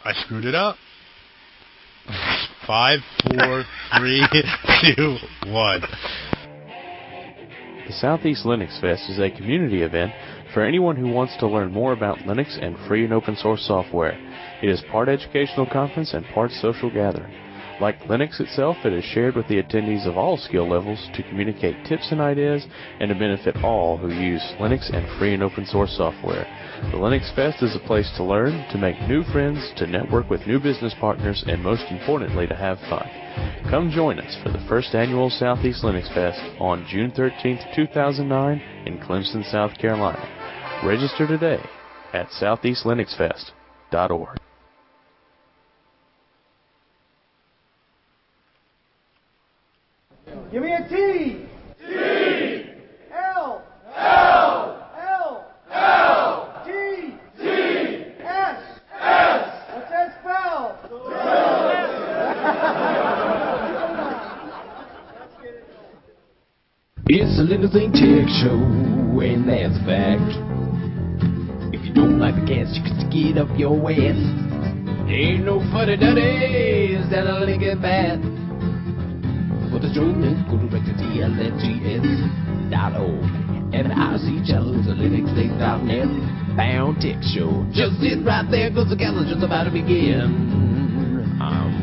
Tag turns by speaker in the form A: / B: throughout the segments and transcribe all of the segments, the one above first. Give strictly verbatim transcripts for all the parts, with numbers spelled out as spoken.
A: I screwed it up. Five, four, three, two, one.
B: The Southeast Linux Fest is a community event for anyone who wants to learn more about Linux and free and open source software. It is part educational conference and part social gathering. Like Linux itself, it is shared with the attendees of all skill levels to communicate tips and ideas and to benefit all who use Linux and free and open source software. The Linux Fest is a place to learn, to make new friends, to network with new business partners, and most importantly, to have fun. Come join us for the first annual Southeast Linux Fest on June thirteenth, two thousand nine in Clemson, South Carolina. Register today at southeast linux fest dot org.
C: Give me a T.
D: T.
C: L.
D: L.
C: L.
D: L.
C: T.
D: T.
C: S.
D: S.
C: What's that spell?
E: It's a Linux Link Tech Show, and that's a fact. If you don't like the cast, you can stick it up your ass. Ain't no funny duddies that a link at bat. For the show, let's go direct to T L N G S dot org. And the I C channel is a Linux Link dot net bound tech show. Just sit right there, cause the calendar's just about to begin. Um...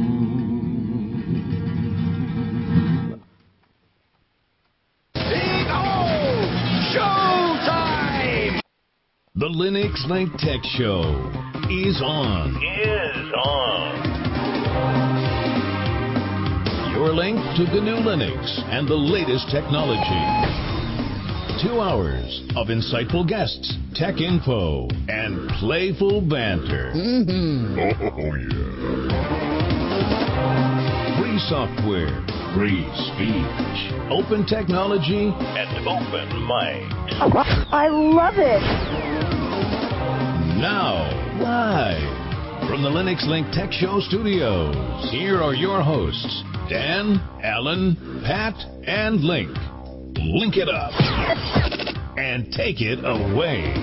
F: The Linux Link Tech Show is on.
G: Is on.
F: Your link to the new Linux and the latest technology. Two hours of insightful guests, tech info, and playful banter.
G: Mm-hmm. Oh, yeah.
F: Free software, free speech, open technology, and open mind.
H: I love it.
F: Now, live from the Linux Link Tech Show studios, here are your hosts, Dan, Alan, Pat, and Link. Link it up and take it away.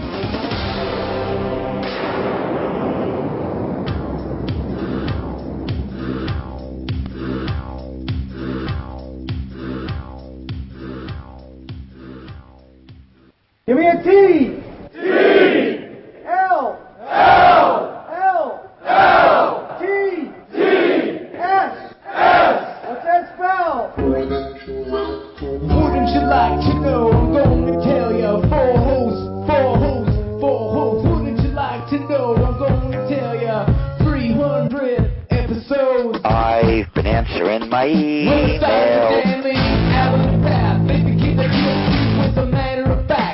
C: Give me a T.
D: T.
C: L.
D: L.
C: L.
D: L.
C: T.
D: T.
C: S.
D: S.
C: What's that spell?
E: Wouldn't you like to know? I'm going to tell you. Four hosts, four hosts, four hosts. Wouldn't you like to know? I'm going to tell you. three hundred episodes.
I: I've been answering my
E: With
I: email.
E: Doctor Stanley, Alan Path. They can keep their kids with a matter of fact.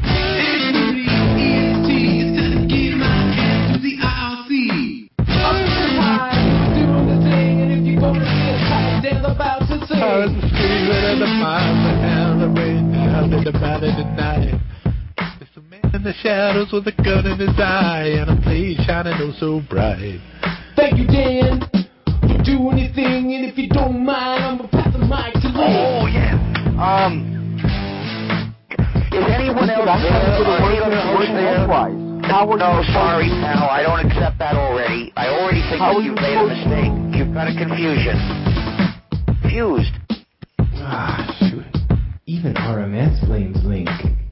J: I was screaming in the fire and the rain sounded about it at night. There's a man in the shadows with a gun in his eye and a blade shining oh so bright.
E: Thank you, Dan, for doing your thing, and if you don't mind, I'm gonna pass the mic to Link.
I: Oh, yeah. Um, is anyone else there? Are any other hosts there? No, sorry, pal. I don't accept that already. I already think that you've made a mistake. You've got a confusion. Confused.
K: Ah, shoot. Even R M S blames Link.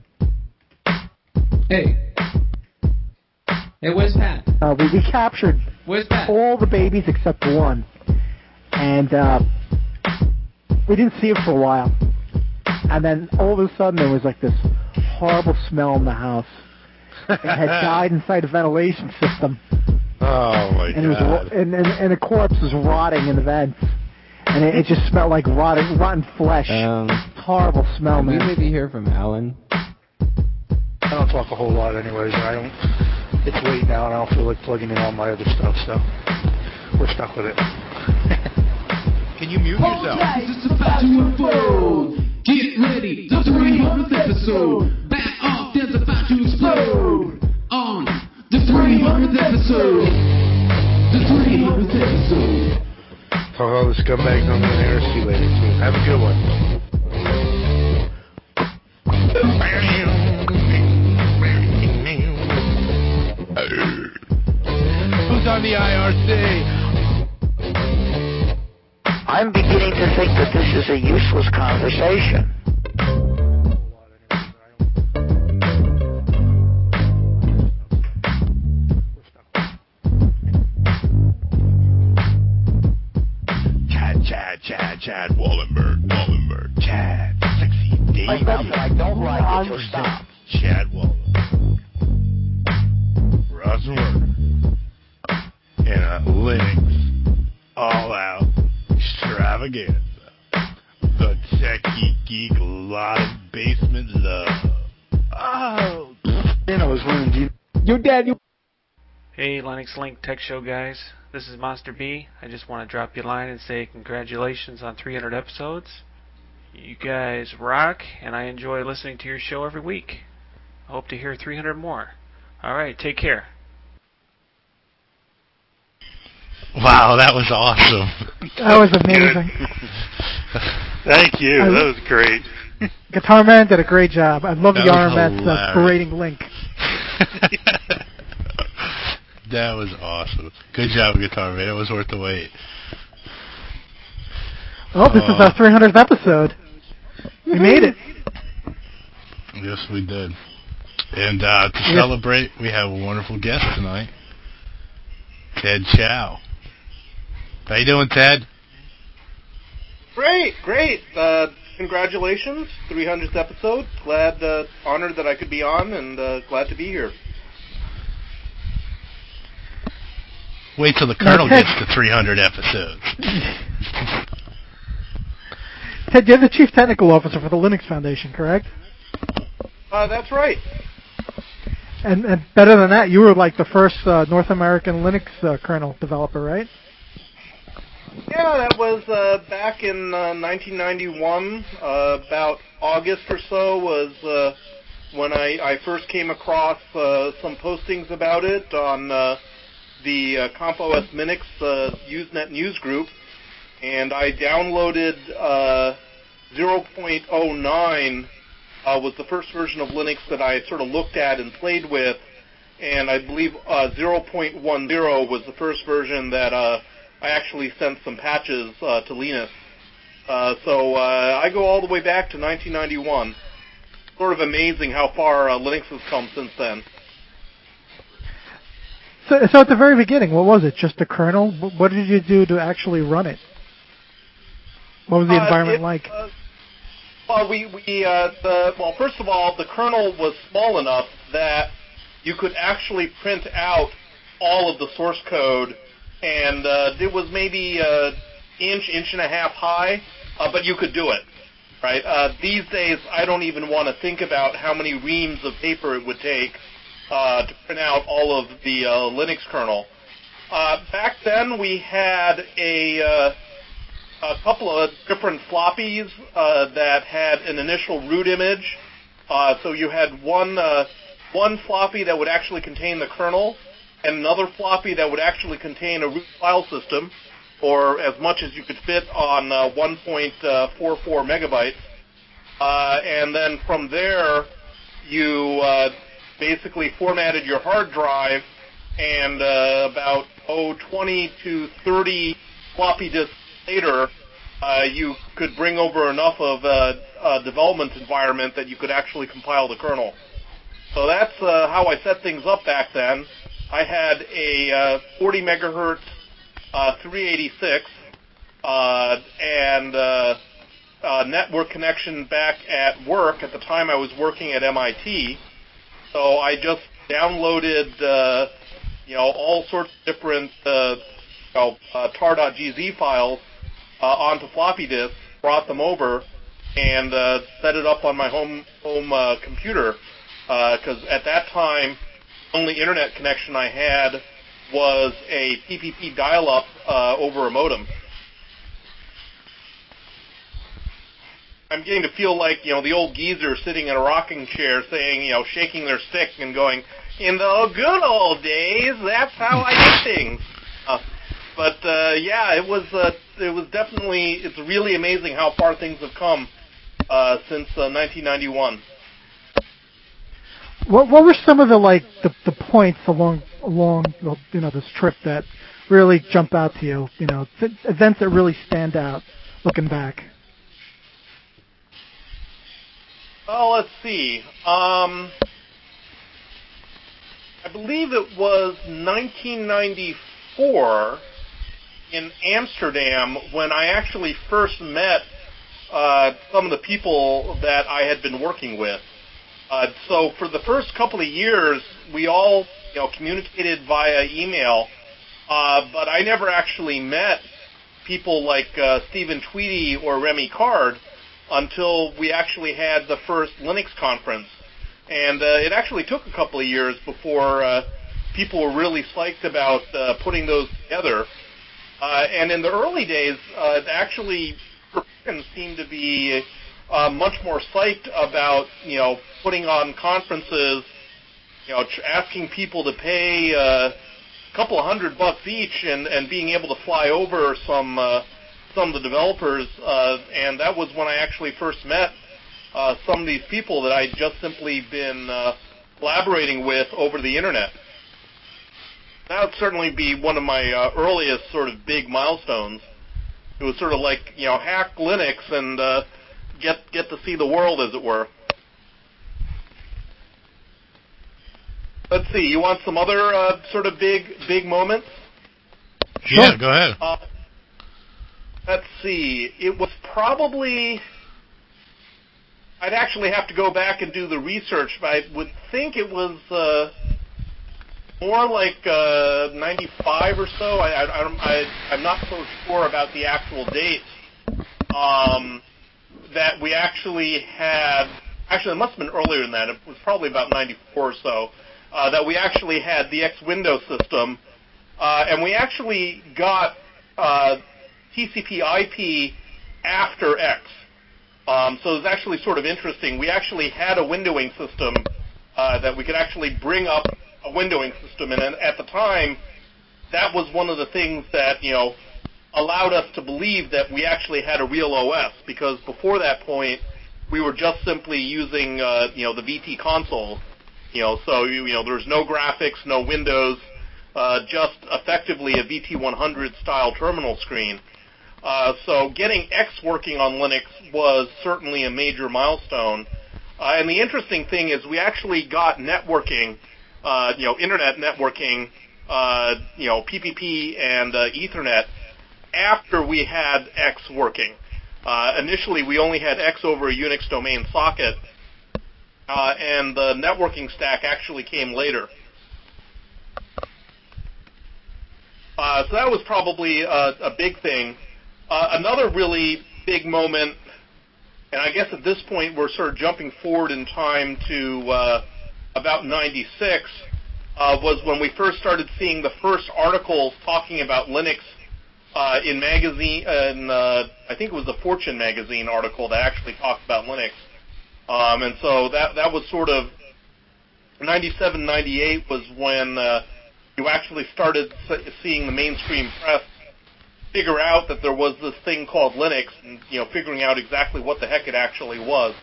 L: Hey. Hey, where's Pat?
M: Uh, we, we captured
L: where's Pat?
M: all the babies except one. And uh, we didn't see it for a while. And then all of a sudden there was like this horrible smell in the house. It had died inside the ventilation system.
A: Oh, my
M: and it
A: God.
M: Was, and, and, and a corpse was rotting in the vents. And it, it just smelled like rotten, rotten flesh.
K: Um,
M: Horrible smell,
K: can
M: man.
K: we maybe hear from Alan?
J: I don't talk a whole lot anyways. I don't. It's late now and I don't feel like plugging in all my other stuff, so we're stuck with it.
A: Can you mute yourself?
E: It's about to unfold. Get ready, the three hundredth episode. Back off, there's about to explode. On the three hundredth episode. The three hundredth episode.
J: For all the scumbags on the air, see you later. So have a good one.
A: Who's on the
J: the I R C.
I: I'm beginning to think that this is a useless conversation.
J: Chad, Chad, Chad, Chad, Wallenberg, Wallenberg, Chad, sexy Dave.
I: Like I said, I don't like it, so stop.
J: Chad Wallenberg. Russ Werner. And a Linux all-out extravaganza. The techie geek, a lot of basement love. Oh,
M: You know, it was one you. Your dad, you.
N: Hey, Linux Link Tech Show guys. This is Monster B. I just want to drop you a line and say congratulations on three hundred episodes. You guys rock, and I enjoy listening to your show every week. I hope to hear three hundred more. Alright, take care.
A: Wow, that was awesome.
M: That was amazing.
A: Thank you.
M: I,
A: that was great.
M: Guitar Man did a great job. I love
A: that
M: the R M S uh, berating Link.
A: That was awesome. Good job, Guitar Man. It was worth the wait.
M: Oh, this uh, is our three hundredth episode. We made it.
A: Yes, we did. And uh, to yes. celebrate, we have a wonderful guest tonight, Ted Chow. How you doing, Ted?
O: Great, great. Uh, congratulations, three hundredth episode. Glad, uh, honored that I could be on, and uh, glad to be here.
A: Wait till the Colonel
M: now, Ted,
A: gets to three hundred episodes.
M: Ted, you're the Chief Technical Officer for the Linux Foundation, correct?
O: Uh, that's right.
M: And, and better than that, you were like the first uh, North American Linux uh, kernel developer, right?
O: Yeah, that was uh, back in uh, nineteen ninety-one. Uh, about August or so was uh, when I, I first came across uh, some postings about it on uh, the uh, CompOS Minix uh, Usenet news group, and I downloaded uh, zero point oh nine. Uh, was the first version of Linux that I sort of looked at and played with, and I believe uh, zero point ten was the first version that uh, I actually sent some patches uh, to Linus. Uh, so uh, I go all the way back to nineteen ninety-one. Sort of amazing how far uh, Linux has come since then.
M: So, so at the very beginning, what was it? Just a kernel? What did you do to actually run it? What was the
O: uh,
M: environment
O: it,
M: like?
O: Uh, Well, we, we uh, the, well, first of all, the kernel was small enough that you could actually print out all of the source code, and uh, it was maybe an inch, inch and a half high, uh, but you could do it, right? Uh, these days, I don't even want to think about how many reams of paper it would take uh, to print out all of the uh, Linux kernel. Uh, back then, we had a... Uh, a couple of different floppies uh, that had an initial root image. Uh, so you had one uh, one floppy that would actually contain the kernel, and another floppy that would actually contain a root file system, or as much as you could fit on uh, one point four four megabytes. Uh, and then from there, you uh, basically formatted your hard drive, and uh, about oh twenty to thirty floppy disks later, uh, you could bring over enough of a, a development environment that you could actually compile the kernel. So that's uh, how I set things up back then. I had a uh, forty megahertz uh, three eighty-six uh, and uh, uh, network connection back at work. At the time, I was working at M I T, so I just downloaded uh, you know all sorts of different uh, you know, uh, tar.gz files uh, onto floppy disks, brought them over, and uh, set it up on my home home uh, computer. Because uh, at that time, the only internet connection I had was a P P P dial-up uh, over a modem. I'm getting to feel like, you know, the old geezer sitting in a rocking chair saying, you know, shaking their stick and going, in the good old days, that's how I did things. Uh, but, uh, yeah, it was uh, it was definitely, it's really amazing how far things have come uh, since uh, nineteen ninety-one.
M: what what were some of the like the, the points along along you know this trip that really jump out to you? You know, th- events that really stand out looking back.
O: Oh, let's see. Um, I believe it was nineteen ninety-four in Amsterdam when I actually first met uh, some of the people that I had been working with. Uh, so for the first couple of years, we all you know communicated via email, uh, but I never actually met people like uh, Stephen Tweedy or Remy Card until we actually had the first Linux conference. And uh, it actually took a couple of years before uh, people were really psyched about uh, putting those together. Uh, and in the early days, uh, actually, Americans seemed to be uh, much more psyched about, you know, putting on conferences, you know, tr- asking people to pay uh, a couple of hundred bucks each and, and being able to fly over some uh, some of the developers. Uh, and that was when I actually first met uh, some of these people that I'd just simply been uh, collaborating with over the internet. That would certainly be one of my uh, earliest sort of big milestones. It was sort of like, you know, hack Linux and uh, get get to see the world, as it were. Let's see. You want some other uh, sort of big big moments?
A: Yeah, sure. Go ahead.
O: Uh, let's see. It was probably. I'd actually have to go back and do the research, but I would think it was. Uh, More like uh, ninety-five or so. I, I, I, I'm not so sure about the actual date. Um, that we actually had, actually it must have been earlier than that. It was probably about ninety-four or so. Uh, that we actually had the X Window system, uh, and we actually got uh, T C P I P after X. Um, so it was actually sort of interesting. We actually had a windowing system uh, that we could actually bring up a windowing system, and at the time, that was one of the things that, you know, allowed us to believe that we actually had a real O S, because before that point, we were just simply using, uh, you know, the V T console, you know, so, you, you know, there was no graphics, no windows, uh, just effectively a V T one hundred style terminal screen. Uh, so getting X working on Linux was certainly a major milestone. Uh, and the interesting thing is we actually got networking, Uh, you know, internet networking, uh, you know, P P P and uh, Ethernet after we had X working. Uh, initially, we only had X over a Unix domain socket, uh, and the networking stack actually came later. Uh, so that was probably a, a big thing. Uh, another really big moment, and I guess at this point we're sort of jumping forward in time to uh, about ninety-six, uh, was when we first started seeing the first articles talking about Linux uh, in magazine, in, uh, I think it was the Fortune magazine article that actually talked about Linux. Um, and so that that was sort of, ninety-seven, ninety-eight was when uh, you actually started seeing the mainstream press figure out that there was this thing called Linux, and, you know, figuring out exactly what the heck it actually was.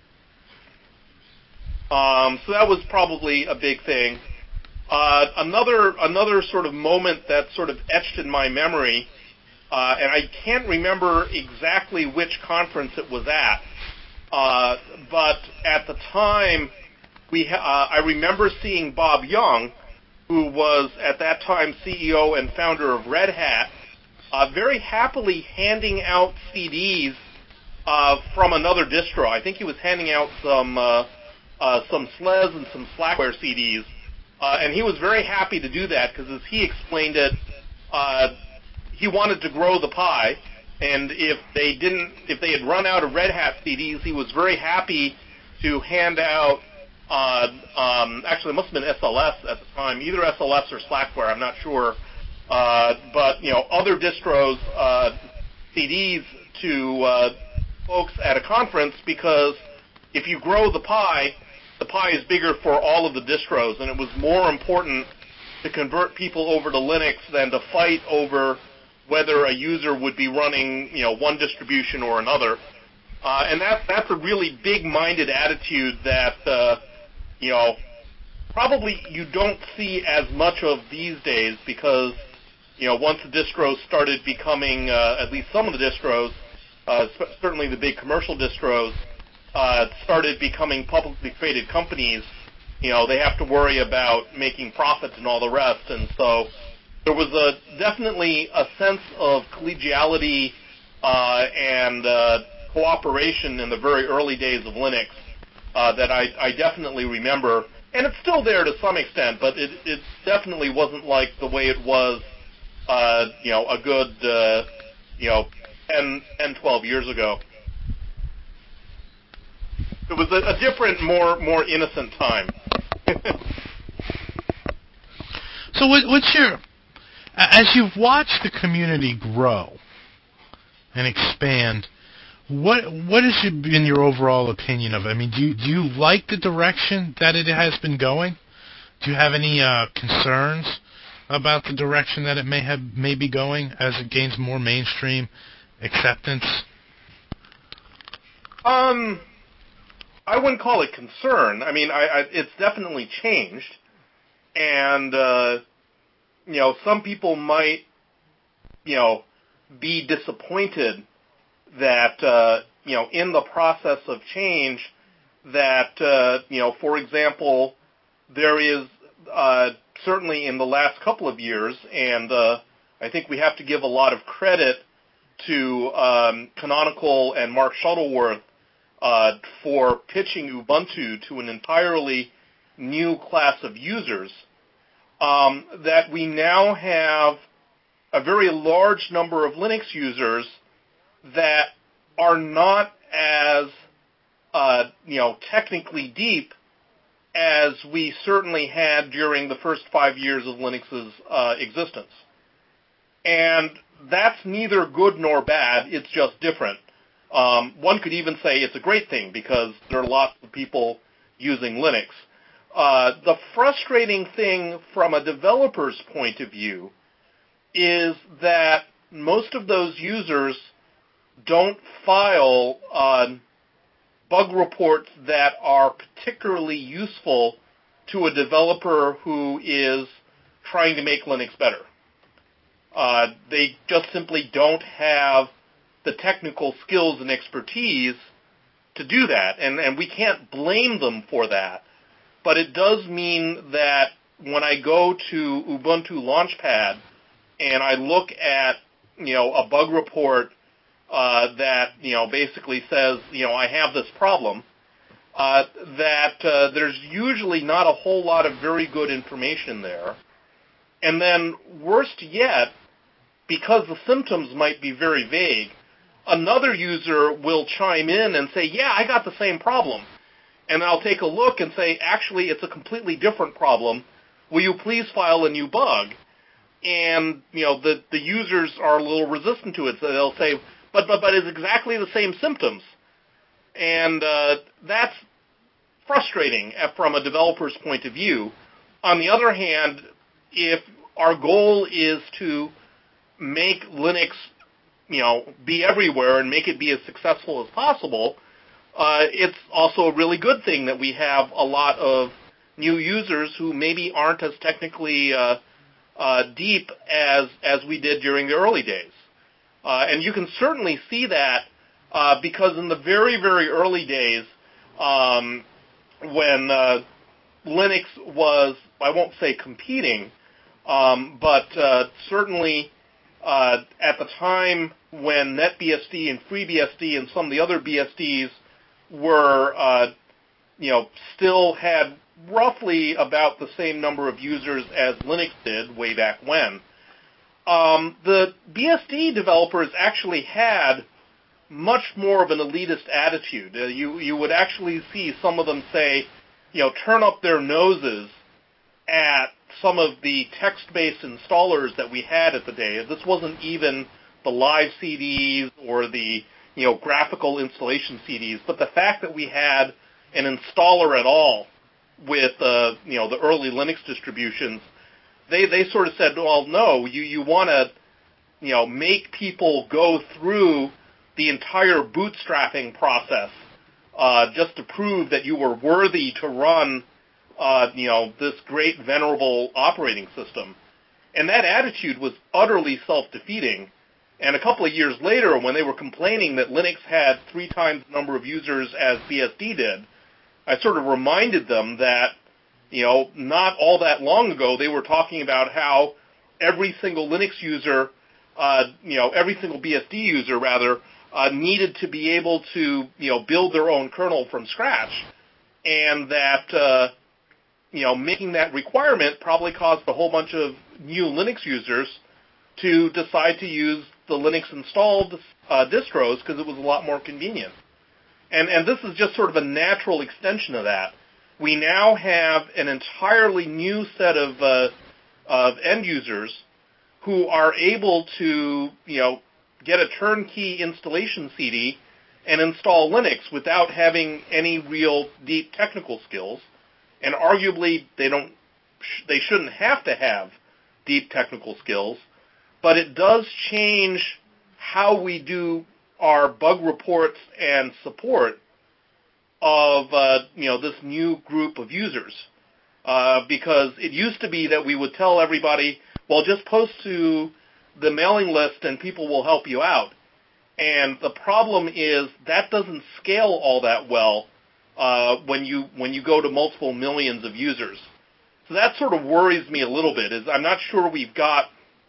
O: Um, so that was probably a big thing. Uh, another another sort of moment that sort of etched in my memory, uh, and I can't remember exactly which conference it was at, uh, but at the time, we ha- uh, I remember seeing Bob Young, who was at that time C E O and founder of Red Hat, uh, very happily handing out C Ds uh, from another distro. I think he was handing out some uh, uh, some S L E S and some Slackware C Ds, uh, and he was very happy to do that because, as he explained it, uh, he wanted to grow the pie, and if they didn't, if they had run out of Red Hat C Ds, he was very happy to hand out. Uh, um, actually, it must have been S L S at the time, either S L S or Slackware. I'm not sure. Uh, but, you know, other distros, uh, C Ds to uh, folks at a conference, because if you grow the pie, the pie is bigger for all of the distros, and it was more important to convert people over to Linux than to fight over whether a user would be running, you know, one distribution or another. Uh, and that, that's a really big-minded attitude that, uh, you know, probably you don't see as much of these days because, you know, once the distros started becoming, uh, at least some of the distros, uh, certainly the big commercial distros, uh, started becoming publicly traded companies, you know, they have to worry about making profits and all the rest. And so there was a definitely a sense of collegiality uh, and uh, cooperation in the very early days of Linux uh, that I, I definitely remember. And it's still there to some extent, but it, it definitely wasn't like the way it was, uh, you know, a good, uh, you know, ten, ten, twelve years ago. It was a, a different, more more innocent time.
A: So what, what's your, as you've watched the community grow and expand, what what has been your overall opinion of it? I mean, do you, do you like the direction that it has been going? Do you have any uh, concerns about the direction that it may have may be going as it gains more mainstream acceptance?
O: Um, I wouldn't call it concern. I mean, I, I, it's definitely changed, and uh, you know, some people might, you know, be disappointed that, uh, you know, in the process of change that, uh, you know, for example, there is uh, certainly in the last couple of years, and uh, I think we have to give a lot of credit to um, Canonical and Mark Shuttleworth uh, for pitching Ubuntu to an entirely new class of users, um, that we now have a very large number of Linux users that are not as, uh, you know, technically deep as we certainly had during the first five years of Linux's uh, existence. And that's neither good nor bad, it's just different. Um, one could even say it's a great thing because there are lots of people using Linux. Uh, the frustrating thing from a developer's point of view is that most of those users don't file uh, bug reports that are particularly useful to a developer who is trying to make Linux better. Uh, they just simply don't have the technical skills and expertise to do that, and, and we can't blame them for that. But it does mean that when I go to Ubuntu Launchpad and I look at, you know, a bug report uh, that, you know, basically says, you know, I have this problem, uh, that uh, there's usually not a whole lot of very good information there. And then, worst yet, because the symptoms might be very vague, another user will chime in and say, yeah, I got the same problem. And I'll take a look and say, actually, it's a completely different problem. Will you please file a new bug? And, you know, the, the users are a little resistant to it. So they'll say, but, but, but it's exactly the same symptoms. And uh, that's frustrating from a developer's point of view. On the other hand, if our goal is to make Linux, you know, be everywhere and make it be as successful as possible, uh, it's also a really good thing that we have a lot of new users who maybe aren't as technically uh, uh, deep as as we did during the early days. Uh, and you can certainly see that uh, because in the very, very early days, um, when uh, Linux was, I won't say competing, um, but uh, certainly uh, at the time when NetBSD and FreeBSD and some of the other B S Ds were, uh, you know, still had roughly about the same number of users as Linux did way back when. Um, the B S D developers actually had much more of an elitist attitude. Uh, you you would actually see some of them say, you know, turn up their noses at some of the text-based installers that we had at the day. This wasn't even the live C Ds or the, you know, graphical installation C Ds, but the fact that we had an installer at all with, uh, you know, the early Linux distributions, they, they sort of said, well, no, you, you want to, you know, make people go through the entire bootstrapping process uh, just to prove that you were worthy to run uh, you know, this great venerable operating system. And that attitude was utterly self-defeating. And a couple of years later, when they were complaining that Linux had three times the number of users as B S D did, I sort of reminded them that, you know, not all that long ago, they were talking about how every single Linux user, uh, you know, every single B S D user, rather, uh, needed to be able to, you know, build their own kernel from scratch. And that, uh, you know, making that requirement probably caused a whole bunch of new Linux users to decide to use the Linux installed uh, distros because it was a lot more convenient. And, and this is just sort of a natural extension of that. We now have an entirely new set of, uh, of end users who are able to, you know, get a turnkey installation C D and install Linux without having any real deep technical skills. And arguably, they don't, they shouldn't have to have deep technical skills, but it does change how we do our bug reports and support of, uh, you know, this new group of users. Uh, because it used to be that we would tell everybody, well, just post to the mailing list and people will help you out. And the problem is that doesn't scale all that well uh, when you when you go to multiple millions of users. So that sort of worries me a little bit. Is I'm not sure we've got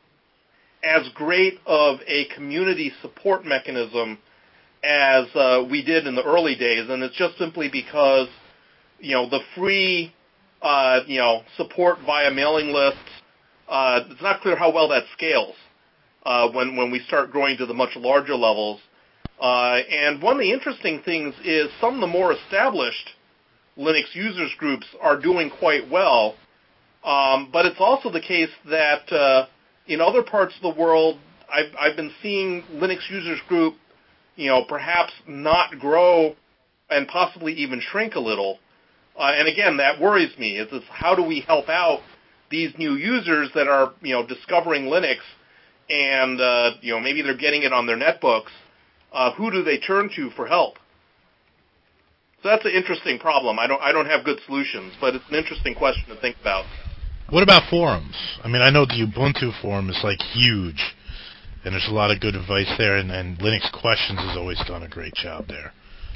O: as great of a community support mechanism as uh, we did in the early days, and it's just simply because, you know, the free, uh, you know, support via mailing lists, uh, it's not clear how well that scales uh, when when we start growing to the much larger levels. Uh, and one of the interesting things is some of the more established Linux users groups are doing quite well, um, but it's also the case that uh, in other parts of the world, I've, I've been seeing Linux users group, you know, perhaps not grow and possibly even shrink a little. Uh, and again, that worries me. Is this, how do we help out these new users that are, you know, discovering Linux and, uh, you know, maybe they're getting it on their netbooks? Uh, who do they turn to for help? So that's an interesting problem. I don't, I don't have good solutions, but it's an interesting question to think about.
A: What about forums? I mean, I know the Ubuntu forum is like huge, and there's a lot of good advice there, and, and Linux Questions has always done a great job there.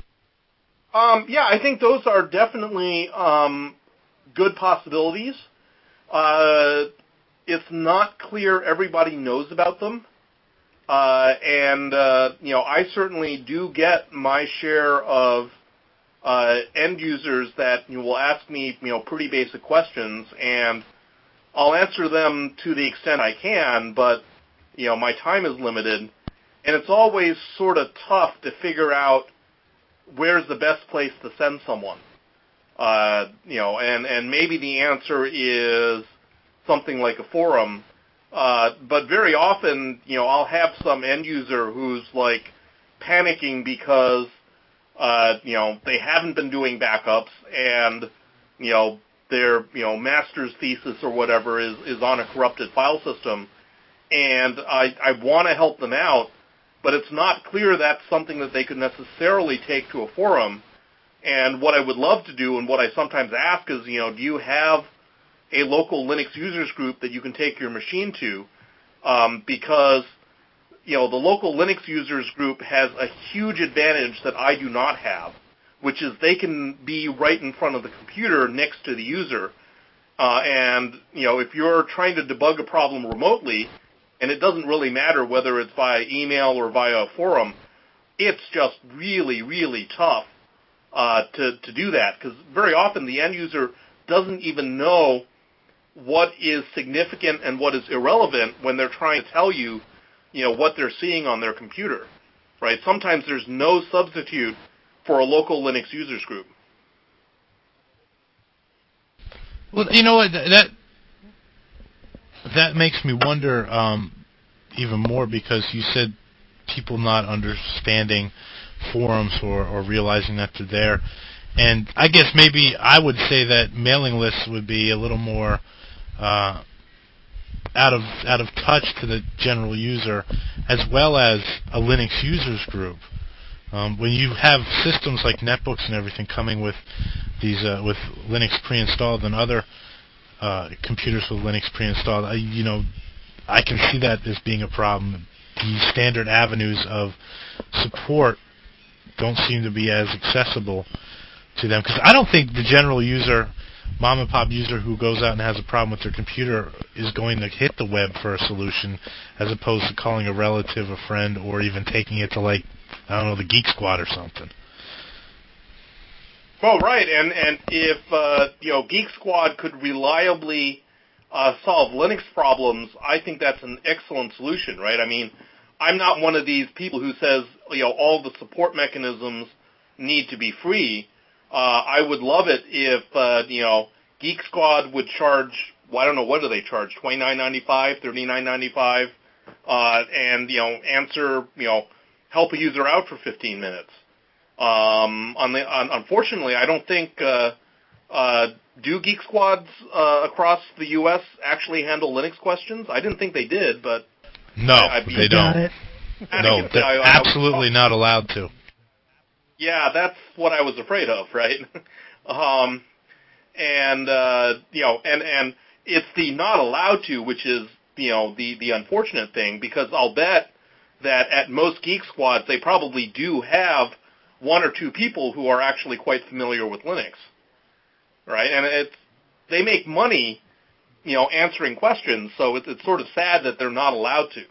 O: Um, yeah, I think those are definitely um, good possibilities. Uh, it's not clear everybody knows about them. Uh, and, uh, you know, I certainly do get my share of uh, end users that, you know, will ask me, you know, pretty basic questions, and I'll answer them to the extent I can, but, you know, my time is limited, and it's always sort of tough to figure out where's the best place to send someone. Uh, you know, and, and maybe the answer is something like a forum. Uh, but very often, you know, I'll have some end user who's like panicking because, uh, you know, they haven't been doing backups and, you know, their, you know, master's thesis or whatever is, is on a corrupted file system. And I, I want to help them out, but it's not clear that's something that they could necessarily take to a forum. And what I would love to do and what I sometimes ask is, you know, do you have a local Linux users group that you can take your machine to, um, because, you know, the local Linux users group has a huge advantage that I do not have, which is they can be right in front of the computer next to the user. Uh, and, you know, if you're trying to debug a problem remotely, and it doesn't really matter whether it's via email or via a forum, it's just really, really tough uh, to, to do that, because very often the end user doesn't even know what is significant and what is irrelevant when they're trying to tell you, you know, what they're seeing on their computer, right? Sometimes there's no substitute for a local Linux users group.
A: Well, you know what, that that makes me wonder um, even more, because you said people not understanding forums or, or realizing that they're there. And I guess maybe I would say that mailing lists would be a little more uh, out of out of touch to the general user, as well as a Linux users group. Um, when you have systems like netbooks and everything coming with these uh, with Linux pre-installed than other uh, computers with Linux pre-installed. I, you know, I can see that as being a problem. The standard avenues of support don't seem to be as accessible to them, because I don't think the general user, mom and pop user who goes out and has a problem with their computer is going to hit the web for a solution, as opposed to calling a relative, a friend, or even taking it to, like, I don't know, the Geek Squad or something.
O: Well, right, and and if uh, you know Geek Squad could reliably uh, solve Linux problems, I think that's an excellent solution, right? I mean, I'm not one of these people who says, you know, all the support mechanisms need to be free. Uh, I would love it if, uh, you know, Geek Squad would charge, well, I don't know, what do they charge, twenty-nine ninety-five, thirty-nine ninety-five, uh, and, you know, answer, you know, help a user out for fifteen minutes. Um, on the, on, unfortunately, I don't think, uh, uh, do Geek Squads uh, across the U S actually handle Linux questions? I didn't think they did, but...
A: No,
O: I, be,
A: they don't. No, they're
O: I, I,
A: absolutely not allowed to.
O: Yeah, that's what I was afraid of, right? um, and uh, you know, and and it's the not allowed to, which is you know the the unfortunate thing, because I'll bet that at most Geek Squads they probably do have one or two people who are actually quite familiar with Linux, right? And it's they make money, you know, answering questions, so it's, it's sort of sad that they're not allowed to.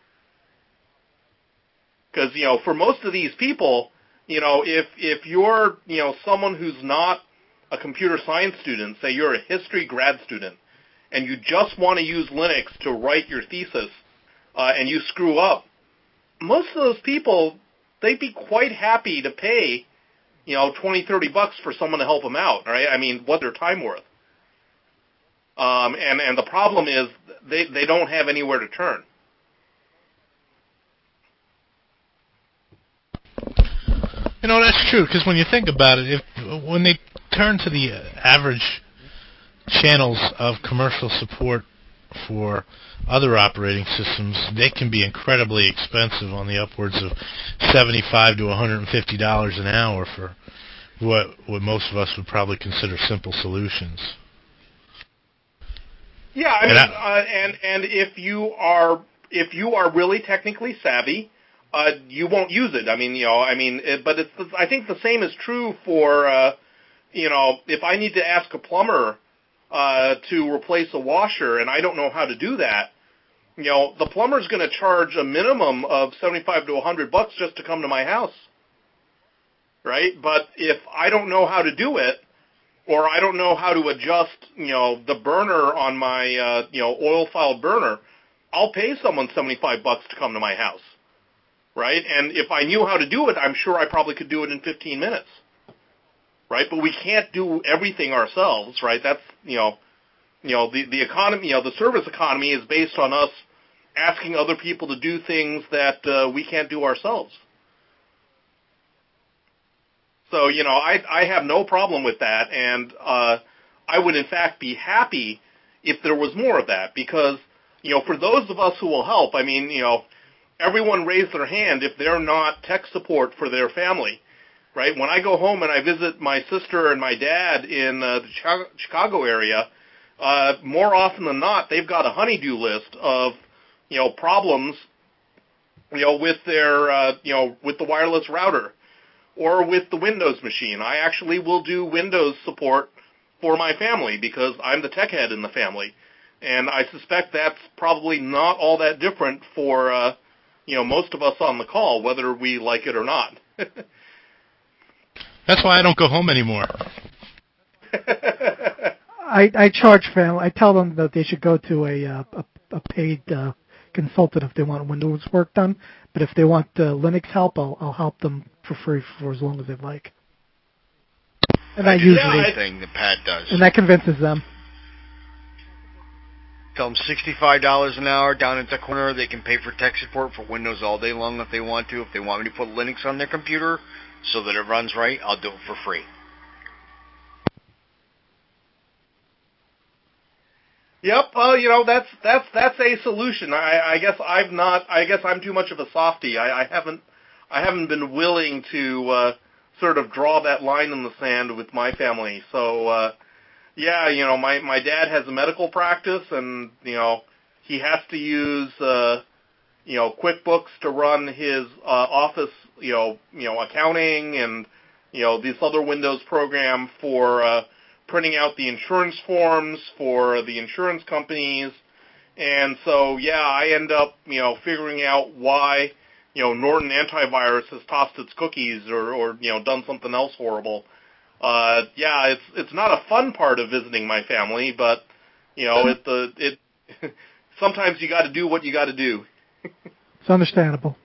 O: Because, you know, for most of these people, you know, if if you're, you know, someone who's not a computer science student, say you're a history grad student, and you just want to use Linux to write your thesis, uh, and you screw up, most of those people, they'd be quite happy to pay, you know, twenty, thirty bucks for someone to help them out, right? I mean, what's their time worth? Um, and, and the problem is they, they don't have anywhere to turn.
A: You know, that's true, because when you think about it, if when they turn to the average channels of commercial support for other operating systems, they can be incredibly expensive, on the upwards of seventy-five to one hundred fifty dollars an hour for what what most of us would probably consider simple solutions.
O: Yeah, I mean, uh, and and if you are if you are really technically savvy, uh, you won't use it. I mean, you know, I mean, it, but it's I think the same is true for uh, you know, if I need to ask a plumber uh, to replace a washer and I don't know how to do that, you know, the plumber's going to charge a minimum of seventy-five to a hundred bucks just to come to my house, right? But if I don't know how to do it, or I don't know how to adjust, you know, the burner on my, uh, you know, oil-fired burner, I'll pay someone seventy-five bucks to come to my house, right? And if I knew how to do it, I'm sure I probably could do it in fifteen minutes, right? But we can't do everything ourselves, right? That's, you know, you know, the, the economy, you know, the service economy is based on us asking other people to do things that uh, we can't do ourselves. So, you know, I I have no problem with that, and uh, I would, in fact, be happy if there was more of that, because, you know, for those of us who will help, I mean, you know, everyone raise their hand if they're not tech support for their family, right? When I go home and I visit my sister and my dad in uh, the Chicago area, uh, more often than not, they've got a honey-do list of, you know, problems, you know, with their, uh, you know, with the wireless router, or with the Windows machine. I actually will do Windows support for my family because I'm the tech head in the family. And I suspect that's probably not all that different for, uh, you know, most of us on the call, whether we like it or not.
A: That's why I don't go home anymore.
M: I, I charge family. I tell them that they should go to a uh, a, a paid uh, consultant if they want Windows work done. But if they want uh, Linux help, I'll, I'll help them for free for as long as they'd like. And
P: I
M: that
P: do
M: usually
P: the same thing that Pat does.
M: And that convinces them.
P: Tell them sixty-five dollars an hour down at the corner. They can pay for tech support for Windows all day long if they want to. If they want me to put Linux on their computer so that it runs right, I'll do it for free.
O: Yep, well, you know, that's that's that's a solution. I, I guess I've not. I guess I'm too much of a softie. I, I haven't I haven't been willing to uh, sort of draw that line in the sand with my family. So, uh, yeah, you know, my, my dad has a medical practice, and, you know, he has to use, uh, you know, QuickBooks to run his uh, office, you know, you know, accounting and, you know, this other Windows program for uh, printing out the insurance forms for the insurance companies. And so, yeah, I end up, you know, figuring out why, you know, Norton Antivirus has tossed its cookies or, or you know, done something else horrible. Uh, yeah, it's it's not a fun part of visiting my family, but, you know, it the it sometimes you got to do what you got to do.
M: It's understandable.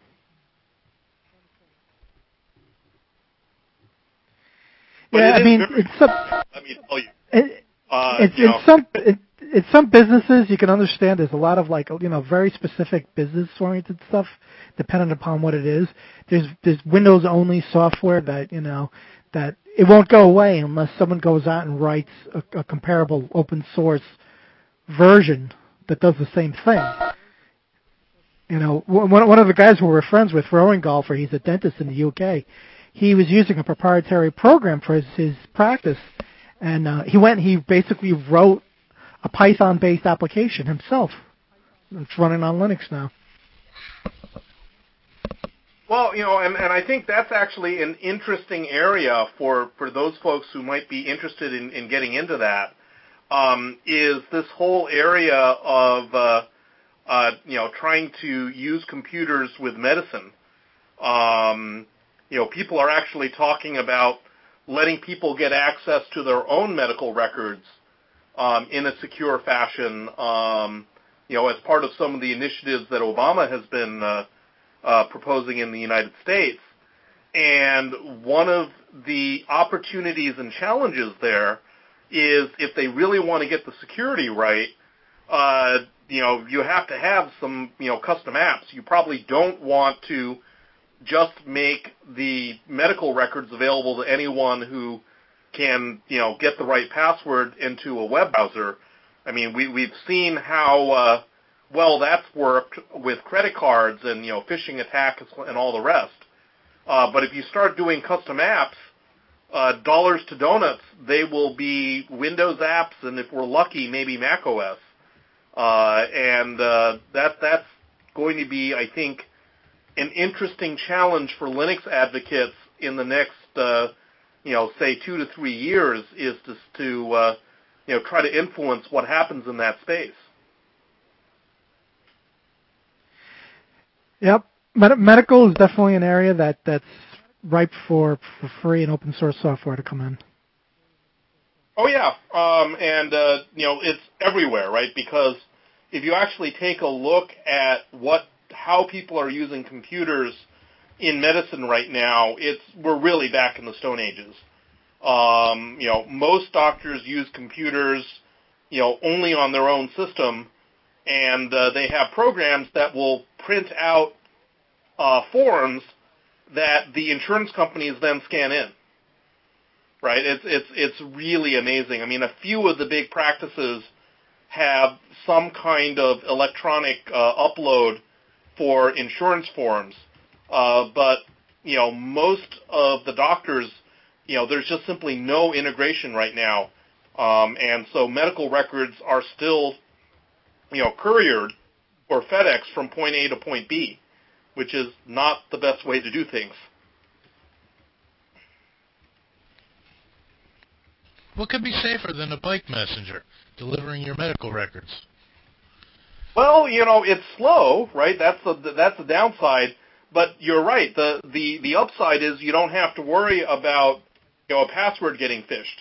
O: But
M: yeah,
O: it
M: I mean,
O: very,
M: it's some,
O: let me tell you.
M: It,
O: uh,
M: it's,
O: you
M: it's some it, it's some businesses you can understand. There's a lot of like you know very specific business oriented stuff, depending upon what it is. There's there's Windows only software that you know that it won't go away unless someone goes out and writes a, a comparable open source version that does the same thing. You know, one one of the guys who we're friends with, rowing golfer, he's a dentist in the U K. He was using a proprietary program for his, his practice, and uh, he went and he basically wrote a Python-based application himself. It's running on Linux now.
O: Well, you know, and, and I think that's actually an interesting area for, for those folks who might be interested in, in getting into that, um, is this whole area of, uh, uh, you know, trying to use computers with medicine. Um, you know, people are actually talking about letting people get access to their own medical records um, in a secure fashion, um, you know, as part of some of the initiatives that Obama has been uh, uh, proposing in the United States. And one of the opportunities and challenges there is if they really want to get the security right, uh, you know, you have to have some, you know, custom apps. You probably don't want to just make the medical records available to anyone who can, you know, get the right password into a web browser. I mean, we, we've seen how uh, well that's worked with credit cards and, you know, phishing attacks and all the rest. Uh, but if you start doing custom apps, uh, dollars to donuts, they will be Windows apps, and if we're lucky, maybe Mac O S. Uh, and uh, that that's going to be, I think, an interesting challenge for Linux advocates in the next, uh, you know, say two to three years, is to, to uh, you know, try to influence what happens in that space.
M: Yep, Med- medical is definitely an area that, that's ripe for, for free and open source software to come in.
O: Oh yeah, um, and uh, you know, it's everywhere, right? Because if you actually take a look at what how people are using computers in medicine right now, it's we're really back in the Stone Ages. Um, you know, most doctors use computers, you know, only on their own system, and uh, they have programs that will print out uh, forms that the insurance companies then scan in. Right? It's it's it's really amazing. I mean, a few of the big practices have some kind of electronic uh, upload for insurance forms, uh, but you know, most of the doctors, you know, there's just simply no integration right now, um, and so medical records are still, you know, couriered or FedEx from point A to point B, which is not the best way to do things.
A: What could be safer than a bike messenger delivering your medical records?
O: Well, you know, it's slow, right? That's the that's the downside. But you're right. The the the upside is you don't have to worry about, you know, a password getting phished.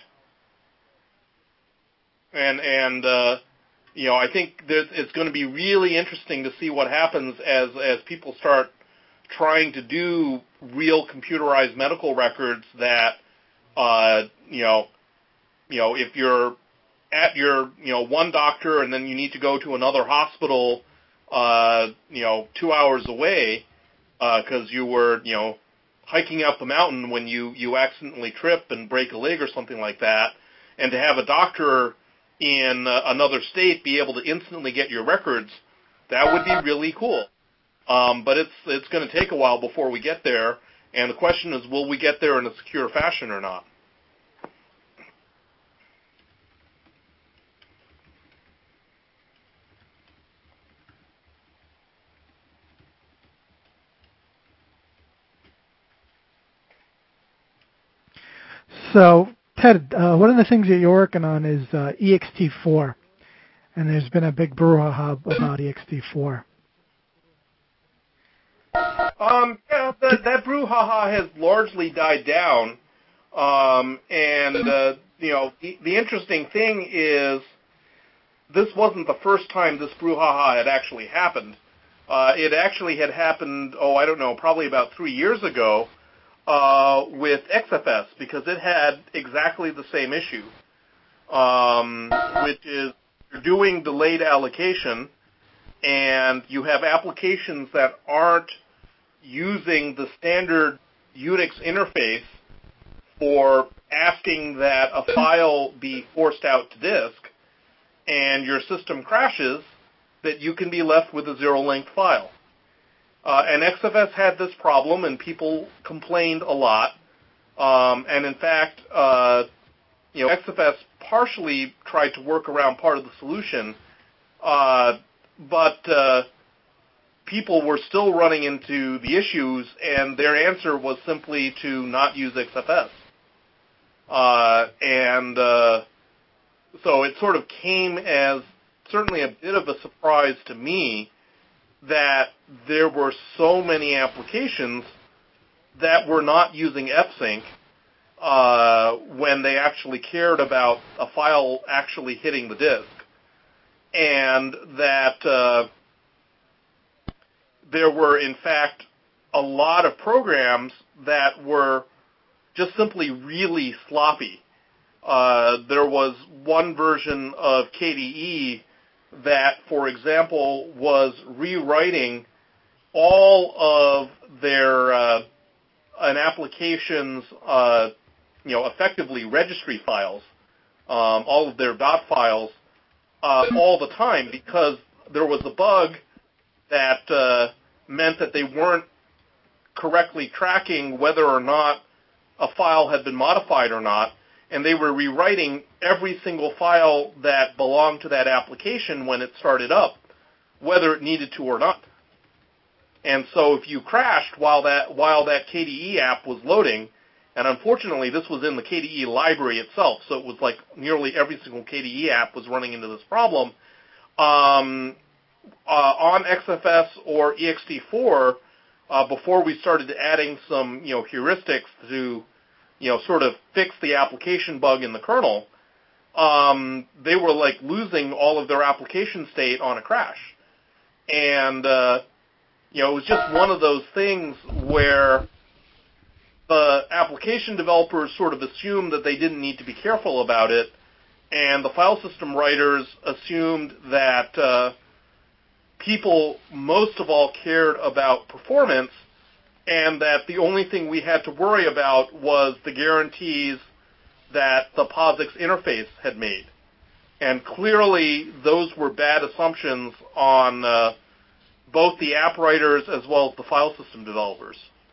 O: And and uh, you know, I think that it's going to be really interesting to see what happens as as people start trying to do real computerized medical records that, uh, you know. You know, if you're at your, you know, one doctor and then you need to go to another hospital, uh, you know, two hours away because uh, you were, you know, hiking up the mountain when you, you accidentally trip and break a leg or something like that, and to have a doctor in uh, another state be able to instantly get your records, that would be really cool. Um, but it's it's going to take a while before we get there. And the question is, will we get there in a secure fashion or not?
M: So, Ted, uh, one of the things that you're working on is uh, E X T four, and there's been a big brouhaha about E X T four.
O: Um, yeah, that, that brouhaha has largely died down, um, and uh, you know, the, the interesting thing is this wasn't the first time this brouhaha had actually happened. Uh, it actually had happened, oh, I don't know, probably about three years ago. Uh, with X F S, because it had exactly the same issue, um, which is you're doing delayed allocation, and you have applications that aren't using the standard Unix interface for asking that a file be forced out to disk, and your system crashes, that you can be left with a zero-length file. Uh, and X F S had this problem, and people complained a lot. Um, and in fact, uh, you know, X F S partially tried to work around part of the solution, uh, but uh, people were still running into the issues, and their answer was simply to not use X F S. Uh, and uh, so it sort of came as certainly a bit of a surprise to me that there were so many applications that were not using F sync uh, when they actually cared about a file actually hitting the disk, and that uh, there were, in fact, a lot of programs that were just simply really sloppy. Uh, there was one version of K D E that, for example, was rewriting all of their uh, an application's, uh, you know, effectively registry files, um, all of their dot files, uh, all the time, because there was a bug that uh, meant that they weren't correctly tracking whether or not a file had been modified or not, and they were rewriting every single file that belonged to that application when it started up, whether it needed to or not. And so if you crashed while that while that K D E app was loading, and unfortunately this was in the K D E library itself, so it was like nearly every single K D E app was running into this problem, um, uh, on X F S or E X T four, uh, before we started adding some, you know, heuristics to, you know, sort of fix the application bug in the kernel, um, they were like losing all of their application state on a crash. And, uh, you know, it was just one of those things where the application developers sort of assumed that they didn't need to be careful about it, and the file system writers assumed that uh, people most of all cared about performance, and that the only thing we had to worry about was the guarantees that the POSIX interface had made. And clearly, those were bad assumptions on uh, both the app writers as well as the file system developers.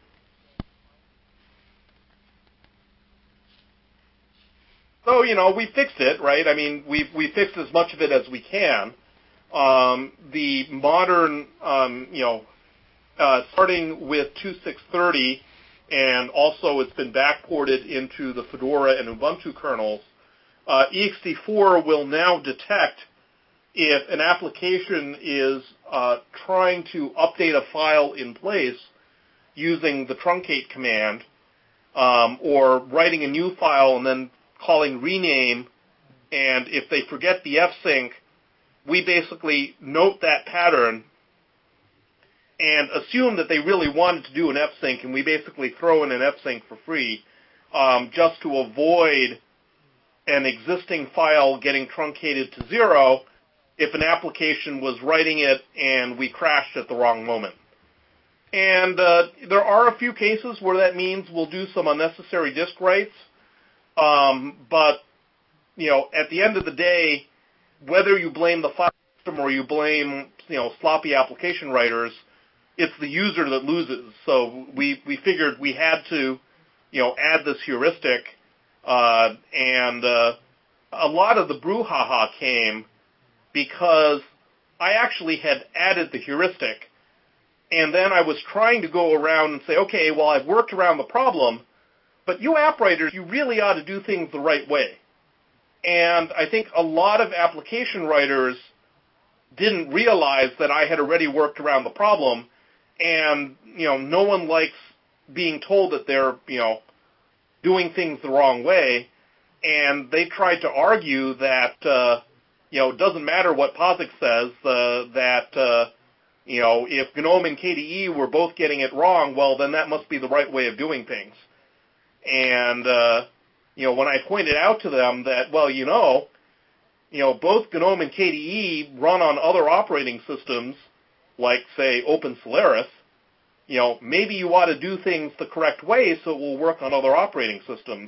O: So, you know, we fixed it, right? I mean, we we fixed as much of it as we can. Um, the modern, um, you know, Uh, starting with two point six thirty, and also it's been backported into the Fedora and Ubuntu kernels, uh, E X T four will now detect if an application is uh, trying to update a file in place using the truncate command, um, or writing a new file and then calling rename, and if they forget the F-sync, we basically note that pattern and assume that they really wanted to do an F-sync, and we basically throw in an F-sync for free, um, just to avoid an existing file getting truncated to zero if an application was writing it and we crashed at the wrong moment. And uh, there are a few cases where that means we'll do some unnecessary disk writes, um, but, you know, at the end of the day, whether you blame the file system or you blame, you know, sloppy application writers, it's the user that loses. So we, we figured we had to, you know, add this heuristic, uh, and uh, a lot of the brouhaha came because I actually had added the heuristic, and then I was trying to go around and say, okay, well, I've worked around the problem, but you app writers, you really ought to do things the right way. And I think a lot of application writers didn't realize that I had already worked around the problem, and, you know, no one likes being told that they're, you know, doing things the wrong way, and they tried to argue that, uh, you know, it doesn't matter what POSIX says, uh, that, uh, you know, if GNOME and K D E were both getting it wrong, well, then that must be the right way of doing things. And, uh, you know, when I pointed out to them that, well, you know, you know, both GNOME and K D E run on other operating systems, like, say, Open Solaris, you know, maybe you ought to do things the correct way so it will work on other operating systems.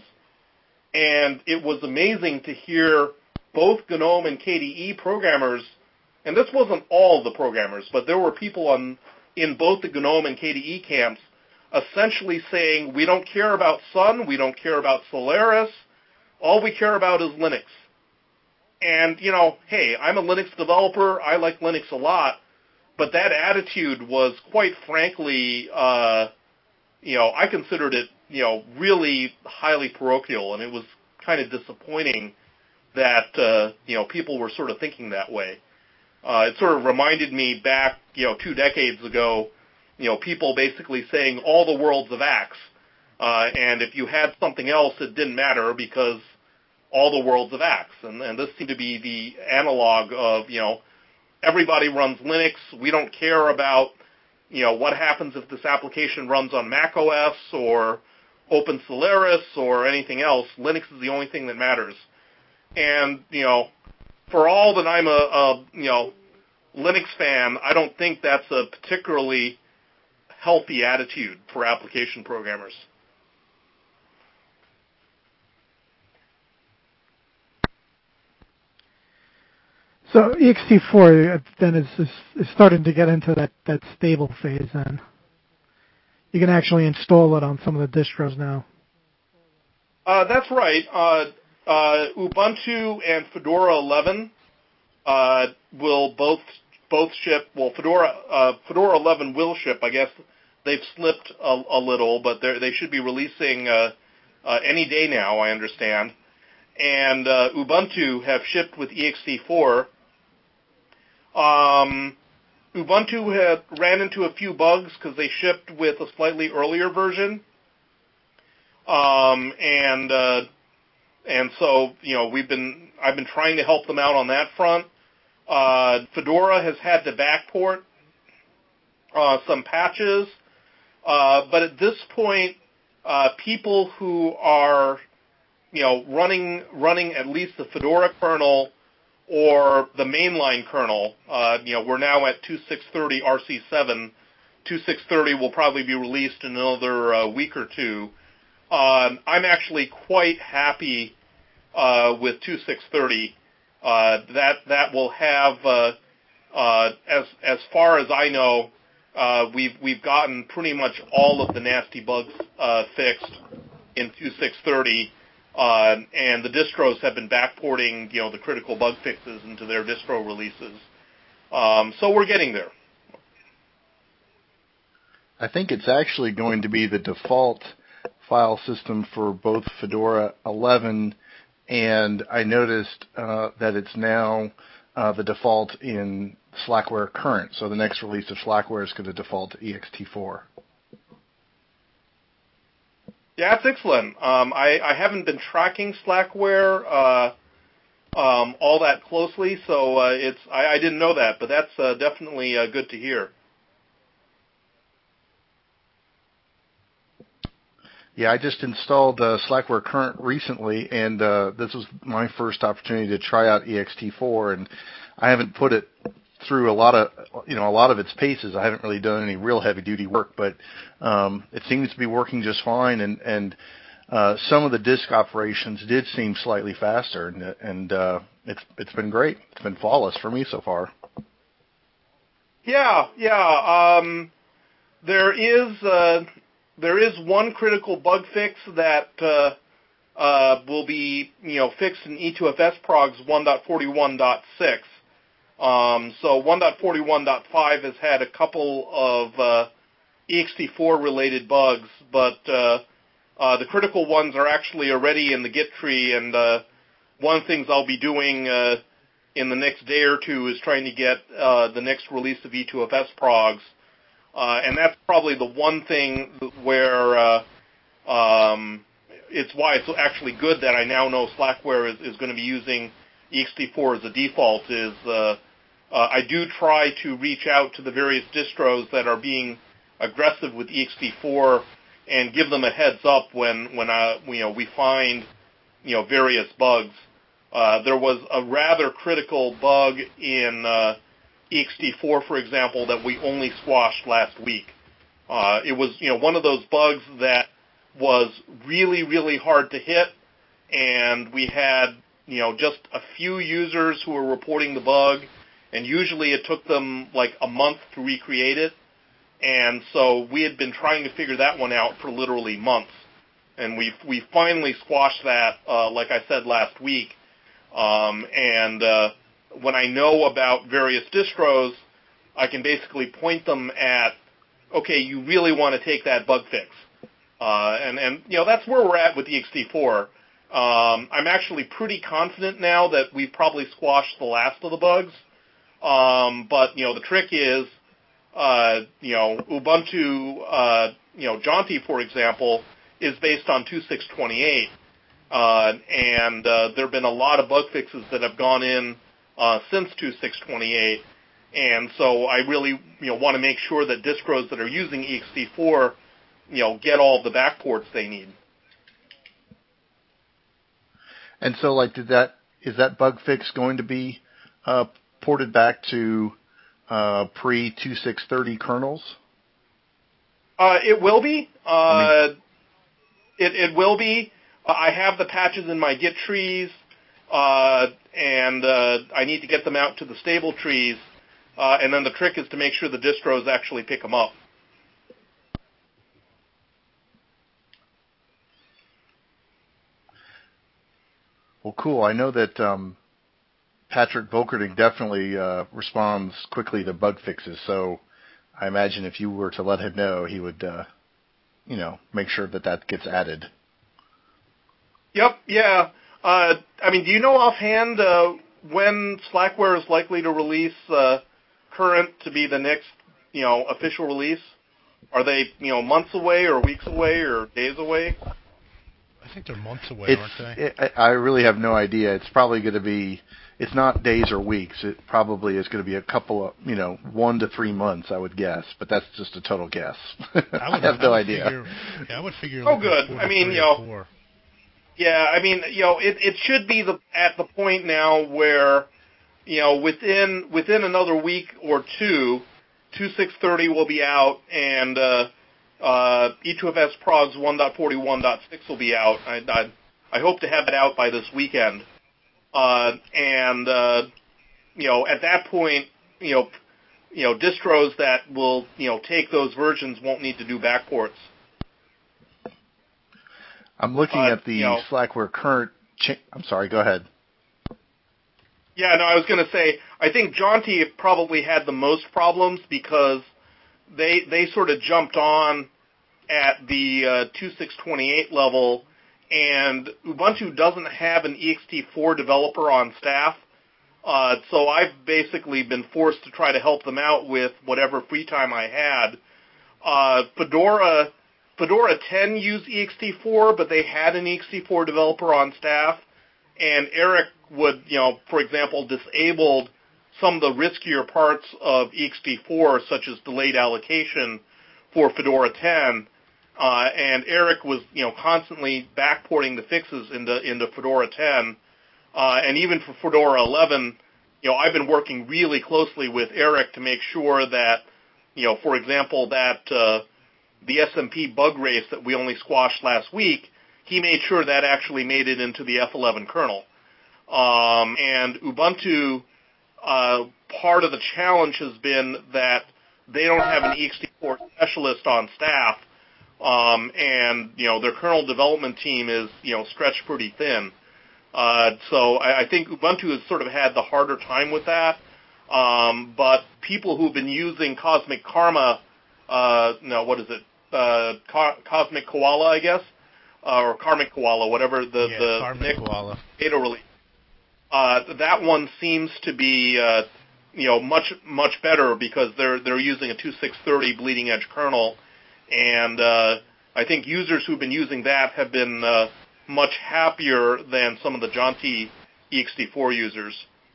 O: And it was amazing to hear both GNOME and K D E programmers, and this wasn't all the programmers, but there were people on in both the GNOME and K D E camps essentially saying, we don't care about Sun, we don't care about Solaris, all we care about is Linux. And, you know, hey, I'm a Linux developer, I like Linux a lot, but that attitude was, quite frankly, uh, you know, I considered it, you know, really highly parochial, and it was kind of disappointing that, uh, you know, people were sort of thinking that way. Uh, it sort of reminded me back, you know, two decades ago, you know, people basically saying all the world's of Axe, uh, and if you had something else, it didn't matter because all the world's of Axe. And, and this seemed to be the analog of, you know, everybody runs Linux. We don't care about, you know, what happens if this application runs on Mac O S or Open Solaris or anything else. Linux is the only thing that matters. And, you know, for all that I'm a, a you know, Linux fan, I don't think that's a particularly healthy attitude for application programmers.
M: So E X T four then is, is, is starting to get into that, that stable phase then. You can actually install it on some of the distros now.
O: Uh, that's right. Uh, uh, Ubuntu and Fedora eleven uh, will both both ship. Well, Fedora uh, Fedora eleven will ship. I guess they've slipped a, a little, but they should be releasing uh, uh, any day now, I understand. And uh, Ubuntu have shipped with E X T four. Um, Ubuntu had ran into a few bugs because they shipped with a slightly earlier version. Um, and uh, and so, you know, we've been I've been trying to help them out on that front. Uh, Fedora has had to backport uh, some patches, uh, but at this point, uh, people who are, you know, running running at least the Fedora kernel or the mainline kernel, uh, you know, we're now at twenty-six thirty R C seven. twenty-six thirty will probably be released in another uh, week or two. Um, I'm actually quite happy uh, with twenty-six thirty. Uh, that that will have, uh, uh, as as far as I know, uh, we've we've gotten pretty much all of the nasty bugs uh, fixed in twenty-six thirty. Uh, and the distros have been backporting, you know, the critical bug fixes into their distro releases. Um, so we're getting there.
Q: I think it's actually going to be the default file system for both Fedora eleven, and I noticed uh, that it's now uh, the default in Slackware Current. So the next release of Slackware is going to default to E X T four.
O: Yeah, that's excellent. Um, I, I haven't been tracking Slackware uh, um, all that closely, so uh, it's I, I didn't know that, but that's uh, definitely uh, good to hear.
Q: Yeah, I just installed uh, Slackware Current recently, and uh, this was my first opportunity to try out E X T four, and I haven't put it through a lot of, you know, a lot of its paces. I haven't really done any real heavy duty work, but um, it seems to be working just fine. And, and uh, some of the disk operations did seem slightly faster, and, and uh, it's it's been great. It's been flawless for me so far.
O: Yeah, yeah. Um, there is uh, there is one critical bug fix that uh, uh, will be you know fixed in E two F S Progs one point forty-one point six. Um, so one point forty-one point five has had a couple of uh, E X T four related bugs, but uh, uh, the critical ones are actually already in the Git tree, and uh, one of the things I'll be doing uh, in the next day or two is trying to get uh, the next release of E two F S Progs, uh, and that's probably the one thing where uh, um, it's why it's actually good that I now know Slackware is, is going to be using E X T four as a default. Is uh, uh, I do try to reach out to the various distros that are being aggressive with E X T four and give them a heads up when when uh, you know we find you know various bugs. Uh, there was a rather critical bug in uh, E X T four, for example, that we only squashed last week. Uh, it was you know one of those bugs that was really really hard to hit, and we had you know just a few users who were reporting the bug, and usually it took them like a month to recreate it. And so we had been trying to figure that one out for literally months. And we we finally squashed that, uh, like I said, last week. Um, and uh, when I know about various distros, I can basically point them at, okay, you really want to take that bug fix. Uh, and, and, you know, that's where we're at with E X T four. Um, I'm actually pretty confident now that we've probably squashed the last of the bugs. Um, but, you know, the trick is, Uh, you know, Ubuntu, uh, you know, Jaunty, for example, is based on two point six twenty-eight, uh, and uh, there have been a lot of bug fixes that have gone in uh, since two point six twenty-eight, and so I really, you know, want to make sure that distros that are using E X T four, you know, get all the backports they need.
Q: And so, like, did that is that bug fix going to be uh, ported back to Uh, pre twenty-six thirty kernels?
O: Uh, it will be. Uh,
Q: I mean,
O: it, it will be. Uh, I have the patches in my Git trees, uh, and uh, I need to get them out to the stable trees, uh, and then the trick is to make sure the distros actually pick them up.
Q: Well, cool. I know that um, Patrick Volkerding definitely uh, responds quickly to bug fixes, so I imagine if you were to let him know, he would, uh, you know, make sure that that gets added.
O: Yep, yeah. Uh, I mean, do you know offhand uh, when Slackware is likely to release uh, Current to be the next, you know, official release? Are they, you know, months away or weeks away or days away?
A: I think they're months away,
Q: It's,
A: aren't they?
Q: It, I really have no idea. It's probably going to be, it's not days or weeks. It probably is going to be a couple of, you know, one to three months, I would guess. But that's just a total guess. I, would, I have no
A: I
Q: idea.
A: Figure, yeah, I would figure.
O: Oh, good. I mean, you know,
A: four.
O: yeah, I mean, you know, it it should be the at the point now where, you know, within within another week or two, twenty-six thirty will be out, and uh, uh, E two F S Progs one point forty-one point six will be out. I, I I hope to have it out by this weekend. Uh, and, uh, you know, at that point, you know, you know, distros that will, you know, take those versions won't need to do backports.
Q: I'm looking
O: uh,
Q: at the
O: you know,
Q: Slackware current. Cha- I'm sorry. Go ahead.
O: Yeah, no, I was going to say, I think Jaunty probably had the most problems because they they sort of jumped on at the uh, twenty-six twenty-eight level. And Ubuntu doesn't have an E X T four developer on staff, uh, so I've basically been forced to try to help them out with whatever free time I had. Uh, Fedora, Fedora ten used E X T four, but they had an E X T four developer on staff, and Eric would, you know, for example, disabled some of the riskier parts of E X T four, such as delayed allocation for Fedora ten. Uh, and Eric was, you know, constantly backporting the fixes into into Fedora ten, uh, and even for Fedora eleven, you know, I've been working really closely with Eric to make sure that, you know, for example, that uh, the S M P bug race that we only squashed last week, he made sure that actually made it into the F eleven kernel. Um, and Ubuntu, uh, part of the challenge has been that they don't have an E X T four four specialist on staff, um, and you know their kernel development team is you know stretched pretty thin. Uh, so I, I think Ubuntu has sort of had the harder time with that. Um, but people who've been using Cosmic Karma, uh, no, what is it? Uh, Co- Cosmic Koala, I guess, uh, or Karmic Koala, whatever the
A: yeah,
O: the
A: Karmic
O: next
A: Koala
O: beta release. Uh, that one seems to be, uh, you know, much much better because they're they're using a twenty-six thirty bleeding edge kernel, and uh, I think users who've been using that have been uh, much happier than some of the Jaunty E X T four users.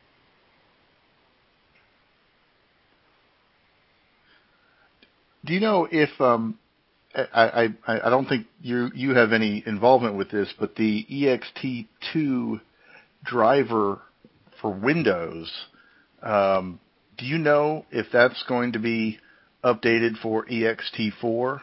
Q: Do you know if um, I, I I don't think you you have any involvement with this, but the E X T two driver for Windows, um, do you know if that's going to be updated for E X T four?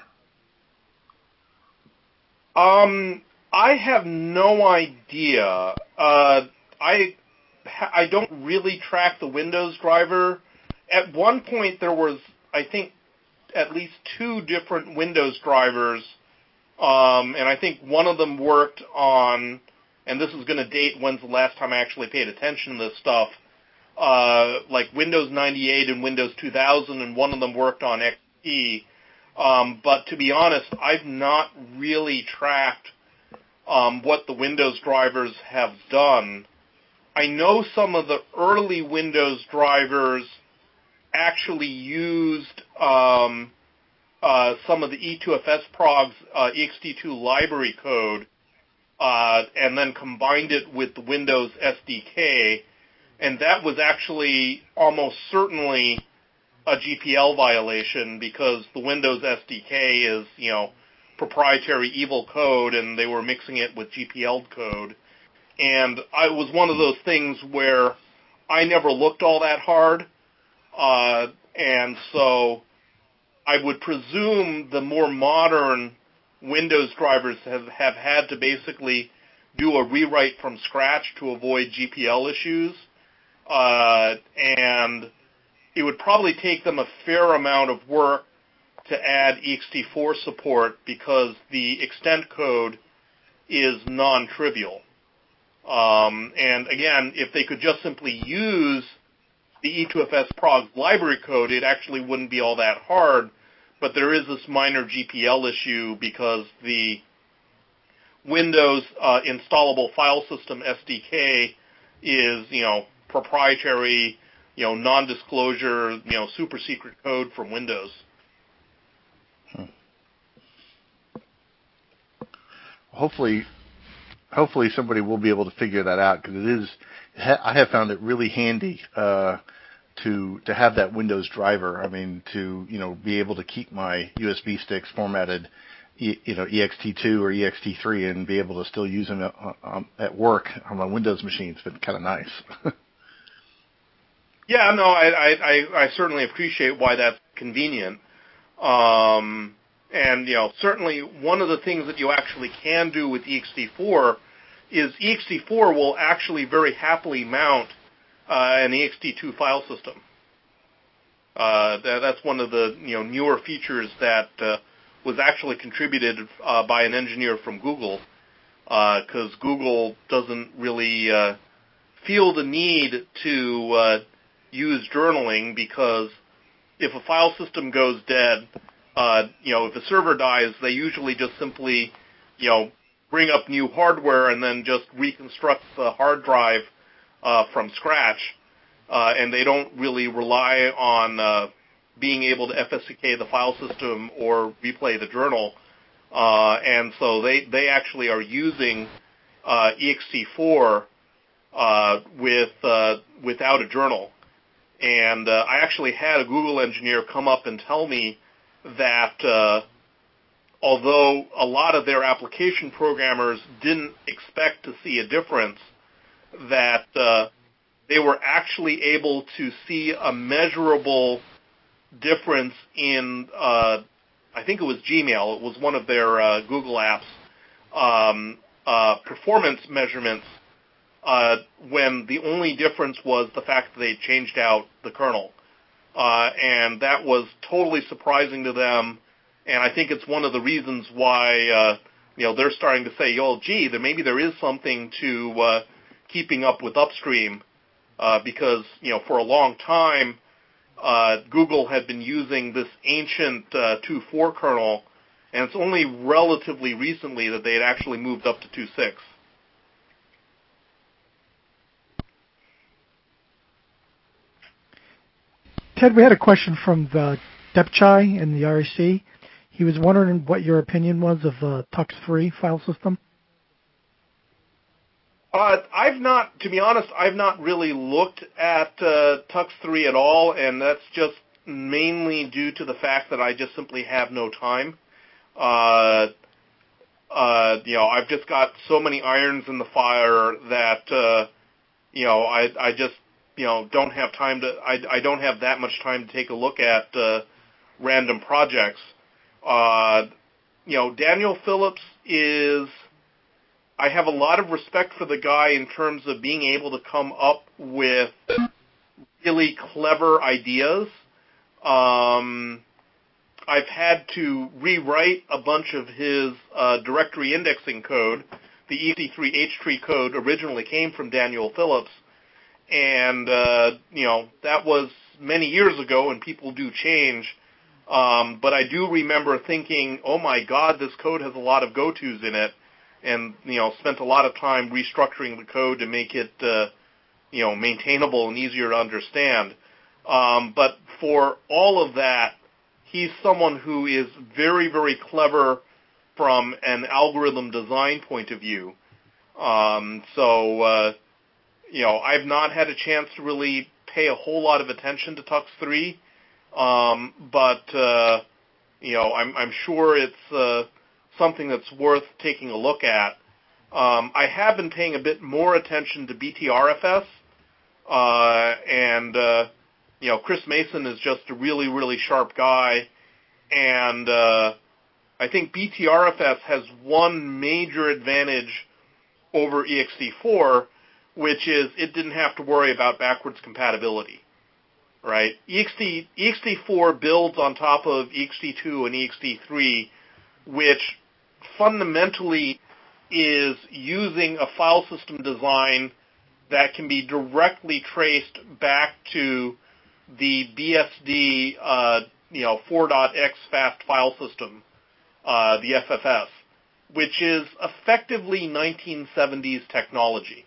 O: Um, I have no idea. Uh, I I don't really track the Windows driver. At one point, there was, I think, at least two different Windows drivers, um, and I think one of them worked on, and this is going to date when's the last time I actually paid attention to this stuff, uh, like Windows ninety-eight and Windows two thousand, and one of them worked on X P. Um, but to be honest, I've not really tracked um, what the Windows drivers have done. I know some of the early Windows drivers actually used um, uh, some of the E two F S Prog's uh, E X T two library code uh, and then combined it with the Windows S D K, and that was actually almost certainly a G P L violation because the Windows S D K is, you know, proprietary evil code, and they were mixing it with G P L code. And I, it was one of those things where I never looked all that hard, uh, and so I would presume the more modern Windows drivers have, have had to basically do a rewrite from scratch to avoid G P L issues, uh, and it would probably take them a fair amount of work to add E X T four support because the extent code is non-trivial. Um, and again, if they could just simply use the E two F S Prog library code, it actually wouldn't be all that hard. But there is this minor G P L issue because the Windows uh, installable file system S D K is, you know, proprietary, you know, non-disclosure, you know, super secret code from Windows.
Q: Hmm. Hopefully, hopefully somebody will be able to figure that out because it is. I have found it really handy uh, to to have that Windows driver. I mean, to you know be able to keep my U S B sticks formatted, you know, E X T two or E X T three, and be able to still use them at, um, at work on my Windows machine. It's been kind of nice.
O: Yeah, no, I, I, I certainly appreciate why that's convenient. Um, and, you know, certainly one of the things that you actually can do with E X T four is E X T four will actually very happily mount uh, an E X T two file system. Uh, that, that's one of the, you know, newer features that uh, was actually contributed uh, by an engineer from Google, because uh, Google doesn't really uh, feel the need to uh, use journaling because if a file system goes dead, uh, you know, if a server dies, they usually just simply, you know, bring up new hardware and then just reconstruct the hard drive uh, from scratch, uh, and they don't really rely on uh, being able to F S C K the file system or replay the journal, uh, and so they, they actually are using uh, E X T four uh, with uh, without a journal. And uh, I actually had a Google engineer come up and tell me that uh, although a lot of their application programmers didn't expect to see a difference, that uh, they were actually able to see a measurable difference in, uh, I think it was Gmail, it was one of their uh, Google apps, um, uh, performance measurements Uh, when the only difference was the fact that they changed out the kernel. uh, and that was totally surprising to them. And I think it's one of the reasons why uh, you know they're starting to say, "Oh, gee, there maybe there is something to uh, keeping up with upstream," uh, because you know for a long time uh, Google had been using this ancient uh, two point four kernel, and it's only relatively recently that they had actually moved up to two point six.
M: Ted, we had a question from the Depchai in the R E C. He was wondering what your opinion was of the Tux three file system.
O: Uh, I've not, to be honest, I've not really looked at uh, Tux three at all, and that's just mainly due to the fact that I just simply have no time. Uh, uh, you know, I've just got so many irons in the fire that, uh, you know, I, I just, you know, don't have time to, I, I don't have that much time to take a look at uh, random projects. Uh, you know, Daniel Phillips is, I have a lot of respect for the guy in terms of being able to come up with really clever ideas. Um, I've had to rewrite a bunch of his uh, directory indexing code. The E X T three H tree code originally came from Daniel Phillips, and, uh, you know, that was many years ago, and people do change. Um, but I do remember thinking, oh my God, this code has a lot of go-tos in it, and, you know, spent a lot of time restructuring the code to make it, uh, you know, maintainable and easier to understand. Um, but for all of that, he's someone who is very, very clever from an algorithm design point of view. Um, so, uh, you know, I've not had a chance to really pay a whole lot of attention to Tux three. Um, but, uh, you know, I'm, I'm sure it's uh, something that's worth taking a look at. Um, I have been paying a bit more attention to B T R F S, uh, and, uh, you know, Chris Mason is just a really, really sharp guy, and uh, I think B T R F S has one major advantage over E X T four, which is it didn't have to worry about backwards compatibility. Right, E X T, E X T four builds on top of E X T two and E X T three, which fundamentally is using a file system design that can be directly traced back to the B S D, uh, you know, four dot x fast file system, uh, the F F S, which is effectively nineteen seventies technology,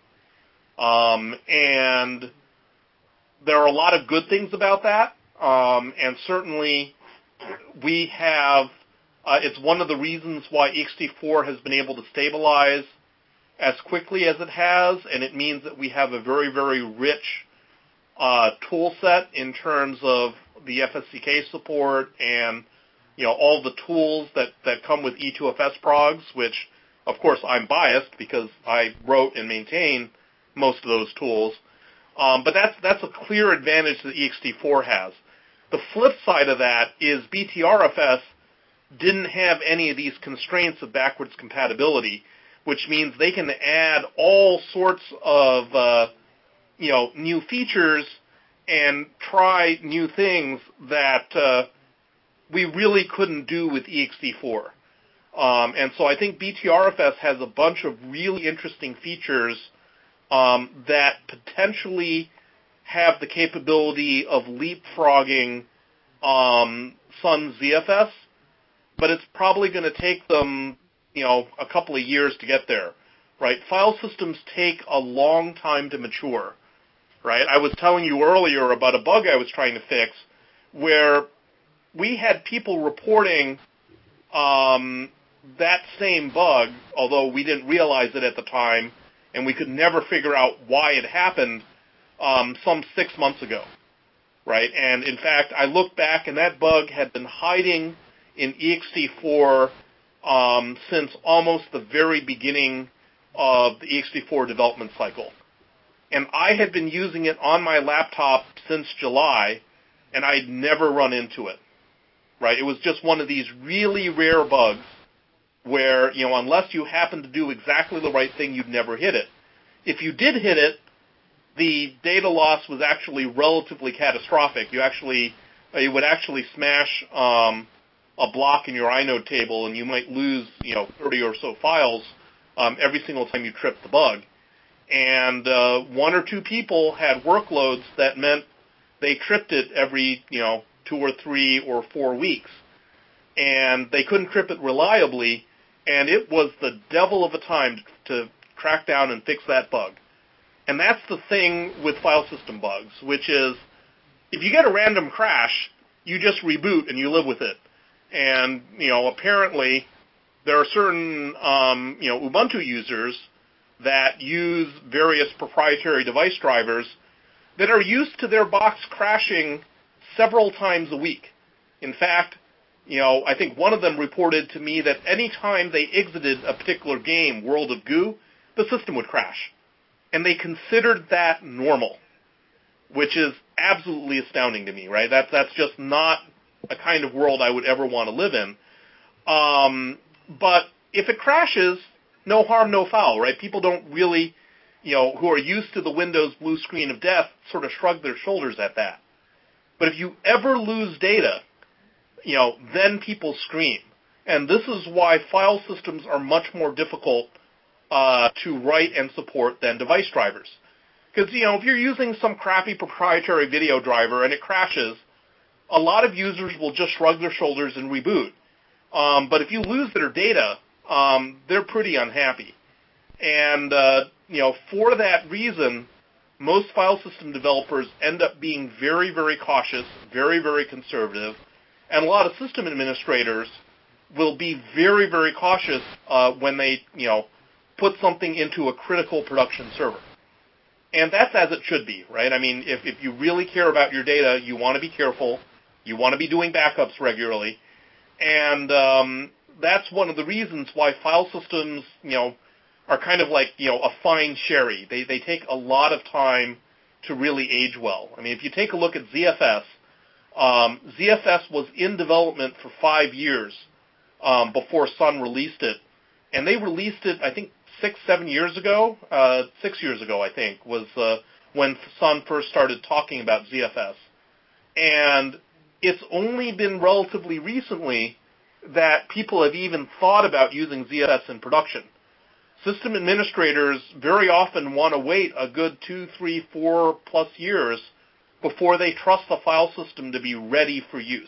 O: um, and there are a lot of good things about that, um, and certainly we have, uh, it's one of the reasons why E X T four has been able to stabilize as quickly as it has, and it means that we have a very, very rich uh, tool set in terms of the F S C K support and, you know, all the tools that, that come with E two F S progs, which, of course, I'm biased because I wrote and maintain most of those tools. Um, but that's that's a clear advantage that E X T four has. The flip side of that is B T R F S didn't have any of these constraints of backwards compatibility, which means they can add all sorts of uh, you know new features and try new things that uh, we really couldn't do with E X T four. Um, and so I think B T R F S has a bunch of really interesting features Um, that potentially have the capability of leapfrogging um, Sun Z F S, but it's probably going to take them, you know, a couple of years to get there, right? File systems take a long time to mature, right? I was telling you earlier about a bug I was trying to fix where we had people reporting um, that same bug, although we didn't realize it at the time, and we could never figure out why it happened um, some six months ago, right? And, in fact, I looked back, and that bug had been hiding in E X T four um, since almost the very beginning of the E X T four development cycle. And I had been using it on my laptop since July, and I'd never run into it, right? It was just one of these really rare bugs where, you know, unless you happen to do exactly the right thing, you'd never hit it. If you did hit it, the data loss was actually relatively catastrophic. You actually, uh, you would actually smash um, a block in your inode table, and you might lose, you know, thirty or so files um, every single time you trip the bug. And uh, one or two people had workloads that meant they tripped it every, you know, two or three or four weeks. And they couldn't trip it reliably, and it was the devil of a time to track down and fix that bug. And that's the thing with file system bugs, which is if you get a random crash, you just reboot and you live with it. And, you know, apparently there are certain, um, you know, Ubuntu users that use various proprietary device drivers that are used to their box crashing several times a week. In fact, you know, I think one of them reported to me that any time they exited a particular game, World of Goo, the system would crash. And they considered that normal, which is absolutely astounding to me, right? That, that's just not a kind of world I would ever want to live in. Um, but if it crashes, no harm, no foul, right? People don't really, you know, who are used to the Windows blue screen of death sort of shrug their shoulders at that. But if you ever lose data, you know, then people scream. And this is why file systems are much more difficult uh, to write and support than device drivers. Because, you know, if you're using some crappy proprietary video driver and it crashes, a lot of users will just shrug their shoulders and reboot. Um, but if you lose their data, um, they're pretty unhappy. And, uh, you know, for that reason, most file system developers end up being very, very cautious, very, very conservative, and a lot of system administrators will be very, very cautious uh, when they, you know, put something into a critical production server. And that's as it should be, right? I mean, if, if you really care about your data, you want to be careful. You want to be doing backups regularly. And um, that's one of the reasons why file systems, you know, are kind of like, you know, a fine sherry. They they take a lot of time to really age well. I mean, if you take a look at Z F S, um, Z F S was in development for five years um, before Sun released it. And they released it, I think, six, seven years ago. Uh, six years ago, I think, was uh, when Sun first started talking about Z F S. And it's only been relatively recently that people have even thought about using Z F S in production. System administrators very often want to wait a good two, three, four plus years before they trust the file system to be ready for use.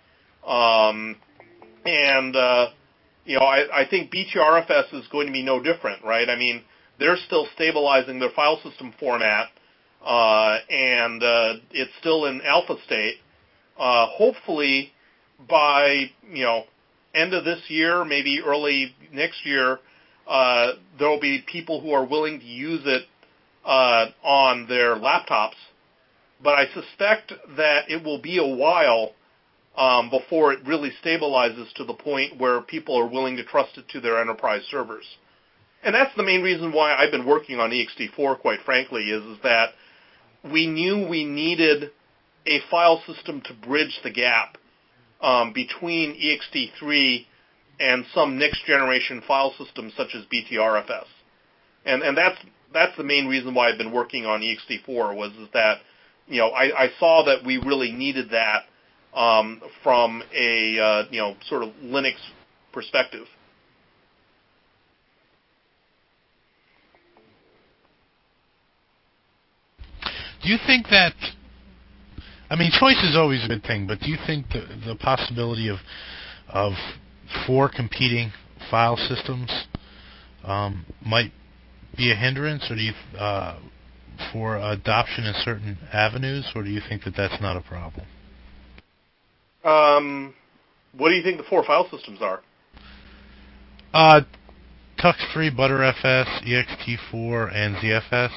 O: Um, and, uh, you know, I, I think B T R F S is going to be no different, right? I mean, they're still stabilizing their file system format, uh, and uh, it's still in alpha state. Uh, hopefully, by, you know, end of this year, maybe early next year, uh, there will be people who are willing to use it uh, on their laptops. But I suspect that it will be a while um, before it really stabilizes to the point where people are willing to trust it to their enterprise servers. And that's the main reason why I've been working on E X T four, quite frankly, is, is that we knew we needed a file system to bridge the gap um, between E X T three and some next-generation file systems such as B T R F S. And and that's that's the main reason why I've been working on E X T four, was is that, you know, I, I saw that we really needed that um, from a, uh, you know, sort of Linux perspective.
A: Do you think that, I mean, choice is always a good thing, but do you think the, the possibility of of four competing file systems um, might be a hindrance, or do you uh, for adoption in certain avenues, or do you think that that's not a problem?
O: Um, what do you think the four file systems are?
A: Uh, Tux three, ButterFS, E X T four, and Z F S.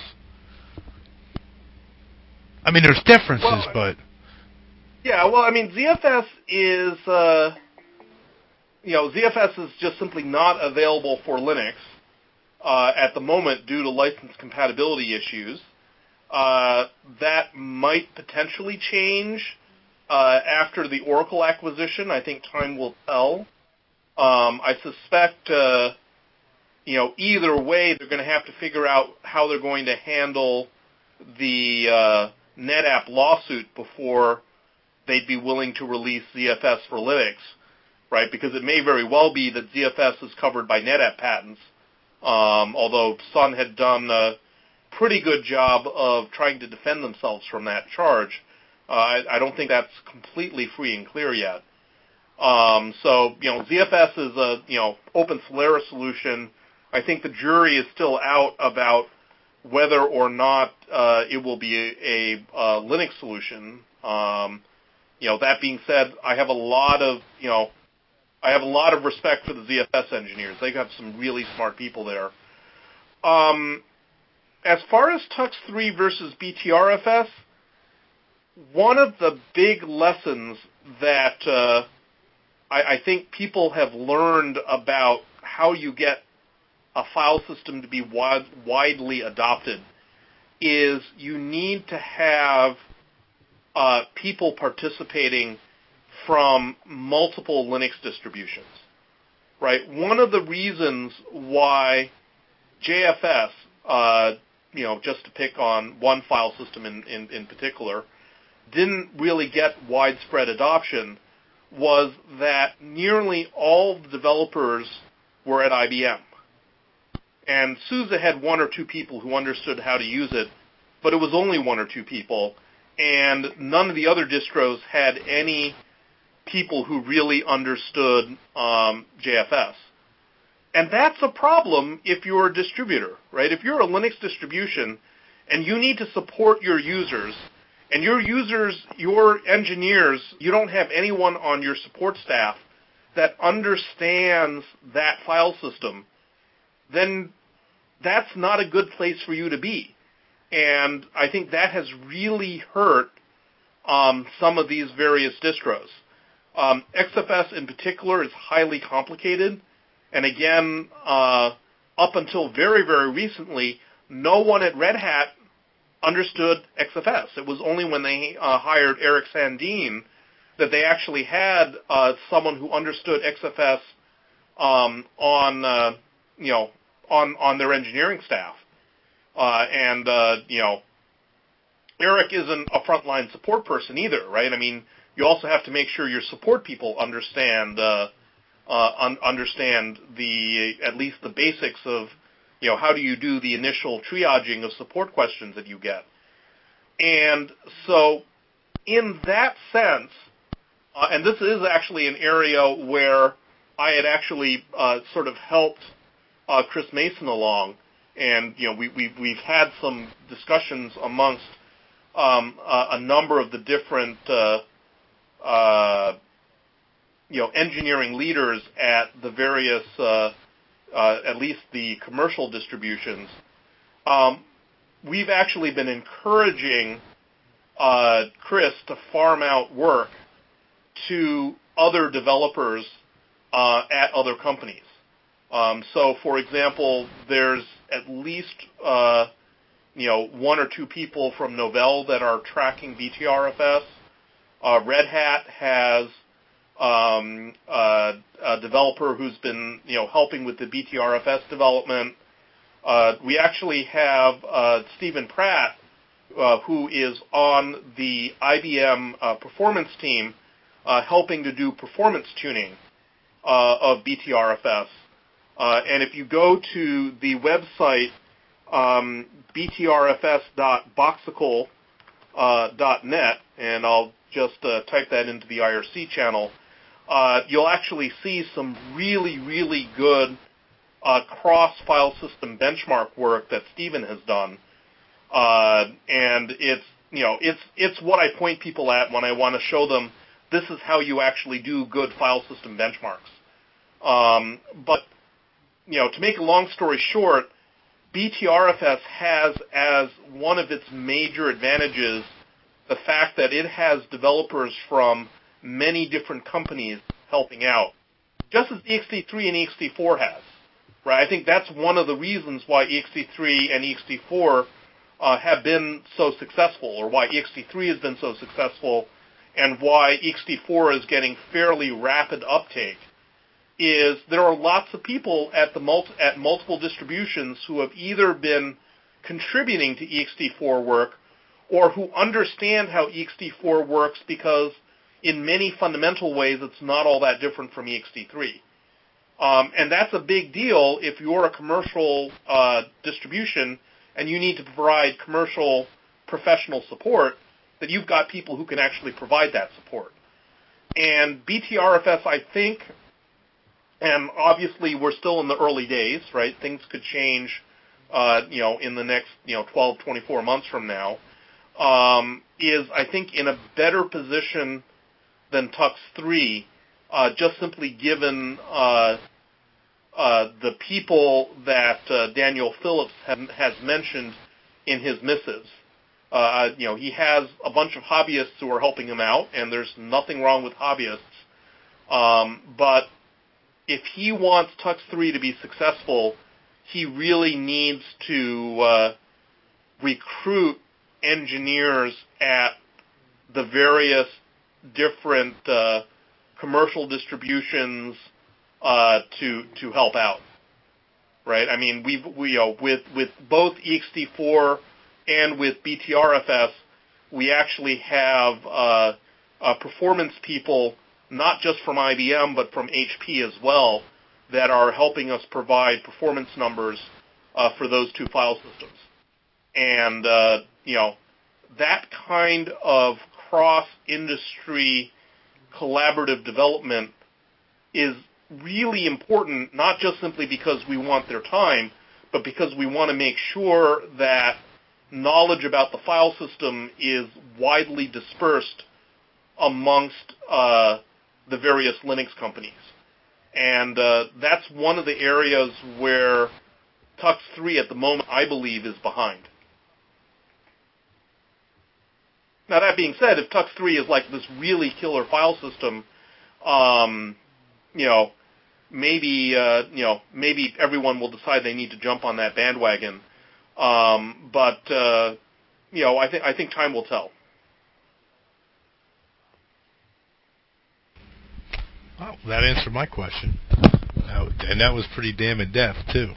A: I mean, there's differences, well, but...
O: Yeah, well, I mean, Z F S is... Uh, you know, Z F S is just simply not available for Linux uh, at the moment due to license compatibility issues. Uh, that might potentially change uh, after the Oracle acquisition. I think time will tell. Um, I suspect, uh, you know, either way, they're going to have to figure out how they're going to handle the uh, NetApp lawsuit before they'd be willing to release Z F S for Linux, right? Because it may very well be that Z F S is covered by NetApp patents, um, although Sun had done a pretty good job of trying to defend themselves from that charge. Uh, I, I don't think that's completely free and clear yet. Um, so, you know, Z F S is a, you know, open Solaris solution. I think the jury is still out about whether or not uh, it will be a, a, a Linux solution. Um, you know, that being said, I have a lot of, you know, I have a lot of respect for the Z F S engineers. They have some really smart people there. Um, as far as Tux three versus B T R F S, one of the big lessons that uh, I, I think people have learned about how you get a file system to be wide, widely adopted is you need to have uh, people participating from multiple Linux distributions, right? One of the reasons why J F S, uh, you know, just to pick on one file system in, in, in particular, didn't really get widespread adoption was that nearly all the developers were at I B M. And SUSE had one or two people who understood how to use it, but it was only one or two people, and none of the other distros had any people who really understood um, J F S. And that's a problem if you're a distributor, right? If you're a Linux distribution and you need to support your users, and your users, your engineers, you don't have anyone on your support staff that understands that file system, then that's not a good place for you to be. And I think that has really hurt um, some of these various distros. Um, X F S in particular is highly complicated. And again, uh, up until very, very recently, no one at Red Hat understood X F S. It was only when they uh, hired Eric Sandin that they actually had uh, someone who understood X F S um, on, uh, you know, on on their engineering staff. Uh, and uh, you know, Eric isn't a frontline support person either, right? I mean, you also have to make sure your support people understand uh, uh, un- understand the at least the basics of, you know, how do you do the initial triaging of support questions that you get. And so in that sense, uh, and this is actually an area where I had actually uh, sort of helped uh, Chris Mason along, and, you know, we, we, we've had some discussions amongst um, a, a number of the different, uh, uh, you know, engineering leaders at the various uh, Uh, at least the commercial distributions. Um, we've actually been encouraging uh, Chris to farm out work to other developers uh, at other companies. Um, so, for example, there's at least uh, you know one or two people from Novell that are tracking B T R F S. Uh, Red Hat has Um, uh, a developer who's been, you know, helping with the B T R F S development. Uh, we actually have uh, Stephen Pratt, uh, who is on the I B M uh, performance team, uh, helping to do performance tuning uh, of B T R F S. Uh, and if you go to the website um, b t r f s dot boxicle dot net, and I'll just uh, type that into the I R C channel, Uh, you'll actually see some really, really good uh, cross-file system benchmark work that Stephen has done, uh, and it's you know it's it's what I point people at when I want to show them this is how you actually do good file system benchmarks. Um, but you know, to make a long story short, B T R F S has as one of its major advantages the fact that it has developers from many different companies helping out, just as E X T three and E X T four has, right? I think that's one of the reasons why E X T three and E X T four uh, have been so successful, or why E X T three has been so successful, and why E X T four is getting fairly rapid uptake, is there are lots of people at the multi- at multiple distributions who have either been contributing to E X T four work or who understand how E X T four works, because in many fundamental ways it's not all that different from E X T three. Um, and that's a big deal if you're a commercial uh, distribution and you need to provide commercial professional support, that you've got people who can actually provide that support. And B T R F S, I think, and obviously we're still in the early days, right? Things could change, uh, you know, in the next, you know, twelve, twenty-four months from now, um, is, I think, in a better position than Tux three, uh, just simply given uh, uh, the people that uh, Daniel Phillips have, has mentioned in his missives. Uh, you know, he has a bunch of hobbyists who are helping him out, and there's nothing wrong with hobbyists. Um, but if he wants Tux three to be successful, he really needs to uh, recruit engineers at the various different uh, commercial distributions uh, to to help out, right? I mean, we've we you know with with both E X T four and with B T R F S, we actually have uh, uh, performance people, not just from I B M but from H P as well, that are helping us provide performance numbers uh, for those two file systems. And uh, you know, that kind of cross-industry collaborative development is really important, not just simply because we want their time, but because we want to make sure that knowledge about the file system is widely dispersed amongst uh, the various Linux companies. And uh, that's one of the areas where Tux three at the moment, I believe, is behind. Now, that being said, if Tux three is like this really killer file system, um, you know, maybe uh, you know, maybe everyone will decide they need to jump on that bandwagon. Um, but uh, you know, I think I think time will tell.
A: Well, that answered my question, and that was pretty damn in depth too.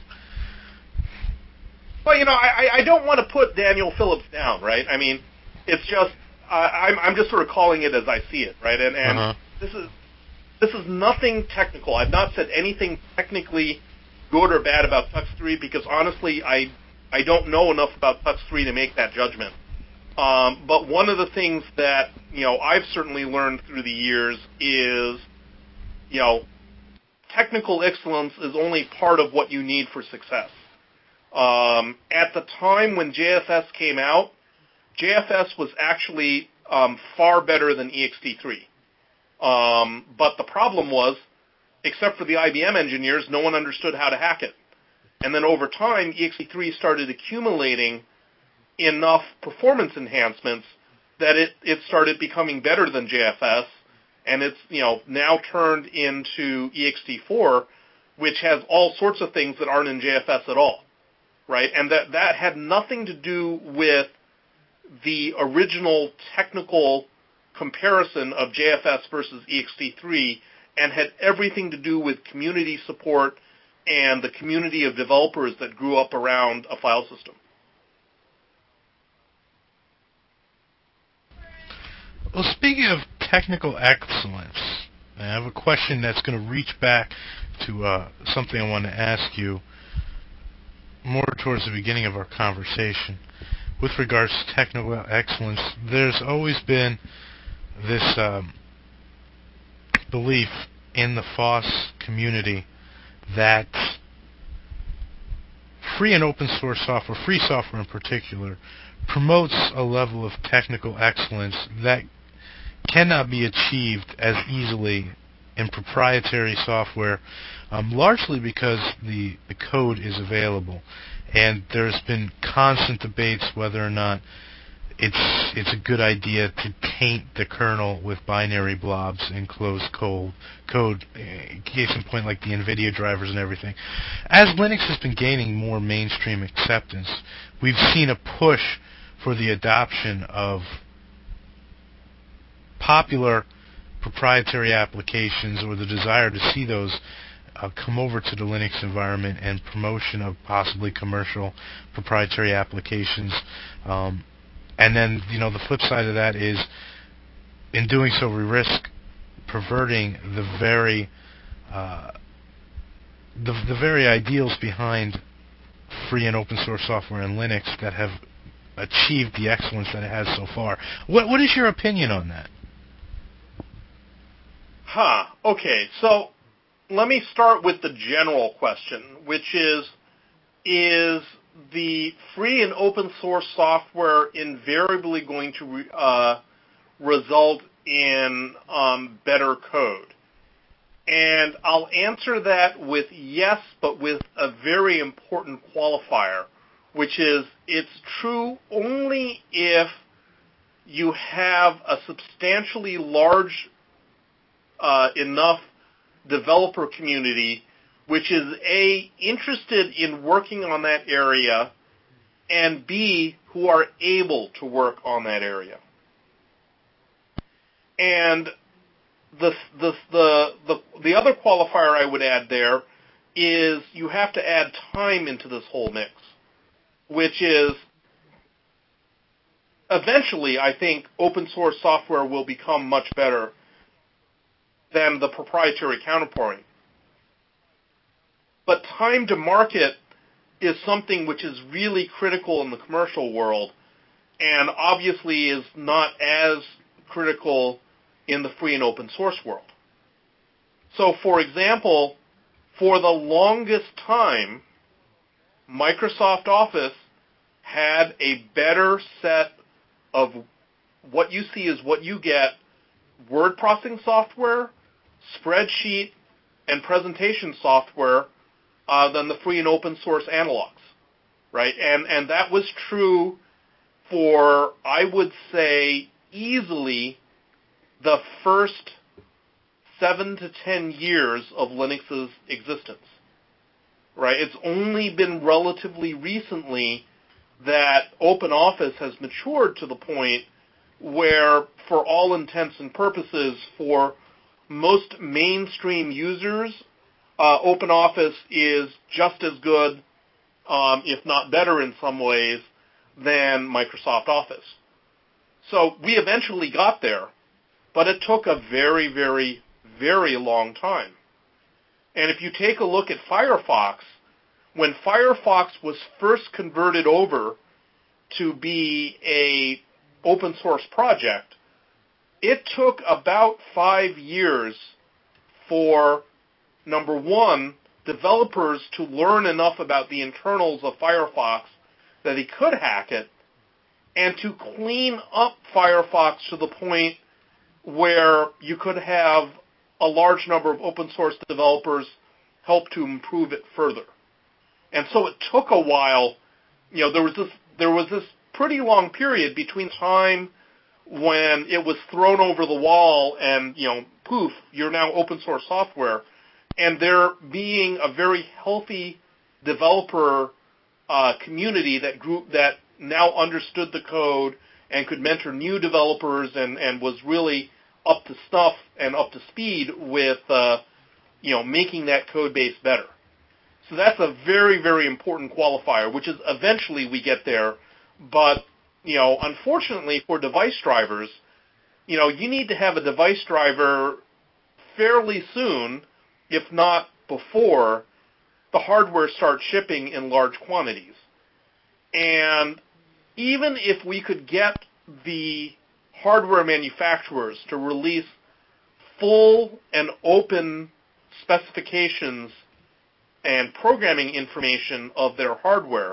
O: Well, you know, I, I don't want to put Daniel Phillips down, right? I mean, it's just uh, I'm I'm just sort of calling it as I see it, right? And and
A: uh-huh.
O: this is this is nothing technical. I've not said anything technically good or bad about Tux three because honestly, I I don't know enough about Tux three to make that judgment. Um, but one of the things that you know I've certainly learned through the years is, you know, technical excellence is only part of what you need for success. Um, at the time when J F S came out, J F S was actually um, far better than E X T three. Um, but the problem was, except for the I B M engineers, no one understood how to hack it. And then over time, E X T three started accumulating enough performance enhancements that it, it started becoming better than J F S, and it's you know now turned into E X T four, which has all sorts of things that aren't in J F S at all, right? And that, that had nothing to do with the original technical comparison of J F S versus E X T three, and had everything to do with community support and the community of developers that grew up around a file system.
A: Well, speaking of technical excellence, I have a question that's going to reach back to uh, something I want to ask you more towards the beginning of our conversation. With regards to technical excellence, there's always been this um, belief in the F O S community that free and open source software, free software in particular, promotes a level of technical excellence that cannot be achieved as easily in proprietary software, um, largely because the, the code is available. And there's been constant debates whether or not it's it's a good idea to taint the kernel with binary blobs in closed code, code, case in point like the NVIDIA drivers and everything. As Linux has been gaining more mainstream acceptance, we've seen a push for the adoption of popular proprietary applications, or the desire to see those uh, come over to the Linux environment and promotion of possibly commercial proprietary applications. Um, and then, you know, the flip side of that is, in doing so, we risk perverting the very uh, the, the very ideals behind free and open source software in Linux that have achieved the excellence that it has so far. What what is your opinion on that?
O: Huh. Okay, so let me start with the general question, which is, is the free and open source software invariably going to re, uh, result in um, better code? And I'll answer that with yes, but with a very important qualifier, which is it's true only if you have a substantially large uh, enough developer community which is A, interested in working on that area, and B, who are able to work on that area. And the the the the, the other qualifier I would add there is you have to add time into this whole mix, which is eventually I think open source software will become much better than the proprietary counterpart. But time to market is something which is really critical in the commercial world, and obviously is not as critical in the free and open source world. So, for example, for the longest time, Microsoft Office had a better set of what you see is what you get, word processing software, spreadsheet, and presentation software uh, than the free and open source analogs, right? And and that was true for, I would say, easily the first seven to ten years of Linux's existence, right? It's only been relatively recently that OpenOffice has matured to the point where, for all intents and purposes, for most mainstream users, uh, OpenOffice is just as good, um, if not better in some ways, than Microsoft Office. So we eventually got there, but it took a very, very, very long time. And if you take a look at Firefox, when Firefox was first converted over to be a open source project, it took about five years for, number one, developers to learn enough about the internals of Firefox that he could hack it, and to clean up Firefox to the point where you could have a large number of open source developers help to improve it further. And so it took a while. You know, there was this there was this pretty long period between time when it was thrown over the wall and, you know, poof, you're now open source software, and there being a very healthy developer uh, community that grew, that now understood the code and could mentor new developers and, and was really up to snuff and up to speed with, uh, you know, making that code base better. So that's a very, very important qualifier, which is eventually we get there. But, you know, unfortunately for device drivers, you know, you need to have a device driver fairly soon, if not before, the hardware starts shipping in large quantities. And even if we could get the hardware manufacturers to release full and open specifications and programming information of their hardware,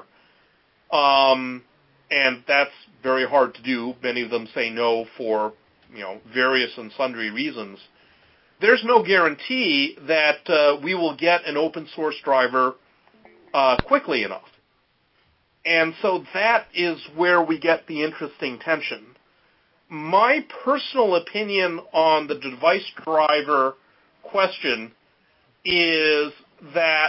O: um, and that's very hard to do. Many of them say no for, you know, various and sundry reasons. There's no guarantee that uh, we will get an open source driver uh, quickly enough. And so that is where we get the interesting tension. My personal opinion on the device driver question is that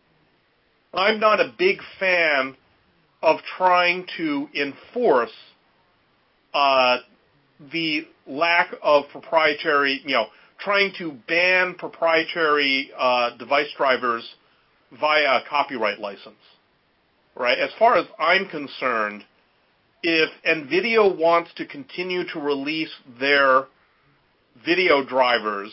O: I'm not a big fan of trying to enforce uh, the lack of proprietary, you know, trying to ban proprietary uh, device drivers via copyright license, right? As far as I'm concerned, if NVIDIA wants to continue to release their video drivers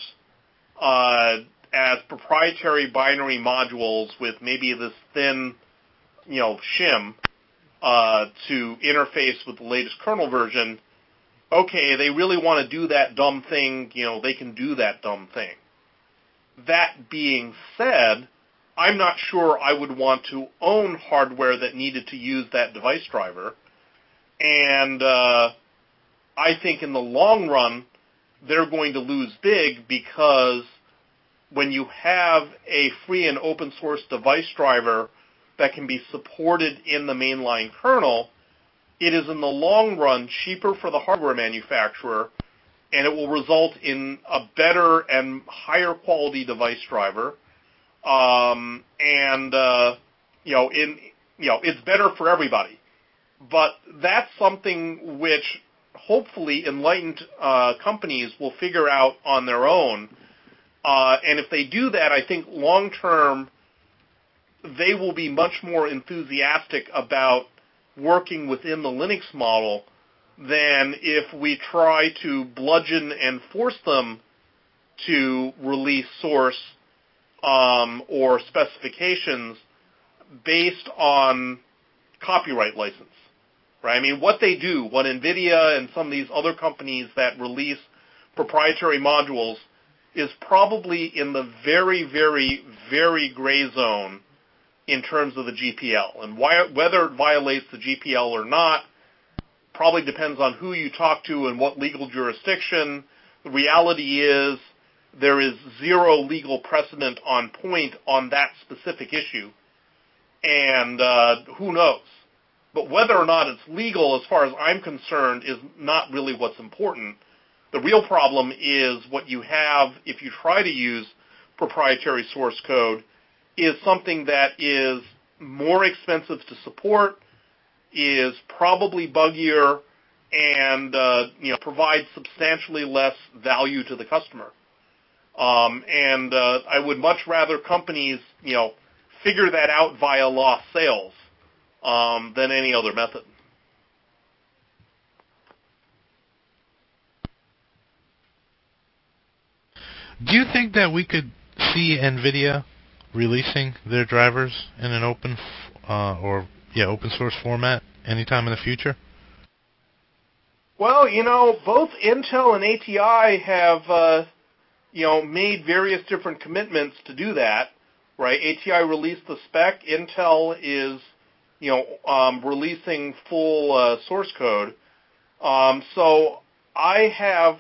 O: uh, as proprietary binary modules with maybe this thin, you know, shim uh, to interface with the latest kernel version, okay, they really want to do that dumb thing, you know, they can do that dumb thing. That being said, I'm not sure I would want to own hardware that needed to use that device driver. And uh, I think in the long run, they're going to lose big because when you have a free and open source device driver that can be supported in the mainline kernel, it is in the long run cheaper for the hardware manufacturer, and it will result in a better and higher quality device driver. Um, and, uh, you know, in, you know, it's better for everybody. But that's something which hopefully enlightened uh, companies will figure out on their own. Uh, and if they do that, I think long term, they will be much more enthusiastic about working within the Linux model than if we try to bludgeon and force them to release source um, or specifications based on copyright license. Right? I mean, what they do, what NVIDIA and some of these other companies that release proprietary modules is probably in the very, very, very gray zone in terms of the G P L. And why, whether it violates the G P L or not probably depends on who you talk to and what legal jurisdiction. The reality is there is zero legal precedent on point on that specific issue. And uh, who knows? But whether or not it's legal, as far as I'm concerned, is not really what's important. The real problem is what you have if you try to use proprietary source code is something that is more expensive to support, is probably buggier, and uh, you know provides substantially less value to the customer. Um, and uh, I would much rather companies you know figure that out via lost sales um, than any other method.
A: Do you think that we could see NVIDIA releasing their drivers in an open uh, or yeah open source format anytime in the future?
O: Well, you know, both Intel and A T I have uh, you know made various different commitments to do that. Right? A T I released the spec. Intel is you know um, releasing full uh, source code. Um, so I have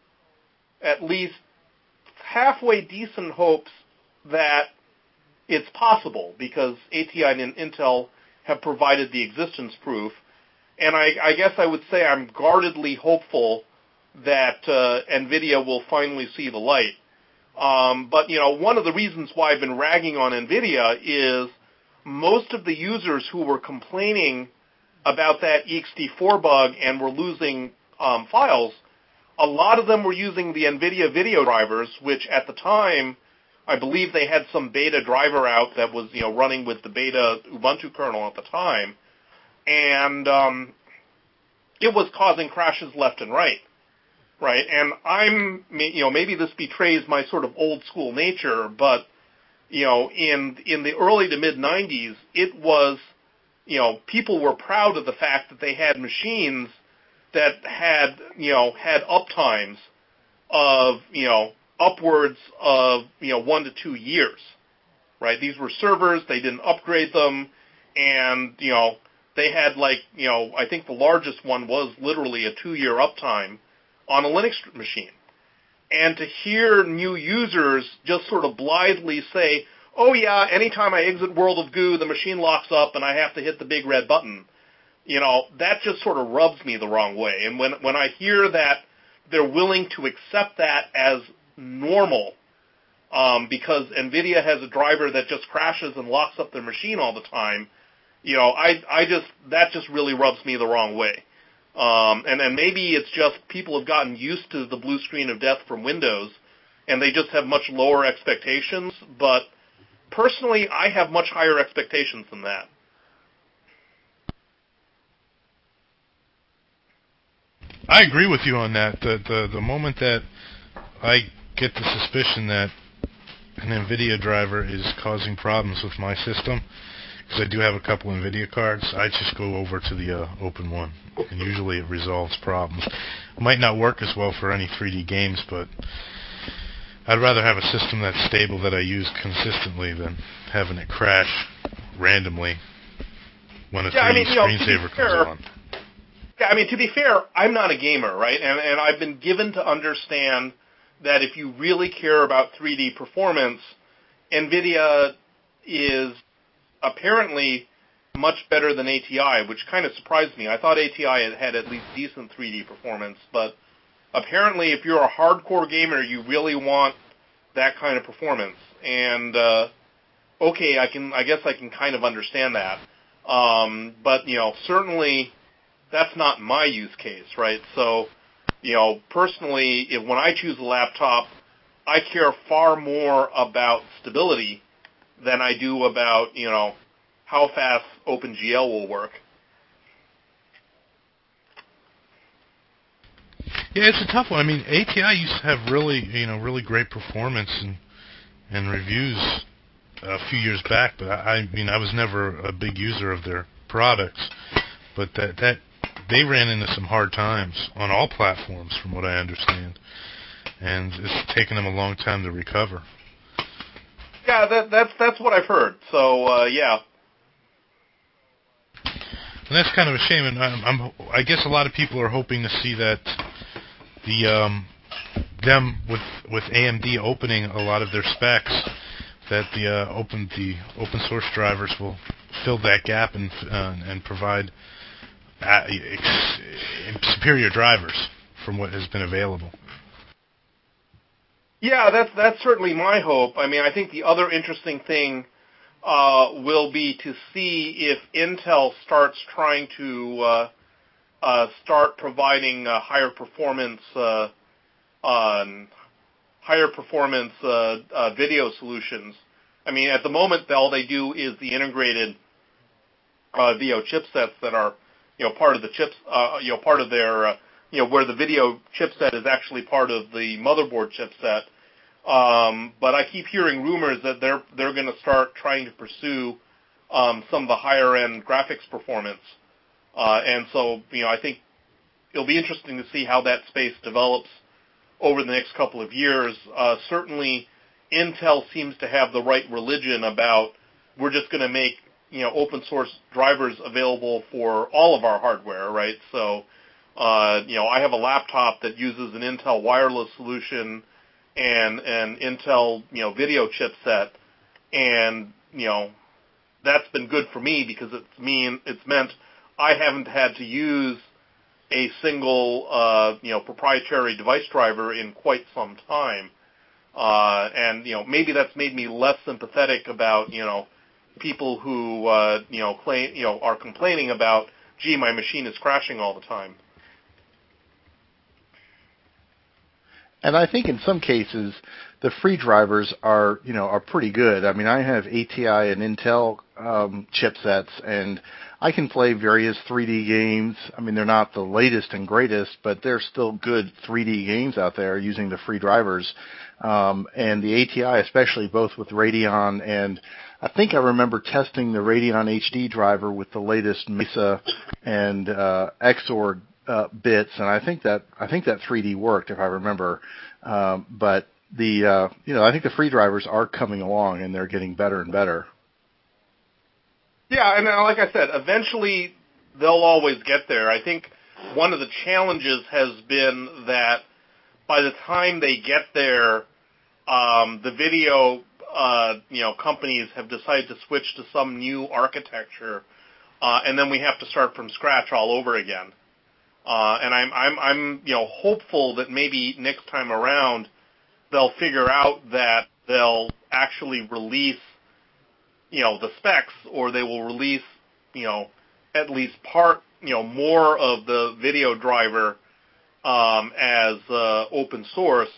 O: at least halfway decent hopes that it's possible because A T I and Intel have provided the existence proof. And I, I guess I would say I'm guardedly hopeful that uh, NVIDIA will finally see the light. Um, but, you know, one of the reasons why I've been ragging on NVIDIA is most of the users who were complaining about that E X T four bug and were losing um, files, a lot of them were using the NVIDIA video drivers, which at the time, I believe they had some beta driver out that was, you know, running with the beta Ubuntu kernel at the time. And um, it was causing crashes left and right, right? And I'm, you know, maybe this betrays my sort of old school nature, but, you know, in in the early to mid nineties, it was, you know, people were proud of the fact that they had machines that had, you know, had uptimes of, you know, upwards of, you know, one to two years, right? These were servers, they didn't upgrade them, and, you know, they had like, you know, I think the largest one was literally a two-year uptime on a Linux machine. And to hear new users just sort of blithely say, oh yeah, anytime I exit World of Goo, the machine locks up and I have to hit the big red button, you know, that just sort of rubs me the wrong way. And when when I hear that they're willing to accept that as normal um, because NVIDIA has a driver that just crashes and locks up their machine all the time, you know, I I just that just really rubs me the wrong way. Um, and and maybe it's just people have gotten used to the blue screen of death from Windows, and they just have much lower expectations. But personally, I have much higher expectations than that.
A: I agree with you on that. The the the moment that I get the suspicion that an NVIDIA driver is causing problems with my system, because I do have a couple NVIDIA cards, I just go over to the uh, open one, and usually it resolves problems. It might not work as well for any three D games, but I'd rather have a system that's stable that I use consistently than having it crash randomly when a
O: yeah,
A: three D
O: I mean, you know,
A: screensaver
O: fair,
A: comes on.
O: Yeah, I mean, to be fair, I'm not a gamer, right? And, and I've been given to understand that if you really care about three D performance, NVIDIA is apparently much better than A T I, which kind of surprised me. I thought A T I had, had at least decent three D performance, but apparently if you're a hardcore gamer, you really want that kind of performance. And, uh, okay, I can, I guess I can kind of understand that. Um, but, you know, certainly that's not my use case, right? So, you know, personally, if when I choose a laptop, I care far more about stability than I do about, you know, how fast OpenGL will work.
A: Yeah, it's a tough one. I mean, A T I used to have really, you know, really great performance and and reviews a few years back, but I, I mean, I was never a big user of their products. But that that they ran into some hard times on all platforms, from what I understand, and it's taken them a long time to recover.
O: Yeah, that, that's that's what I've heard. So uh, yeah,
A: and that's kind of a shame. And I'm, I'm I guess a lot of people are hoping to see that the um, them with with A M D opening a lot of their specs, that the uh, open the open source drivers will fill that gap and uh, and provide Uh, ex- superior drivers from what has been available.
O: Yeah, that's that's certainly my hope. I mean, I think the other interesting thing uh, will be to see if Intel starts trying to uh, uh, start providing uh, higher performance, uh, um, higher performance uh, uh, video solutions. I mean, at the moment, all they do is the integrated uh, video chipsets that are, you know, part of the chips, uh, you know, part of their, uh, you know, where the video chipset is actually part of the motherboard chipset. Um, but I keep hearing rumors that they're they're going to start trying to pursue um, some of the higher end graphics performance, uh, and so you know, I think it'll be interesting to see how that space develops over the next couple of years. Uh, certainly, Intel seems to have the right religion about we're just going to make, you know, open source drivers available for all of our hardware, right? So, uh, you know, I have a laptop that uses an Intel wireless solution and an Intel, you know, video chipset, and, you know, that's been good for me because it's mean it's meant I haven't had to use a single, uh, you know, proprietary device driver in quite some time. Uh, and, you know, maybe that's made me less sympathetic about, you know, people who, uh, you know, claim, you know, are complaining about, gee, my machine is crashing all the time.
Q: And I think in some cases, the free drivers are, you know, are pretty good. I mean, I have A T I and Intel um, chipsets, and I can play various three D games. I mean, they're not the latest and greatest, but they're still good three D games out there using the free drivers. Um, and the A T I, especially, both with Radeon, and I think I remember testing the Radeon H D driver with the latest Mesa and uh, X O R uh, bits, and I think that I think that three D worked, if I remember. Um, but the uh, you know, I think the free drivers are coming along, and they're getting better and better.
O: Yeah, and like I said, eventually they'll always get there. I think one of the challenges has been that by the time they get there, um, the video, uh, you know, companies have decided to switch to some new architecture, uh, and then we have to start from scratch all over again. Uh, and I'm, I'm, I'm, you know, hopeful that maybe next time around they'll figure out that they'll actually release, you know, the specs, or they will release, you know, at least part, you know, more of the video driver um, as uh, open source,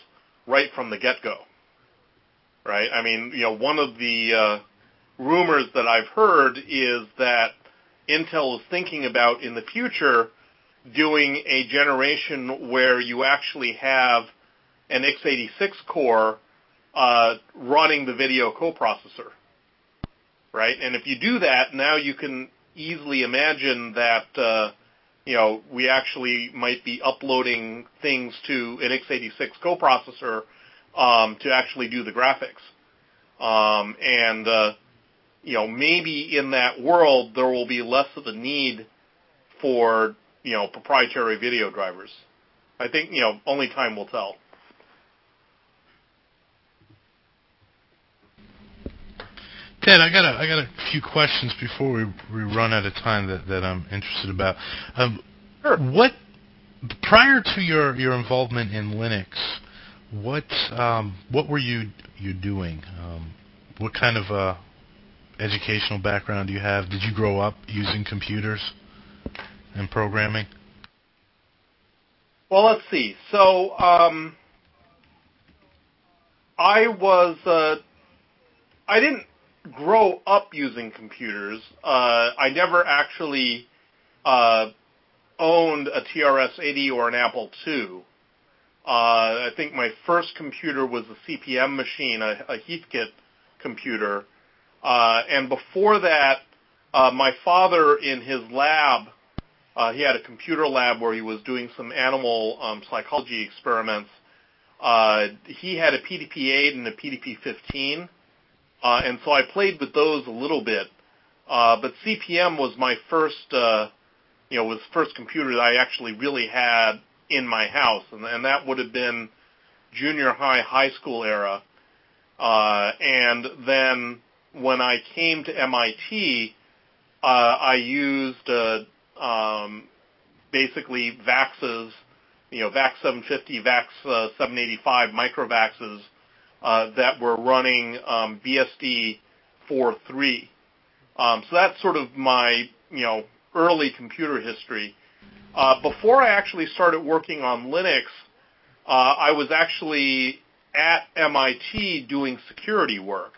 O: right from the get-go, right? I mean, you know, one of the uh, rumors that I've heard is that Intel is thinking about in the future doing a generation where you actually have an x eighty-six core uh, running the video coprocessor, right? And if you do that, now you can easily imagine that, uh, you know, we actually might be uploading things to an x eighty-six coprocessor um, to actually do the graphics. Um, and, uh, you know, maybe in that world there will be less of a need for, you know, proprietary video drivers. I think, you know, only time will tell.
A: Ted, I got a, I got a few questions before we, we run out of time that, that I'm interested about. Um,
O: sure.
A: What, prior to your, your involvement in Linux, what um, what were you you doing? Um, what kind of uh, educational background do you have? Did you grow up using computers and programming?
O: Well, let's see. So um, I was uh, I didn't grow up using computers. Uh, I never actually uh, owned a T R S eighty or an Apple two. Uh, I think my first computer was a C P M machine, a, a Heathkit computer. Uh, and before that, uh, my father in his lab, uh, he had a computer lab where he was doing some animal um, psychology experiments. Uh, he had a P D P eight and a P D P fifteen. Uh, and so I played with those a little bit. Uh, but C P M was my first, uh, you know, was the first computer that I actually really had in my house. And, and that would have been junior high, high school era. Uh, and then when I came to M I T, uh, I used, uh, um, basically VAXes, you know, VAX seven fifty, VAX uh, seven eighty-five microVAXes, Uh, that were running um, B S D four point three. Um, so that's sort of my, you know, early computer history. Uh, before I actually started working on Linux, uh, I was actually at M I T doing security work.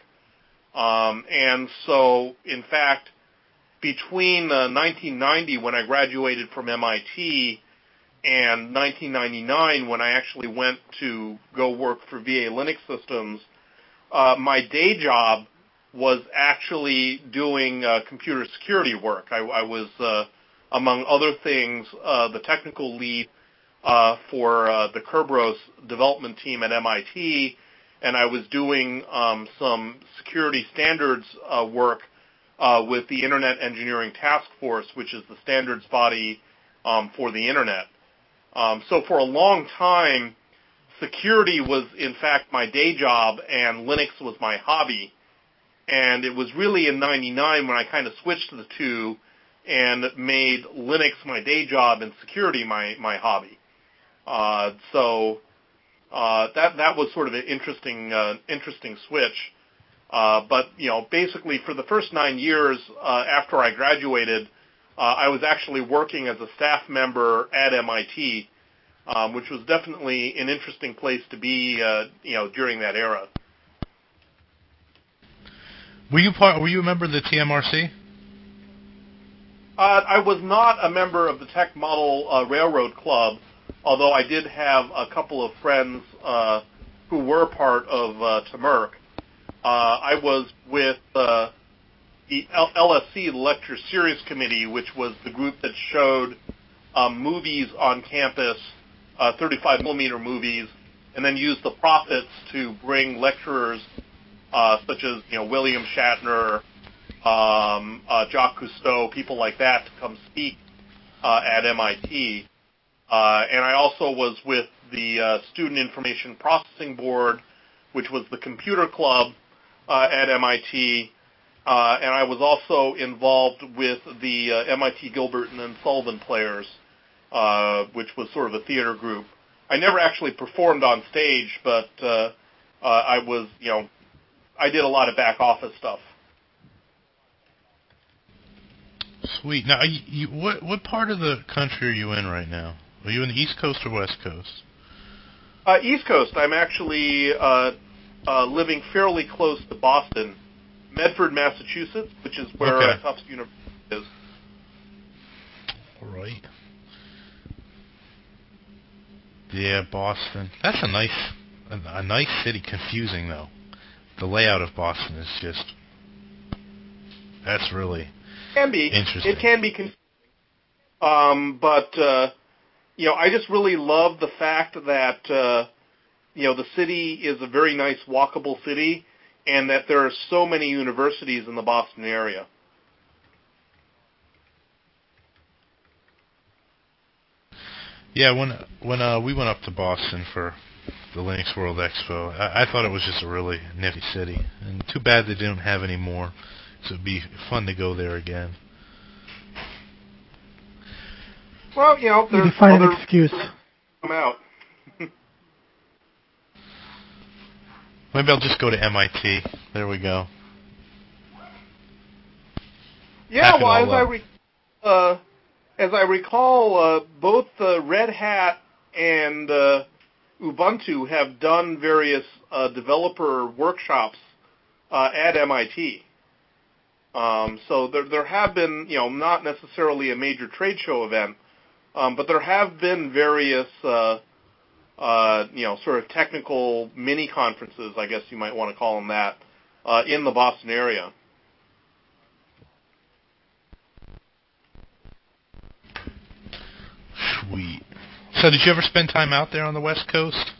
O: Um, and so, in fact, between uh, nineteen ninety, when I graduated from M I T, and nineteen ninety-nine, when I actually went to go work for V A Linux Systems, uh, my day job was actually doing uh, computer security work. I, I was, uh, among other things, uh, the technical lead uh, for uh, the Kerberos development team at M I T, and I was doing um, some security standards uh, work uh, with the Internet Engineering Task Force, which is the standards body um, for the Internet. Um, so for a long time, security was, in fact, my day job, and Linux was my hobby. And it was really in ninety-nine when I kind of switched to the two and made Linux my day job and security my, my hobby. Uh, so uh, that that was sort of an interesting uh, interesting switch. Uh, but, you know, basically for the first nine years uh, after I graduated, Uh, I was actually working as a staff member at M I T, um, which was definitely an interesting place to be, uh, you know, during that era.
A: Were you part? Were you a member of the T M R C?
O: Uh, I was not a member of the Tech Model uh, Railroad Club, although I did have a couple of friends uh, who were part of uh, T M R C. Uh, I was with uh, the L S C, the Lecture Series Committee, which was the group that showed um, movies on campus, uh, thirty-five millimeter movies, and then used the profits to bring lecturers uh, such as, you know, William Shatner, um, uh, Jacques Cousteau, people like that to come speak uh, at M I T. Uh, and I also was with the uh, Student Information Processing Board, which was the computer club uh, at M I T. Uh, and I was also involved with the uh, M I T Gilbert and Sullivan Players, uh, which was sort of a theater group. I never actually performed on stage, but uh, uh, I was, you know, I did a lot of back office stuff.
A: Sweet. Now, you, you, what what part of the country are you in right now? Are you in the East Coast or West Coast?
O: Uh, East Coast. I'm actually uh, uh, living fairly close to Boston, Medford, Massachusetts, which is where
A: okay.
O: uh, Tufts University is.
A: All right. Yeah, Boston. That's a nice, a, a nice city. Confusing though. The layout of Boston is just. That's really.
O: Can be.
A: Interesting.
O: It can be confusing. Um, but uh, you know, I just really love the fact that uh, you know the city is a very nice, walkable city, and that there are so many universities in the Boston area.
A: Yeah, when when uh, we went up to Boston for the Linux World Expo, I, I thought it was just a really nifty city, and too bad they didn't have any more. So it'd be fun to go there again.
O: Well, you know, there's
M: you can find
O: other
M: an excuse.
O: Come out.
A: Maybe I'll just go to M I T. There we go.
O: Yeah, well, as I, re- uh, as I recall, uh, both uh, Red Hat and uh, Ubuntu have done various uh, developer workshops uh, at M I T. Um, so there, there have been, you know, not necessarily a major trade show event, um, but there have been various, uh, uh, you know, sort of technical mini conferences, I guess you might want to call them that, uh, in the Boston area.
A: Sweet. So did you ever spend time out there on the West Coast?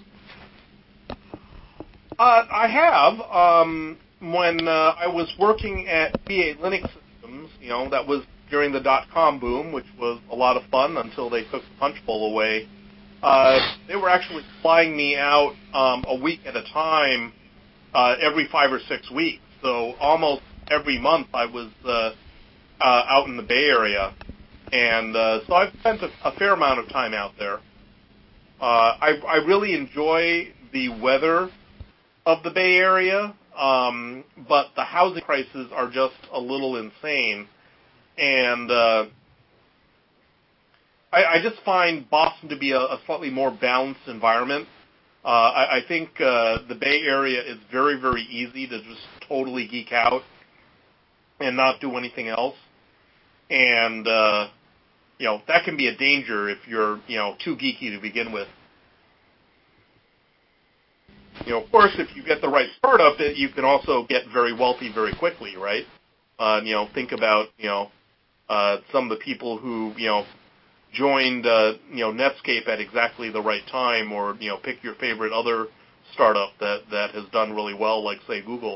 O: Uh, I have. Um, when uh, I was working at B A Linux Systems, you know, that was during the dot-com boom, which was a lot of fun until they took the punch bowl away. Uh, they were actually flying me out um, a week at a time uh, every five or six weeks. So almost every month I was uh, uh, out in the Bay Area. And uh, so I've spent a, a fair amount of time out there. Uh, I, I really enjoy the weather of the Bay Area, um, but the housing prices are just a little insane. And uh, I, I just find Boston to be a, a slightly more balanced environment. Uh, I, I think uh, the Bay Area is very, very easy to just totally geek out and not do anything else. And, uh, you know, that can be a danger if you're, you know, too geeky to begin with. You know, of course, if you get the right startup, it, you can also get very wealthy very quickly, right? Uh, you know, think about, you know, uh, some of the people who, you know, joined, uh, you know, Netscape at exactly the right time, or, you know, pick your favorite other startup that, that has done really well, like, say, Google.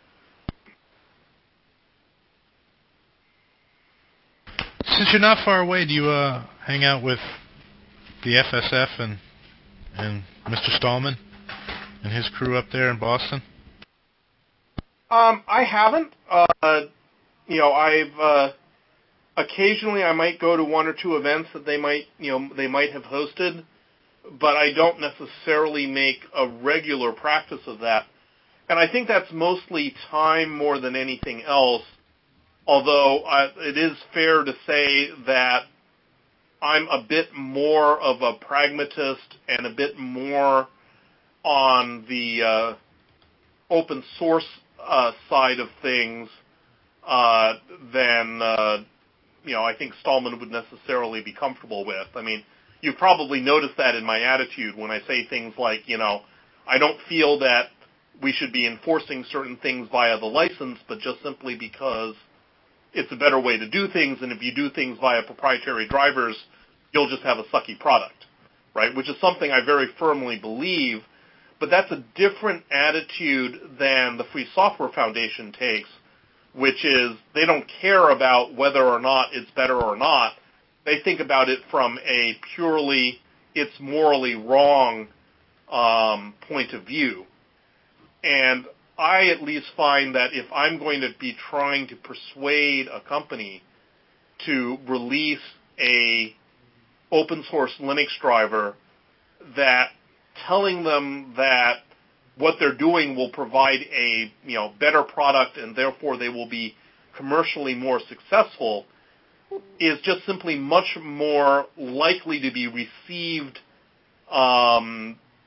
A: Since you're not far away, do you uh, hang out with the F S F and and Mister Stallman and his crew up there in Boston?
O: Um, I haven't. Uh, you know, I've uh, occasionally I might go to one or two events that they might, you know, they might have hosted, but I don't necessarily make a regular practice of that. And I think that's mostly time more than anything else. Although uh, it is fair to say that I'm a bit more of a pragmatist and a bit more on the uh, open source uh, side of things uh, than, uh, you know, I think Stallman would necessarily be comfortable with. I mean, you've probably noticed that in my attitude when I say things like, you know, I don't feel that we should be enforcing certain things via the license, but just simply because it's a better way to do things, and if you do things via proprietary drivers, you'll just have a sucky product, right? Which is something I very firmly believe, but that's a different attitude than the Free Software Foundation takes, which is they don't care about whether or not it's better or not. They think about it from a purely it's morally wrong um, point of view. And I at least find that if I'm going to be trying to persuade a company to release a open source Linux driver, that telling them that what they're doing will provide a, you know, better product and therefore they will be commercially more successful is just simply much more likely to be received um,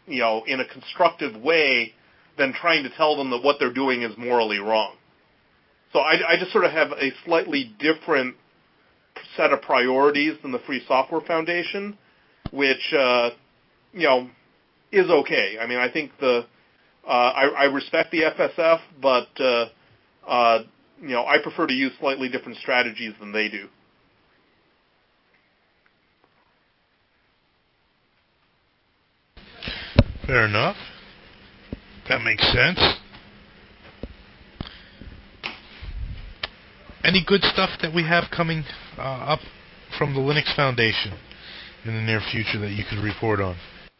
O: you know, in a constructive way than trying to tell them that what they're doing is morally wrong. So I, I just sort of have a slightly different set of priorities than the Free Software Foundation, which, uh, you know, is okay. I mean, I think the uh, I, I respect the F S F, but uh, uh, you know, I prefer to use slightly different strategies than they do.
A: Fair enough. That makes sense. Any good stuff that we have coming uh, up from the Linux Foundation in the near future that you could report on?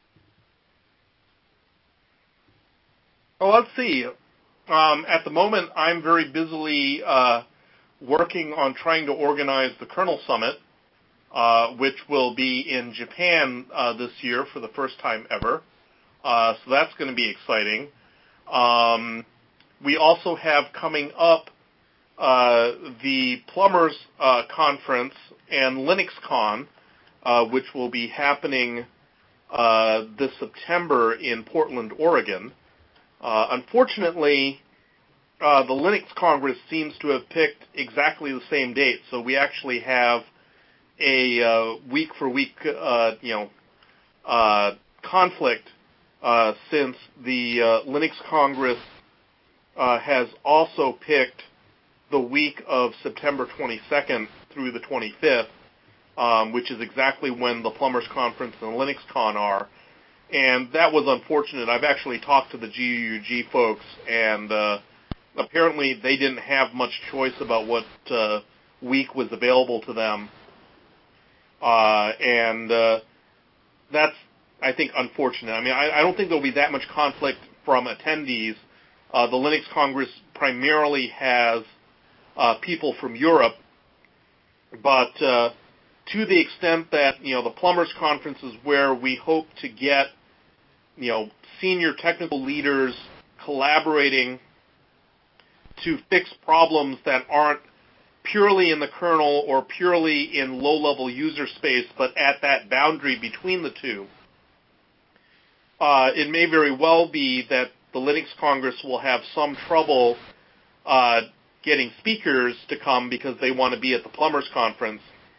O: Oh, let's see. Um, at the moment, I'm very busily uh, working on trying to organize the Kernel Summit, uh, which will be in Japan uh, this year for the first time ever. Uh, so that's going to be exciting. Um, we also have coming up uh, the Plumbers uh, Conference and LinuxCon, uh, which will be happening uh, this September in Portland, Oregon. Uh, unfortunately, uh, the Linux Congress seems to have picked exactly the same date, so we actually have a uh, week-for-week, uh, you know, uh, conflict uh, since the uh, Linux Congress uh, has also picked the week of September twenty-second through the twenty-fifth, um, which is exactly when the Plumbers Conference and LinuxCon are. And that was unfortunate. I've actually talked to the G U U G folks, and uh, apparently they didn't have much choice about what uh, week was available to them. Uh, and uh, that's, I think, unfortunate. I mean, I, I don't think there'll be that much conflict from attendees. Uh, the Linux Congress primarily has uh, people from Europe, but uh, to the extent that, you know, the Plumbers Conference is where we hope to get, you know, senior technical leaders collaborating to fix problems that aren't purely in the kernel or purely in low-level user space, but at that boundary between the two. Uh, it may very well be that the Linux Congress will have some trouble uh, getting speakers to come because they want to be at the Plumbers Conference.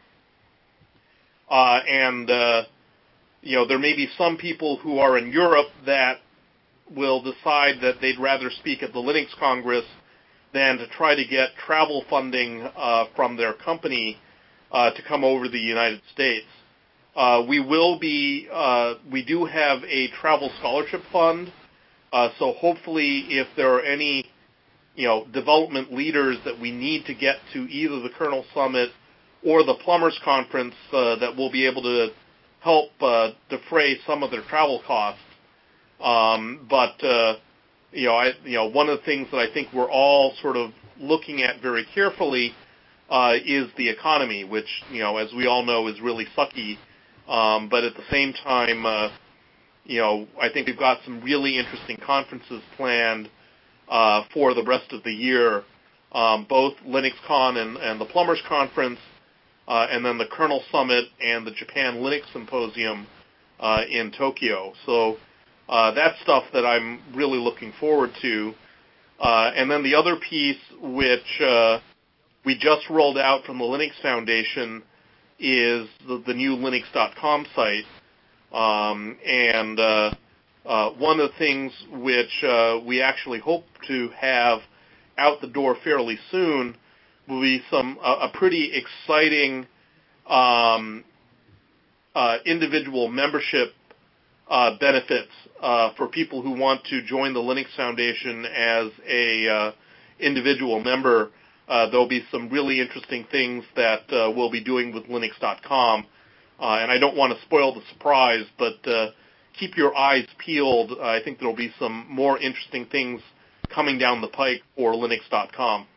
O: Uh, and, uh, you know, there may be some people who are in Europe that will decide that they'd rather speak at the Linux Congress than to try to get travel funding uh, from their company uh, to come over to the United States. Uh, we will be, uh, we do have a travel scholarship fund, uh, so hopefully if there are any, you know, development leaders that we need to get to either the Kernel Summit or the Plumbers Conference, uh, that we'll be able to help uh, defray some of their travel costs. Um, but uh, you know, I, you know, one of the things that I think we're all sort of looking at very carefully uh, is the economy, which, you know, as we all know, is really sucky. Um, but at the same time, uh, you know, I think we've got some really interesting conferences planned uh, for the rest of the year, um, both LinuxCon and, and the Plumbers Conference, uh, and then the Kernel Summit and the Japan Linux Symposium uh, in Tokyo. So uh, that's stuff that I'm really looking forward to. Uh, and then the other piece, which uh, we just rolled out from the Linux Foundation, is the, the new Linux dot com site. Um, and uh, uh, one of the things which uh, we actually hope to have out the door fairly soon will be some uh, a pretty exciting um, uh, individual membership uh, benefits uh, for people who want to join the Linux Foundation as a uh, individual member. Uh, there'll be some really interesting things that uh, we'll be doing with Linux dot com. Uh, and I don't want to spoil the surprise, but uh, keep your eyes peeled. Uh, I think there'll be some more interesting things coming down the pike for Linux dot com.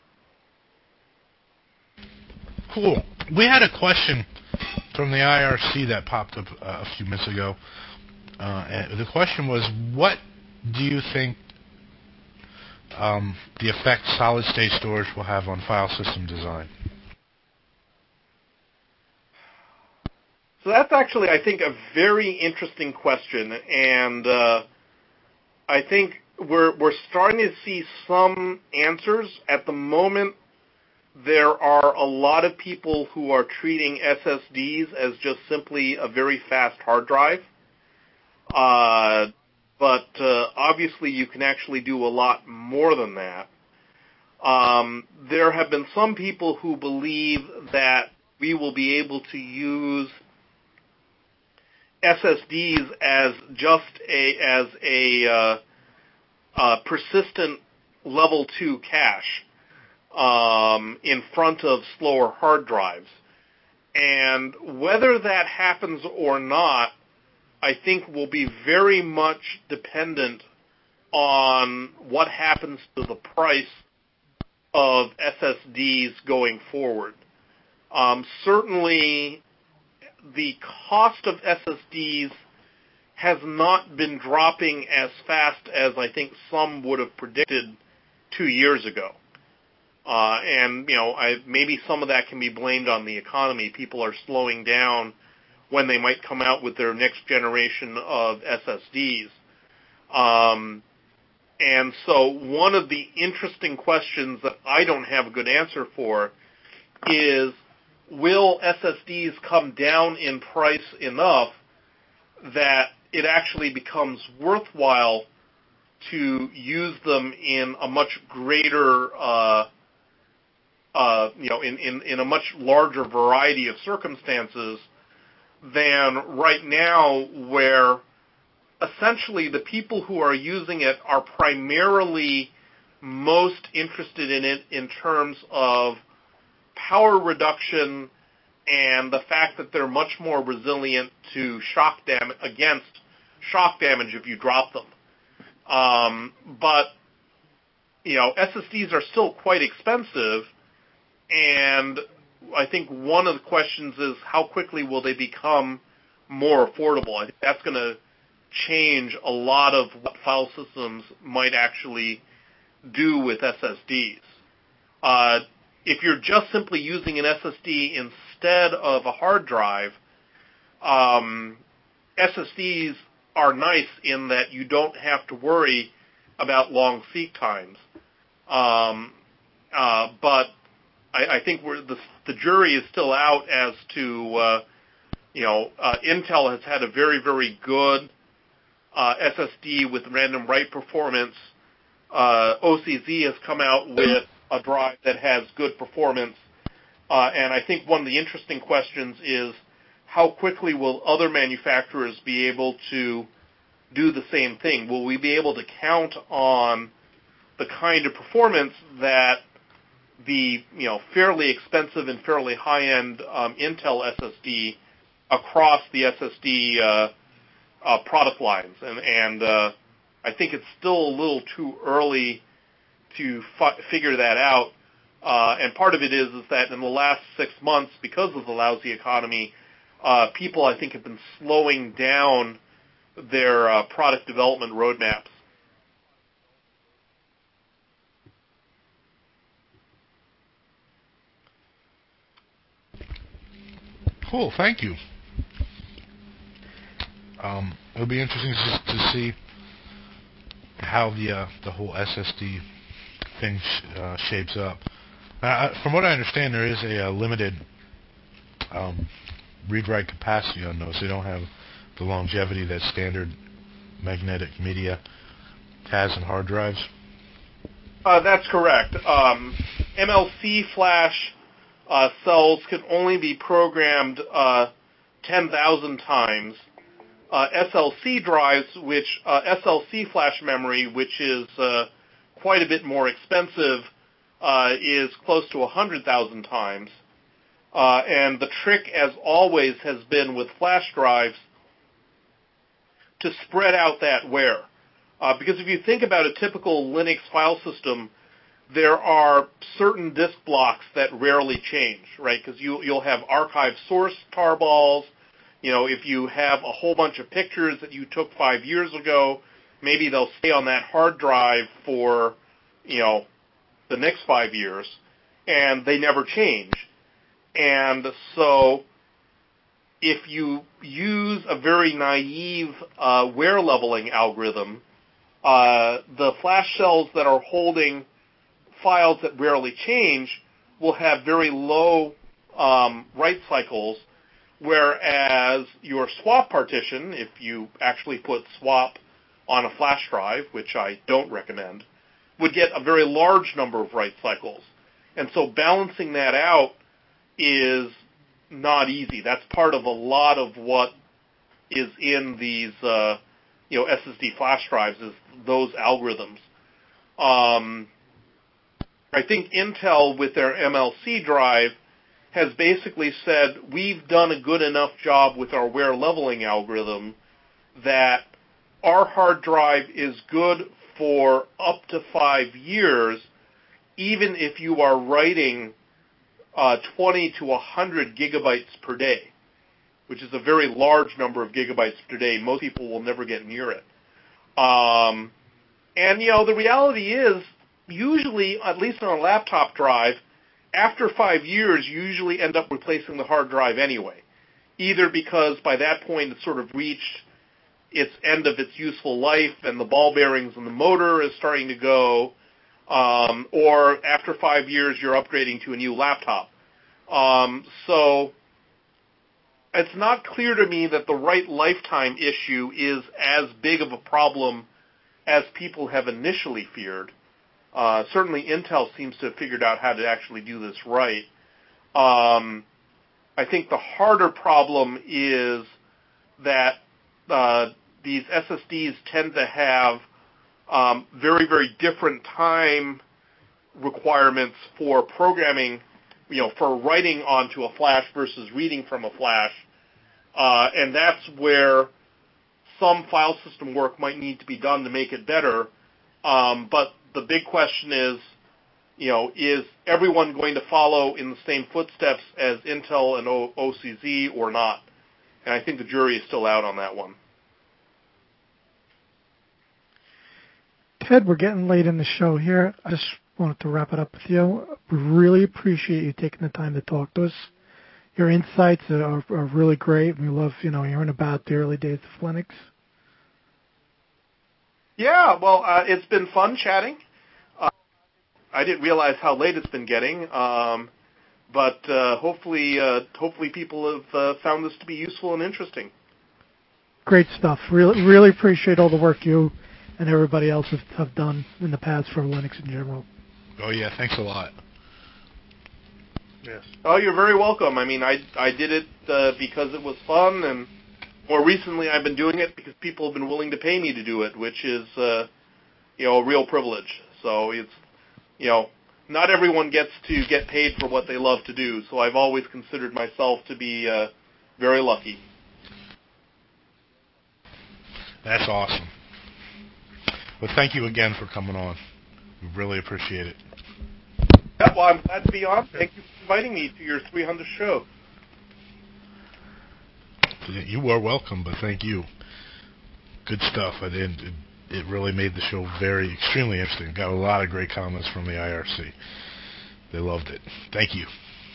A: Cool. We had a question from the I R C that popped up uh, a few minutes ago. Uh, and the question was, what do you think um, the effect solid-state storage will have on file system design?
O: So that's actually, I think, a very interesting question, and uh, I think we're we're starting to see some answers. At the moment, there are a lot of people who are treating S S Ds as just simply a very fast hard drive. Uh, but uh, obviously, you can actually do a lot more than that. Um, there have been some people who believe that we will be able to use S S Ds as just a as a uh, uh, persistent level two cache um, in front of slower hard drives, and whether that happens or not, I think will be very much dependent on what happens to the price of S S Ds going forward. Um, certainly, the cost of S S Ds has not been dropping as fast as I think some would have predicted two years ago. Uh, and, you know, I, maybe some of that can be blamed on the economy. People are slowing down when they might come out with their next generation of S S Ds. Um, and so one of the interesting questions that I don't have a good answer for is, will S S Ds come down in price enough that it actually becomes worthwhile to use them in a much greater, uh, uh, you know, in, in, in a much larger variety of circumstances than right now, where essentially the people who are using it are primarily most interested in it in terms of power reduction and the fact that they're much more resilient to shock dam- against shock damage if you drop them. Um, but, you know, S S Ds are still quite expensive, and I think one of the questions is how quickly will they become more affordable. I think that's going to change a lot of what file systems might actually do with S S Ds. Uh, if you're just simply using an S S D instead of a hard drive, um, S S Ds are nice in that you don't have to worry about long seek times. Um, uh, but I, I think we're, the, the jury is still out as to, uh, you know, uh, Intel has had a very, very good uh, S S D with random write performance. Uh, O C Z has come out with a drive that has good performance. Uh, and I think one of the interesting questions is how quickly will other manufacturers be able to do the same thing? Will we be able to count on the kind of performance that the, you know, fairly expensive and fairly high-end um, Intel S S D across the S S D uh, uh, product lines? And, and uh, I think it's still a little too early to fi- figure that out. Uh, and part of it is, is that in the last six months, because of the lousy economy, uh, people, I think, have been slowing down their uh, product development roadmaps.
A: Cool, thank you. Um, it'll be interesting to, to see how the uh, the whole S S D thing sh- uh, shapes up. Uh, from what I understand, there is a, a limited um, read-write capacity on those. They don't have the longevity that standard magnetic media has in hard drives.
O: Uh, that's correct. Um, M L C flash uh, cells can only be programmed uh, ten thousand times. Uh, S L C drives, which uh, S L C flash memory, which is uh, quite a bit more expensive, uh, is close to one hundred thousand times. Uh, and the trick, as always, has been with flash drives to spread out that wear. Uh, because if you think about a typical Linux file system, there are certain disk blocks that rarely change, right? Because you, you'll have archive source tarballs. You know, if you have a whole bunch of pictures that you took five years ago, maybe they'll stay on that hard drive for, you know, the next five years, and they never change. And so if you use a very naive uh, wear leveling algorithm, uh, the flash cells that are holding files that rarely change will have very low um, write cycles, whereas your swap partition, if you actually put swap on a flash drive, which I don't recommend, would get a very large number of write cycles. And so balancing that out is not easy. That's part of a lot of what is in these uh, you know, S S D flash drives is those algorithms. Um, I think Intel, with their M L C drive, has basically said, we've done a good enough job with our wear leveling algorithm that our hard drive is good for up to five years, even if you are writing uh, twenty to one hundred gigabytes per day, which is a very large number of gigabytes per day. Most people will never get near it. Um, and, you know, the reality is, usually, at least on a laptop drive, after five years, you usually end up replacing the hard drive anyway, either because by that point it's sort of reached its end of its useful life and the ball bearings and the motor is starting to go, um, or after five years you're upgrading to a new laptop. Um, so it's not clear to me that the write lifetime issue is as big of a problem as people have initially feared. Uh, certainly Intel seems to have figured out how to actually do this right. Um, I think the harder problem is that uh, these S S Ds tend to have um, very, very different time requirements for programming, you know, for writing onto a flash versus reading from a flash. Uh, and that's where some file system work might need to be done to make it better. Um, but the big question is, you know, is everyone going to follow in the same footsteps as Intel and o- OCZ or not? And I think the jury is still out on that one.
M: Ted, we're getting late in the show here. I just wanted to wrap it up with you. We really appreciate you taking the time to talk to us. Your insights are, are really great. We love, you know, hearing about the early days of Linux.
O: Yeah, well, uh, it's been fun chatting. Uh, I didn't realize how late it's been getting, um, but uh, hopefully, uh, hopefully people have uh, found this to be useful and interesting.
M: Great stuff. Really, really appreciate all the work you and everybody else have, have done in the past for Linux in general.
A: Oh yeah, thanks a lot.
O: Yes. Oh, you're very welcome. I mean, I I did it uh, because it was fun, and more recently I've been doing it because people have been willing to pay me to do it, which is uh, you know, a real privilege. So it's, you know, not everyone gets to get paid for what they love to do. So I've always considered myself to be uh, very lucky.
A: That's awesome. Well, thank you again for coming on. We really appreciate it.
O: Yeah, well, I'm glad to be on. Thank you for inviting me to your three hundredth show.
A: You are welcome, but thank you. Good stuff. I did. It, it really made the show very, extremely interesting. Got a lot of great comments from the I R C. They loved it. Thank you.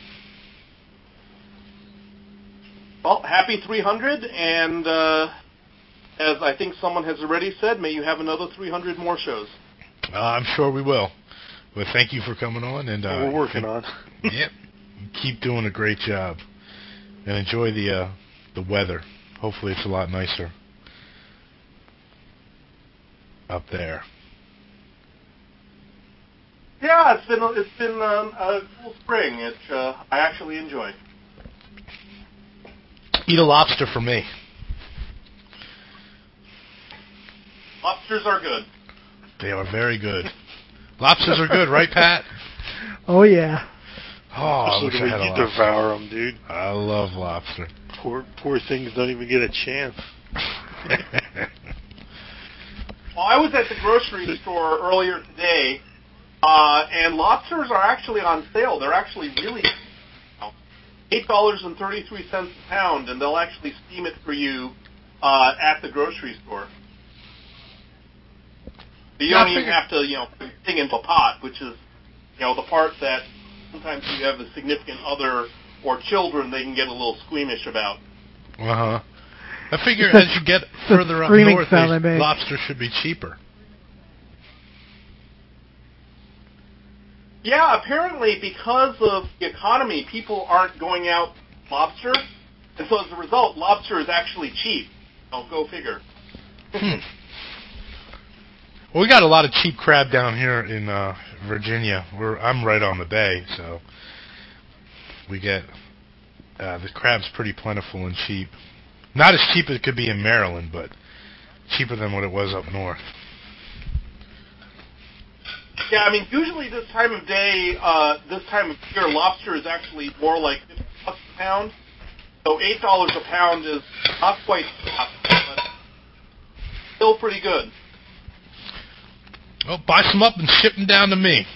O: Well, happy three hundred, and uh, as I think someone has already said, may you have another three hundred more shows.
A: Uh, I'm sure we will. Well, thank you for coming on, and uh,
Q: we're working
A: keep,
Q: on.
A: Yep, keep doing a great job, and enjoy the uh, the weather. Hopefully, it's a lot nicer up there.
O: Yeah, it's been it's been um, a cool spring. It uh, I actually enjoy.
A: Eat a lobster for me.
O: Lobsters are good.
A: They are very good. Lobsters are good, right, Pat?
M: Oh, yeah.
A: Oh, I
J: so
A: wish
J: the
A: I
J: way
A: had a
J: you
A: lobster.
J: devour them, dude.
A: I love lobster.
J: Poor, poor things don't even get a chance.
O: Well, I was at the grocery store earlier today, uh, and lobsters are actually on sale. They're actually really eight dollars and thirty-three cents a pound, and they'll actually steam it for you uh, at the grocery store. You don't even have to, you know, put the thing into a pot, which is, you know, the part that sometimes you have a significant other or children, they can get a little squeamish about.
A: Uh huh. I figure
M: It's
A: as you get
M: a
A: further up
M: screaming
A: north,
M: sound
A: they,
M: I made.
A: lobster should be cheaper.
O: Yeah, apparently because of the economy, people aren't going out lobster, and so as a result, lobster is actually cheap. Oh, go figure.
A: Hmm. Well, we got a lot of cheap crab down here in uh, Virginia. We're I'm right on the bay, so we get uh, the crab's pretty plentiful and cheap. Not as cheap as it could be in Maryland, but cheaper than what it was up north.
O: Yeah, I mean, usually this time of day, uh, this time of year, lobster is actually more like fifty bucks a pound. So eight dollars a pound is not quite half, but still pretty good.
A: Well, buy some up and ship them down to me.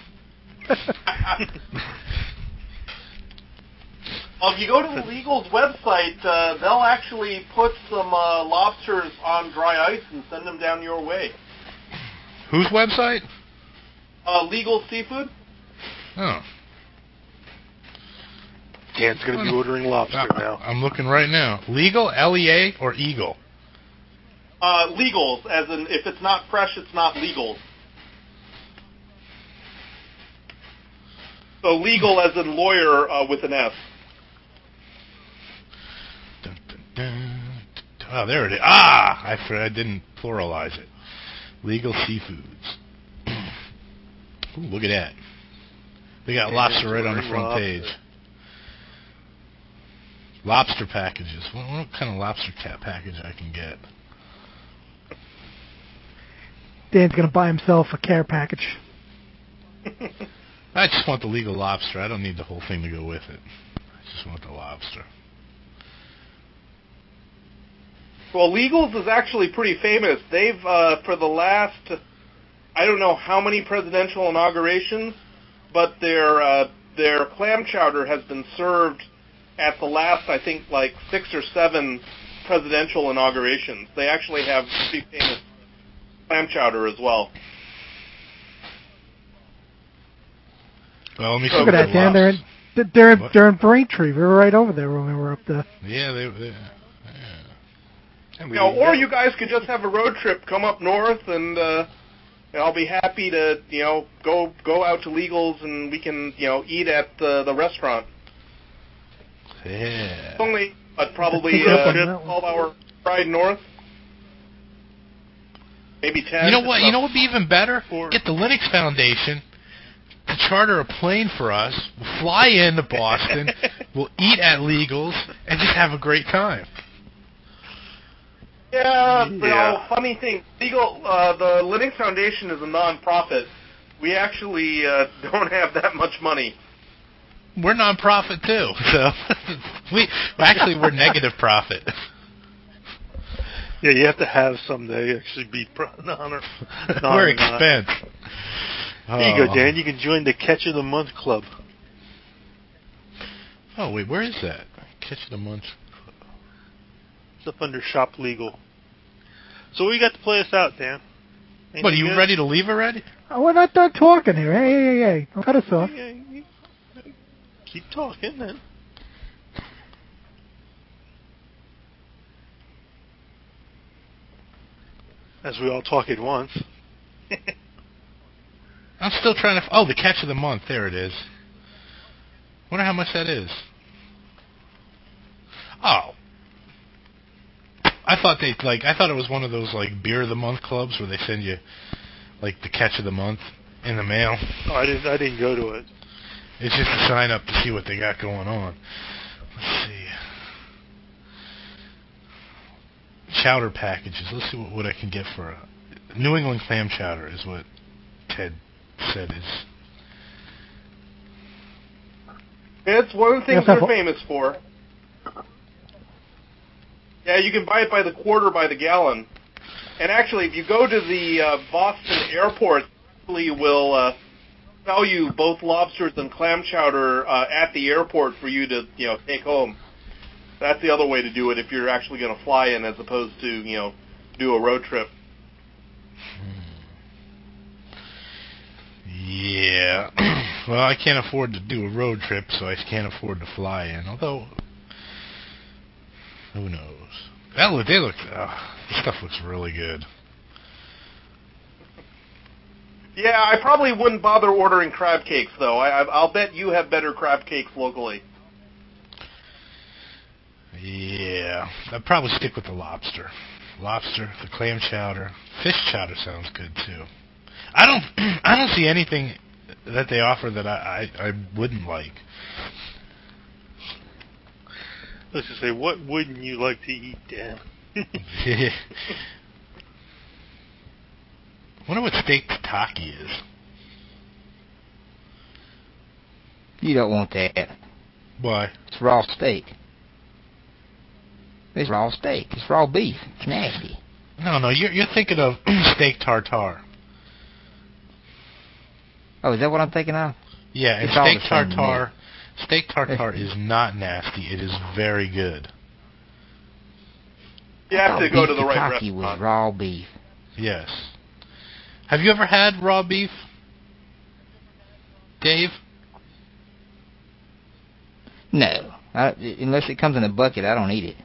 O: Well, if you go to the Legal's website, uh, they'll actually put some uh, lobsters on dry ice and send them down your way.
A: Whose website?
O: Uh, Legal Seafood.
A: Oh.
J: Dan's going to be ordering lobster
A: uh,
J: now.
A: I'm looking right now. Legal, L E A, or Eagle?
O: Uh, legals, as in if it's not fresh, it's not legal. So legal as in lawyer uh, with an S.
A: Dun, dun, dun. Oh, there it is. Ah! I, I didn't pluralize it. Legal Seafoods. Ooh, look at that. They got lobster right on the front
J: lobster.
A: page. Lobster packages. What, what kind of lobster cat package I can get?
M: Dan's going to buy himself a care package.
A: I just want the legal lobster. I don't need the whole thing to go with it. I just want the lobster.
O: Well, Legals is actually pretty famous. They've, uh, for the last, I don't know how many presidential inaugurations, but their uh, their clam chowder has been served at the last, I think, like six or seven presidential inaugurations. They actually have pretty famous clam chowder as well.
A: Well, let me
M: Look at that, Dan. They're in, they're, in, they're in Braintree. We were right over there when we were up there.
A: Yeah, they... they
O: yeah. You know, or you guys could just have a road trip, come up north, and uh, I'll be happy to, you know, go go out to Legals and we can, you know, eat at the, the restaurant.
A: Yeah.
O: It's only uh, probably uh, twelve hour ride north. Maybe ten.
A: You know what? You know what would be even better? Get the Linux Foundation to charter a plane for us. We'll fly into Boston. We'll eat at Legals and just have a great time.
O: Yeah, you
J: Yeah.
O: know, funny thing. Legal, uh, the Linux Foundation is a non-profit. We actually uh, don't have that much money.
A: We're non-profit too, so we actually we're negative profit.
J: Yeah, you have to have some to actually be pro- non or non
A: We're expense.
J: There you go, Dan. You can join the Catch of the Month Club.
A: Oh wait, where is that? Catch of the Month.
J: It's up under Shop Legal. So what you got to play us out, Dan? Anything
A: What, are you
J: good?
A: ready to leave already?
M: Oh, we're not done talking here. Hey, hey, hey, hey. Don't cut us off.
J: Yeah, you- keep talking, then. As we all talk at once.
A: I'm still trying to... F- oh, the Catch of the Month. There it is. Wonder how much that is. Oh. I thought they like. I thought it was one of those like beer of the month clubs where they send you like the Catch of the Month in the mail.
J: Oh, I didn't. I didn't go to it.
A: It's just a sign up to see what they got going on. Let's see. Chowder packages. Let's see what, what I can get for a New England clam chowder is what Ted said is.
O: It's one of the things
M: Yes,
O: they're
M: I-
O: famous for. Yeah, you can buy it by the quarter, by the gallon. And actually, if you go to the uh, Boston airport, they actually will uh, sell you both lobsters and clam chowder uh, at the airport for you to, you know, take home. That's the other way to do it if you're actually going to fly in as opposed to, you know, do a road trip.
A: Yeah. Well, I can't afford to do a road trip, so I can't afford to fly in. Although, Who knows? That look, they look. Uh, this stuff looks really good.
O: Yeah, I probably wouldn't bother ordering crab cakes though. I, I, I'll bet you have better crab cakes locally.
A: Yeah, I'd probably stick with the lobster. Lobster, the clam chowder, fish chowder sounds good too. I don't, I don't see anything that they offer that I, I, I wouldn't like.
J: Let's just say, what wouldn't you like to eat, Dan?
A: I wonder what steak tataki is.
R: You don't want that.
A: Why?
R: It's raw steak. It's raw steak. It's raw beef. It's nasty.
A: No, no, you're you're thinking of steak tartare.
R: Oh, is that what I'm thinking of?
A: Yeah, and
R: It's all
A: steak
R: the same to me.
A: tartare. Steak tartare is not nasty. It is very good.
O: You have to go to the right
R: Tataki
O: restaurant.
R: was raw beef.
A: Yes. Have you ever had raw beef, Dave?
R: No. I, unless it comes in a bucket, I don't eat it.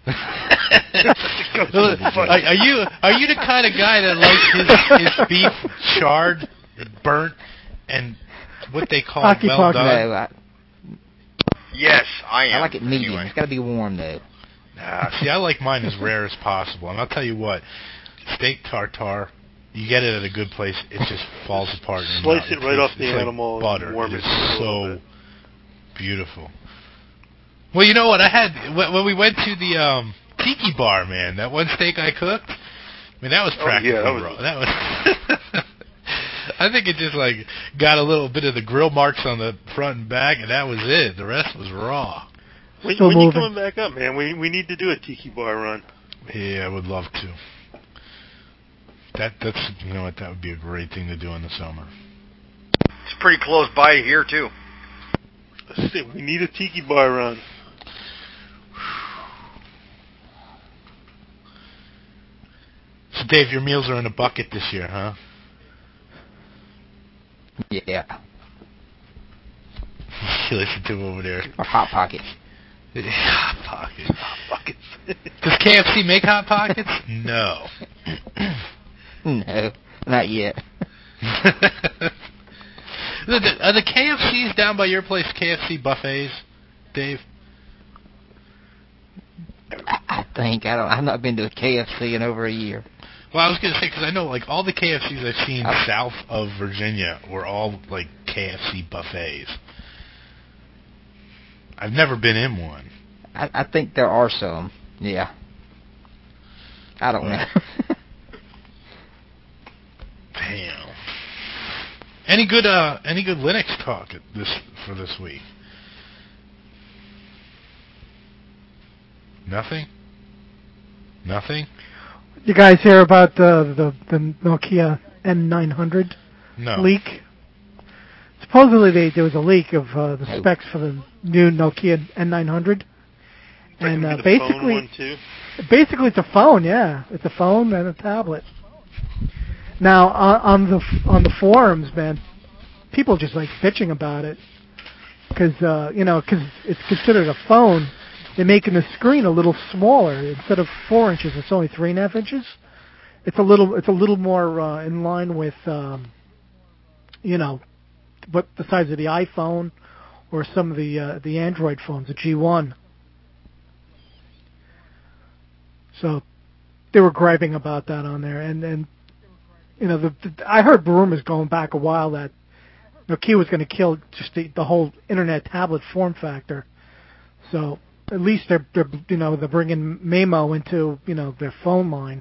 A: are, are you are you the kind of guy that likes his, his beef charred, burnt, and what they call
R: Hockey
A: well
R: puck.
A: done?
R: No, I,
P: Yes, I am.
R: I like it medium.
P: Anyway.
R: It's got to be warm, though.
A: Nah, see, I like mine as rare as possible. And I'll tell you what, steak tartare, you get it at a good place, it just falls apart. In your
J: Slice
A: mouth.
J: it right
A: it's,
J: off the
A: it's
J: animal
A: like
J: and
A: butter.
J: warm
A: It
J: it
A: is
J: for a little
A: so
J: bit.
A: beautiful. Well, you know what? I had when when we went to the um, tiki bar, man. That one steak I cooked. I mean, that was
J: Oh,
A: practically
J: yeah, that was-
A: raw. That was. I think it just like got a little bit of the grill marks on the front and back, and that was it. The rest was raw.
J: When,
M: Still
J: when you
M: moving.
J: coming back up, man? We we need to do a tiki bar run.
A: Yeah, I would love to. That that's you know what that would be a great thing to do in the summer.
P: It's pretty close by here, too.
J: Let's see, we need a tiki bar run.
A: So, Dave, your meals are in a bucket this year, huh?
R: Yeah.
A: You listen to him over there.
R: Or Hot Pockets.
A: Hot Pockets. Hot Pockets. Does K F C make Hot Pockets? No.
R: No, not yet.
A: the, the, are the K F Cs down by your place K F C buffets, Dave?
R: I think. I don't. I've not been to a K F C in over a year.
A: Well, I was going to say, because I know, like, all the K F Cs I've seen
R: Oh.
A: south of Virginia were all, like, K F C buffets. I've never been in one.
R: I, I think there are some. Yeah. I don't know.
A: Damn. Any good, uh, any good Linux talk this for this week? Nothing? Nothing?
M: You guys hear about uh, the the Nokia N nine hundred
A: No.
M: leak? Supposedly, they, there was a leak of uh, the specs for the new Nokia N nine hundred, and uh, basically,
J: one too?
M: basically it's a phone. Yeah, it's a phone and a tablet. Now on, on the on the forums, man, people just like bitching about it because uh, you know because it's considered a phone. They're making the screen a little smaller. Instead of four inches, it's only three and a half inches. It's a little, it's a little more uh, in line with, um, you know, what the size of the iPhone or some of the uh, the Android phones, the G one. So they were griping about that on there, and and you know, the, the I heard rumors going back a while that Nokia was going to kill just the, the whole internet tablet form factor. So at least they're, they're you know they're bringing Maemo into you know their phone line.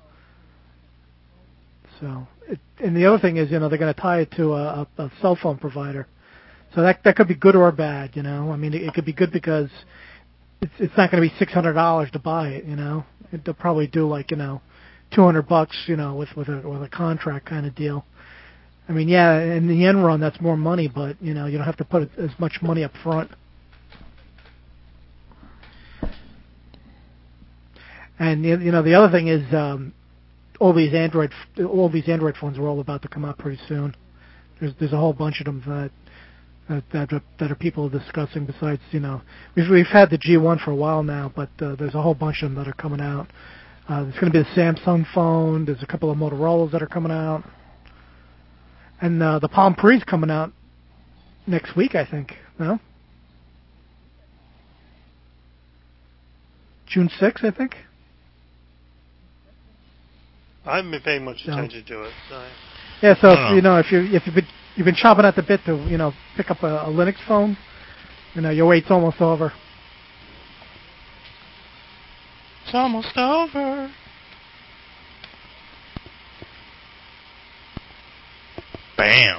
M: So it, and the other thing is you know they're going to tie it to a, a, a cell phone provider. So that that could be good or bad. You know I mean it, it could be good because it's it's not going to be six hundred dollars to buy it. You know it, they'll probably do like you know two hundred bucks you know with with a with a contract kind of deal. I mean yeah in the end run that's more money, but you know you don't have to put as much money up front. And you know the other thing is um, all these Android all these Android phones are all about to come out pretty soon. There's there's a whole bunch of them that that that are, that are people discussing. Besides, you know, we've we've had the G one for a while now, but uh, there's a whole bunch of them that are coming out. Uh, there's going to be the Samsung phone. There's a couple of Motorola's that are coming out, and uh, the Palm Pre's coming out next week, I think. No, June sixth, I think.
S: I haven't been paying much
M: No.
S: attention to it. So.
M: Yeah, so
A: Oh.
M: if, you know, if you if you've been you've been chomping at the bit to you know pick up a, a Linux phone, you know your wait's almost over.
A: It's almost over. Bam.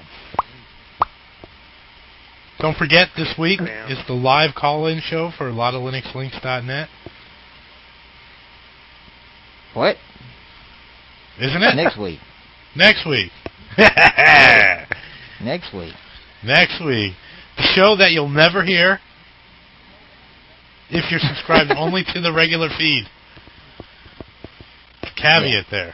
A: Don't forget, this week
S: Bam.
A: is the live call-in show for a lot of Linux Links dot net.
R: What?
A: Isn't it?
R: Next week.
A: Next week.
R: Next week.
A: Next week. The show that you'll never hear if you're subscribed only to the regular feed. Caveat there.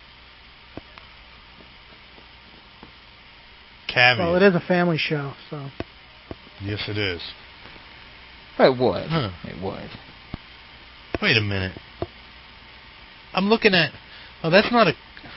A: Caveat.
M: Well, it is a family show, so.
A: Yes, it is.
R: It was.
A: Huh.
R: It was.
A: Wait a minute. I'm looking at... Oh, that's not a...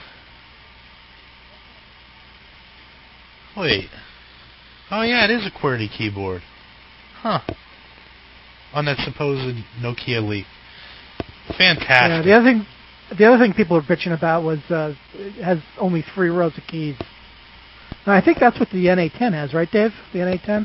A: Wait. Oh, yeah, it is a QWERTY keyboard. Huh. On that supposed Nokia Leaf. Fantastic.
M: Yeah, the other thing, the other thing people are bitching about was uh, it has only three rows of keys. Now, I think that's what the N A ten has, right, Dave? The N A ten.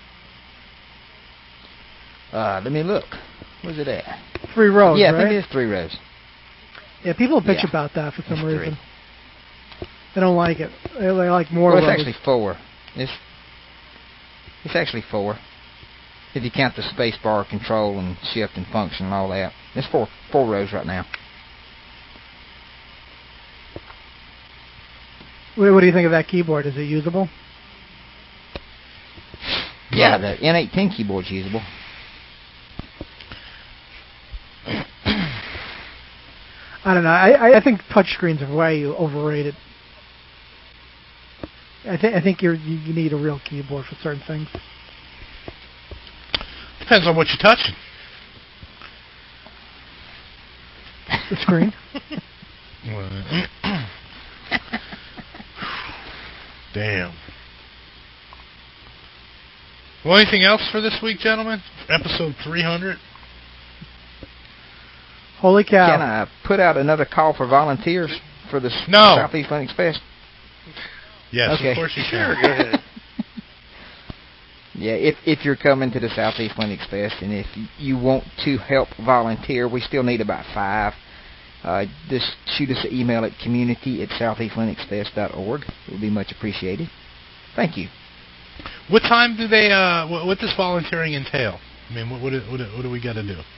R: Uh, let me look. Where's it at?
M: Three rows.
R: Yeah, I
M: right?
R: think it is three rows.
M: Yeah, people bitch
R: Yeah.
M: about that for some
R: It's
M: reason.
R: three.
M: They don't like it. They, they like more
R: Well, it's
M: rows.
R: actually four. It's it's actually four. If you count the space bar control and shift and function and all that, it's four four rows right now.
M: What, what do you think of that keyboard? Is it usable?
R: Yeah, the N eighteen keyboard's usable.
M: I don't know. I, I think touchscreens are way overrated. I think I think you're, you you need a real keyboard for certain things.
A: Depends on what you're touching.
M: The screen.
A: Damn. Well, anything else for this week, gentlemen? Episode three hundred?
M: Holy cow.
R: Can I put out another call for volunteers for the
A: No.
R: Southeast Linux Fest?
A: Yes,
R: Okay.
A: of course you
S: Sure,
A: can.
S: go ahead.
R: Yeah, if if you're coming to the Southeast Linux Fest and if you want to help volunteer, we still need about five. Uh, just shoot us an email at community at southeast linux fest dot org. It would be much appreciated. Thank you.
A: What time do they, uh, what, what does volunteering entail? I mean, what, what, do- what, do- what do we got to do?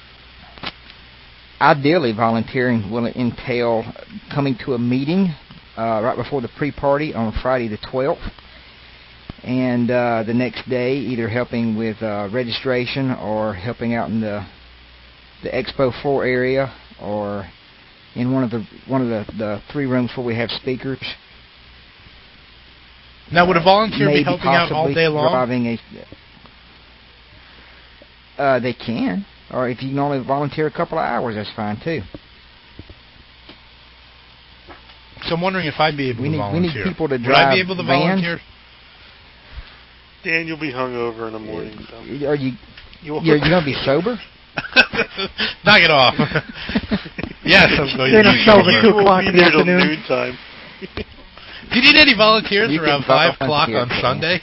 R: Ideally, volunteering will entail coming to a meeting uh, right before the pre-party on Friday the twelfth. And uh, the next day, either helping with uh, registration or helping out in the the Expo four area or in one of the one of the, the three rooms where we have speakers.
A: Now, would a volunteer be
R: Maybe
A: helping out all
R: possibly
A: day long?
R: driving a, uh, they can. Or if you can only volunteer a couple of hours, that's fine too.
A: So I'm wondering if I'd be able
R: We
A: to
R: need, we
A: volunteer.
R: need people to
A: Would
R: drive
A: I be able to
R: vans.
A: volunteer?
S: Dan, you'll be hungover in the morning. So.
R: Are you?
S: You
R: You're, you're gonna be sober?
A: Knock it off. Yes, I'm going
M: They're
A: to
M: not
A: be
M: show
A: sober.
M: at two o'clock in the
S: Here till
M: afternoon.
S: noon time.
A: Do you need any volunteers
R: You can
A: around five o'clock
R: volunteer,
A: on
R: Dan.
A: Sunday?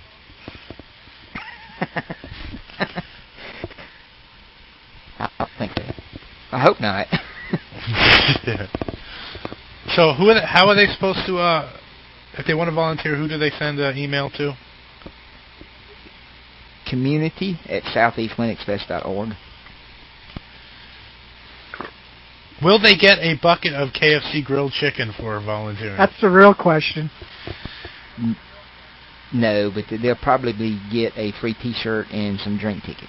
R: I don't think so. I hope not.
A: Yeah. So who are they, how are they supposed to, uh, if they want to volunteer, who do they send an email to?
R: Community at southeast linux fest dot org.
A: Will they get a bucket of K F C grilled chicken for volunteering?
M: That's the real question.
R: N- No, but they'll probably get a free T-shirt and some drink tickets.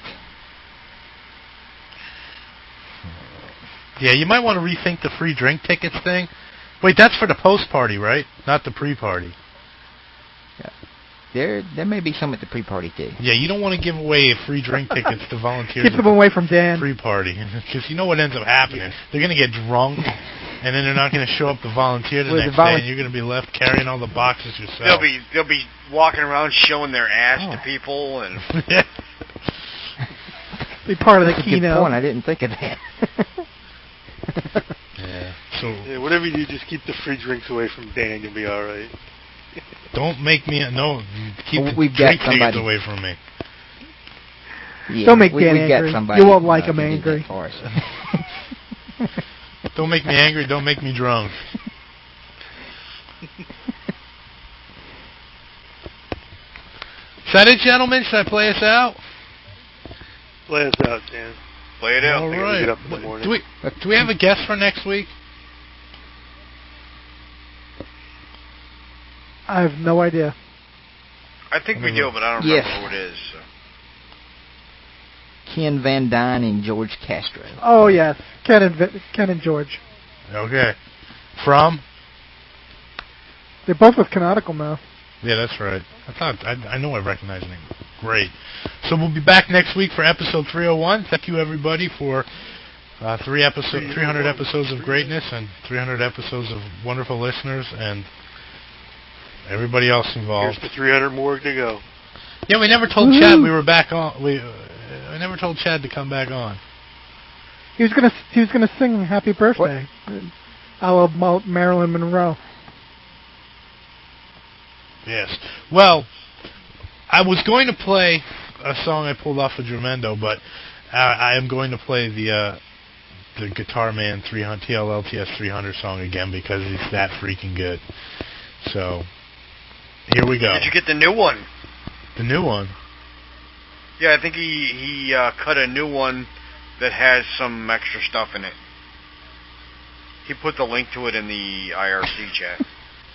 A: Yeah, you might want to rethink the free drink tickets thing. Wait, that's for the post-party, right? Not the pre-party.
R: there there may be some at the pre-party too.
A: Yeah, you don't want to give away free drink tickets to volunteers.
M: Keep them away from Dan.
A: Pre-party, because you know what ends up happening. They're going to get drunk, and then they're not going to show up to volunteer the
R: Well,
A: next
R: the volu-
A: day, and you're going to be left carrying all the boxes yourself.
P: They'll be they'll be walking around showing their ass
R: Oh.
P: to people and.
M: Be part of the
R: That's a good
M: keynote.
R: point. I didn't think of that.
A: Yeah. So
S: Yeah, whatever you do, just keep the free drinks away from Dan. You'll be all right.
A: don't make me no. Keep
R: Well,
A: the
R: we've got
A: drink tickets
R: somebody-
A: away from me.
R: Yeah,
M: Don't make
R: we,
M: Dan
R: we've got
M: angry.
R: somebody,
M: You won't like
R: uh,
M: him
R: who did
M: angry.
R: that for us.
A: Don't make me angry. Don't make me drunk. Is that it, gentlemen? Should I play us out?
S: Play us out, Dan.
P: Play it out.
A: All
S: I gotta
A: right.
S: get up in the
A: What-
S: morning.
A: Do we do we have a guest for next week?
M: I have no idea.
P: I think we do, but I don't
R: Yes.
P: remember who it is. So.
R: Ken Van Dyne and George Castro.
M: Oh yes, Ken and Vi- Ken and George.
A: Okay. From?
M: They're both with Canonical now.
A: Yeah, that's right. I thought I, I know I recognize the name. Great. So we'll be back next week for episode three oh one. Thank you everybody for uh, three episode, three hundred episodes of greatness and three hundred episodes of wonderful listeners and everybody else involved.
S: Here's the three hundred more to go.
A: Yeah, we never told
M: Woo-hoo.
A: Chad we were back on. We uh, I never told Chad to come back on.
M: He was gonna he was gonna sing Happy Birthday, a la Ma- Marilyn Monroe.
A: Yes. Well, I was going to play a song I pulled off of Tremendo, but uh, I am going to play the uh, the Guitar Man three hundred T L L T S three hundred song again because it's that freaking good. So here we go.
P: Did you get the new one?
A: The new one.
P: Yeah, I think he he uh, cut a new one that has some extra stuff in it. He put the link to it in the I R C chat.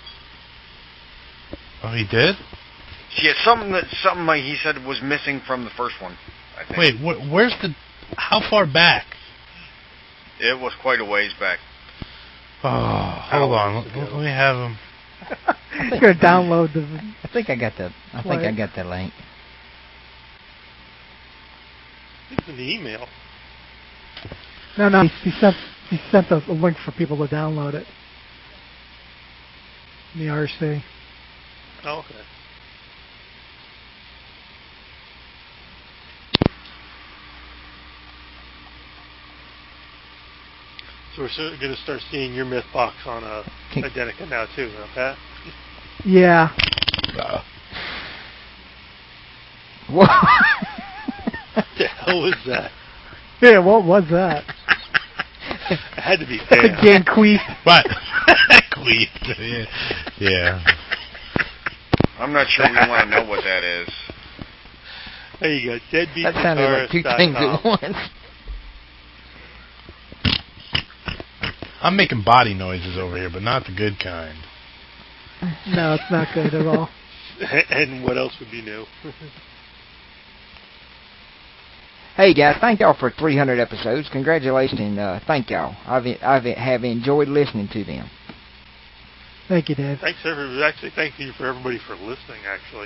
A: Oh, he did?
P: Yeah, something that something like he said was missing from the first one. I think.
A: Wait, wh- where's the? How far back?
P: It was quite a ways back.
A: Oh, hold on. Let, let me have him.
M: He's gonna download the.
R: I think I got the. I think I got the link.
S: It's in the email.
M: No, no. He, he sent he sent us a link for people to download it. In the R C.
S: Oh, okay. So we're so going to start seeing your myth box on uh, Identica now too, huh, Pat?
M: Yeah.
A: Uh,
M: What?
S: What the hell was that?
M: Yeah, what was that?
S: It had to be Dan.
M: Dan Queef.
A: What? Queef. Yeah. Yeah.
P: I'm not sure we want to know what that is.
S: There you go. Deadbeat
R: That sounded like two things at once.
A: I'm making body noises over here, but not the good kind.
M: No, it's not good at all.
S: And what else would be new?
R: Hey guys, thank y'all for three hundred episodes. Congratulations and uh, thank y'all. I've I've have enjoyed listening to them.
M: Thank you, Dave.
S: Thanks, everybody. Actually, thank you for everybody for listening. Actually.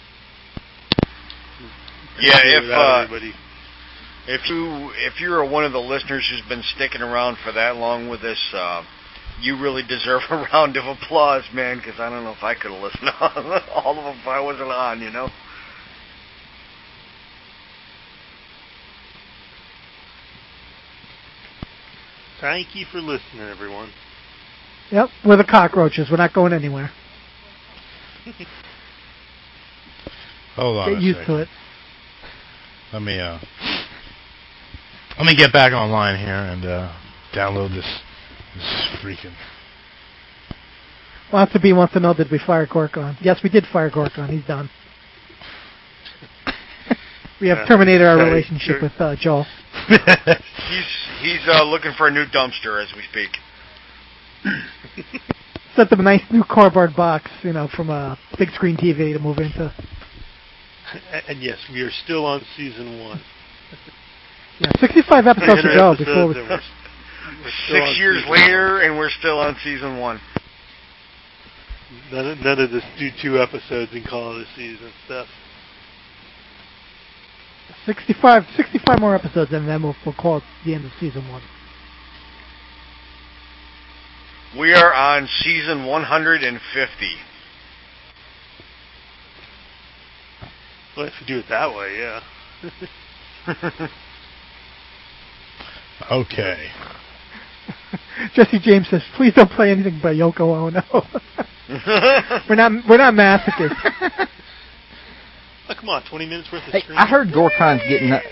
P: Yeah, if
S: Without
P: uh,
S: everybody.
P: if you if you're one of the listeners who's been sticking around for that long with us, uh, you really deserve a round of applause, man. Because I don't know if I could have listened to all of them if I wasn't on, you know.
S: Thank you for listening, everyone.
M: Yep, we're the cockroaches. We're not going anywhere.
A: Hold on
M: Get
A: a
M: used
A: second.
M: to it.
A: Let me uh, let me get back online here and uh, download this this freaking.
M: Wants to be wants to know did we fire Gorkon? Yes, we did fire Gorkon. He's done. We have
S: Yeah.
M: terminated our
S: Okay,
M: relationship
S: sure.
M: with uh, Joel.
P: He's he's uh, looking for a new dumpster as we speak.
M: Sent them a nice new cardboard box, you know, from a big screen T V to move into.
S: And yes, we are still on season one.
M: Yeah, sixty-five episodes to go before we.
S: Episodes, and we're, we're still
P: Six
S: on
P: years
S: season
P: later, and we're still on season one.
S: None of, none of this do two episodes and call it a season stuff.
M: sixty-five, sixty-five more episodes, and then we'll, we'll call it the end of season one.
P: We are on season one hundred fifty.
S: Well, if you do it that way, yeah.
A: Okay.
M: Jesse James says, "Please don't play anything by Yoko Ono." we're not we're not masochists.
S: Oh, come on, twenty minutes worth of
R: Hey,
S: streaming.
R: I heard Gorkon's getting. Uh,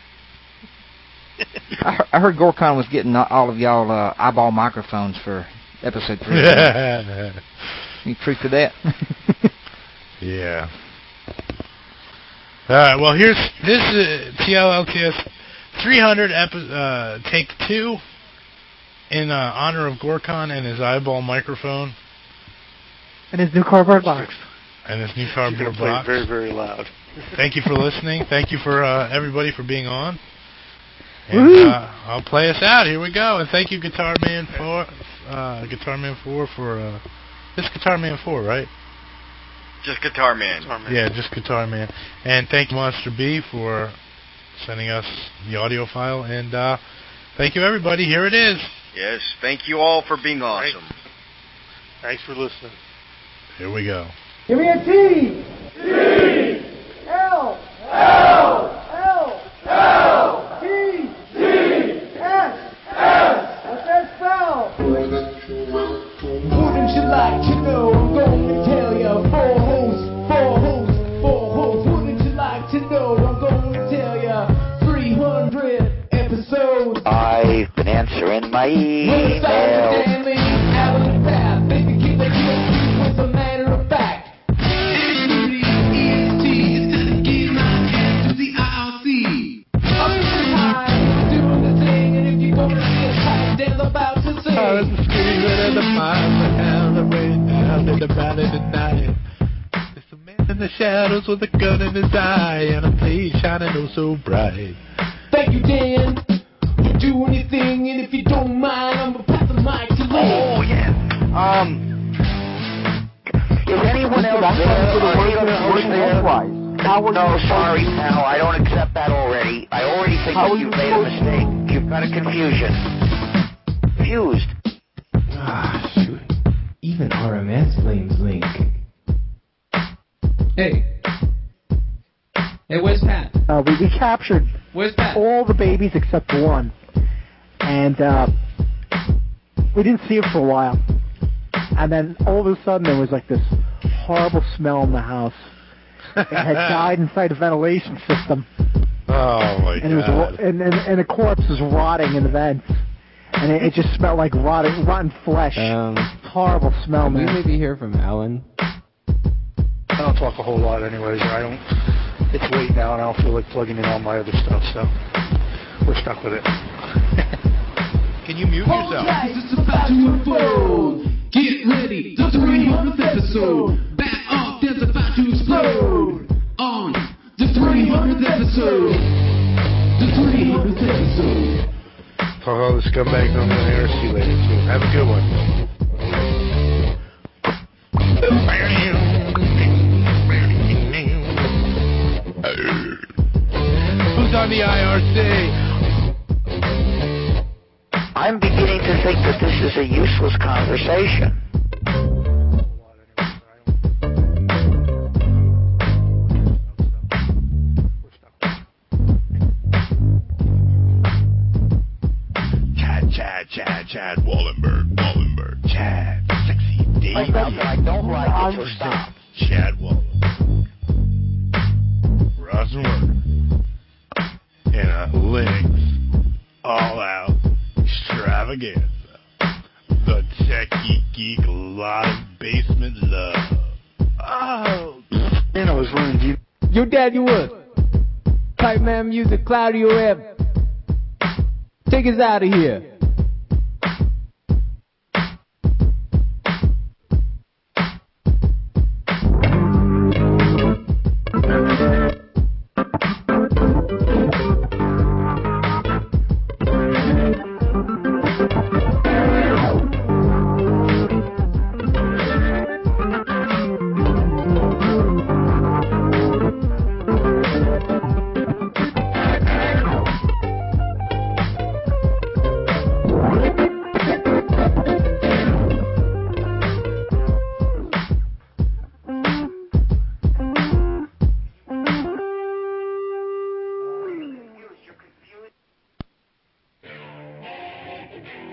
R: I, heard, I heard Gorkon was getting all of y'all uh, eyeball microphones for episode three. Any truth to that?
A: Yeah. All right. Well, here's this is T L L T S three hundred epi- uh, take two in uh, honor of Gorkon and his eyeball microphone
M: And his new cardboard box.
A: and his new
S: You're
A: cardboard
S: gonna play
A: box.
S: very, very loud.
A: Thank you for listening. Thank you for uh, everybody for being on. And uh, I'll play us out. Here we go. And thank you, Guitar Man Four, uh, Guitar Man Four for uh, this Guitar Man Four, right?
P: Just Guitar Man.
S: Guitar Man.
A: Yeah, just Guitar Man. And thank you, Monster B, for sending us the audio file. And uh, thank you, everybody. Here it is.
P: Yes, thank you all for being awesome.
S: Thanks for listening.
A: Here we go.
C: Give me a T.
D: T.
C: L.
D: L.
C: L.
D: L.
C: T.
D: T.
C: S.
D: S.
C: What's that spell?
E: Wouldn't you like to know? I'm going to tell you. Four hoes, four hoes, four hoes. Wouldn't you like to know? I'm going to tell you. three hundred episodes.
I: I've been answering my
E: Well, it's all
I: email.
E: Stanley, Alan, and Pat. They can keep their kids with a matter of fact. Including E S T, it's gonna get my ass to the I R C. I'm just high, doing the thing, and if you're gonna get tight, Dan's about to sing.
J: I was screaming in the fire, but how the rain down in the valley tonight. There's a man in the shadows with a gun in his eye, and a place shining oh so bright.
E: Thank you, Dan, for doing your thing, and if you don't mind, I'm gonna pass the mic to Lynn.
I: Oh, yeah. Um, is anyone else there? Are any other hosts there? No, sorry, pal. I don't accept that already. I already think that you've made a mistake. You've got a confusion. Confused.
K: Ah, shoot. Even R M S blames Link.
L: Hey. Hey, where's Pat?
M: Uh, we, we captured
L: Where's Pat?
M: all the babies except one, and uh, we didn't see it for a while. And then all of a sudden there was like this horrible smell in the house. It had died inside the ventilation system,
A: Oh, my
M: and it was
A: God.
M: ro- and, and and the corpse was rotting in the vents, and it, it just smelled like rotten rotten flesh.
K: Um,
M: Horrible smell,
K: can we
M: man.
K: maybe hear from Alan?
Q: I don't talk a whole lot anyways. I don't. It's late now, and I don't feel like plugging in all my other stuff, so we're stuck with it.
J: Can you mute yourself?
E: Alright, it's about to unfold. Get ready, the three hundredth episode. Back off, there's about to explode. On the three hundredth episode. The three hundredth episode.
J: Talk all the scumbags on the air. See you later, too. Have a good one. Who's on the I R C?
I: I'm beginning to think that this is a useless conversation.
F: Chad, Chad, Chad, Chad, Wallenberg, Wallenberg, Chad, sexy Davey.
I: Like nothing. I don't like it, so stop.
F: Chad Wallenberg. Rosenberg. In a Linux all-out extravaganza. The techie geek lot of basement love. Oh,
Q: Man, I was running deep.
E: Yo, Dad, you would. Pipe man music, Claudio Web. Take us out of here.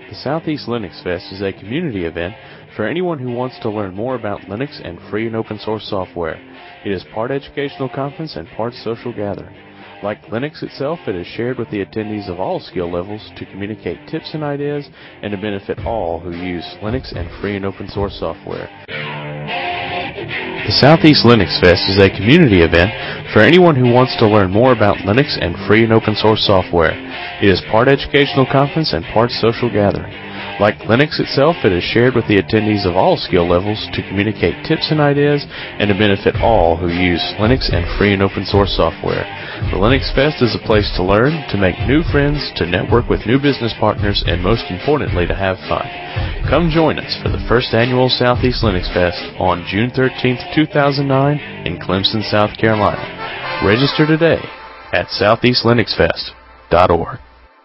B: The Southeast Linux Fest is a community event for anyone who wants to learn more about Linux and free and open source software. It is part educational conference and part social gathering. Like Linux itself, it is shared with the attendees of all skill levels to communicate tips and ideas and to benefit all who use Linux and free and open source software. The Southeast Linux Fest is a community event for anyone who wants to learn more about Linux and free and open source software. It is part educational conference and part social gathering. Like Linux itself, it is shared with the attendees of all skill levels to communicate tips and ideas and to benefit all who use Linux and free and open source software. The Linux Fest is a place to learn, to make new friends, to network with new business partners, and most importantly, to have fun. Come join us for the first annual Southeast Linux Fest on June thirteenth, two thousand nine in Clemson, South Carolina. Register today at southeast linux fest dot org.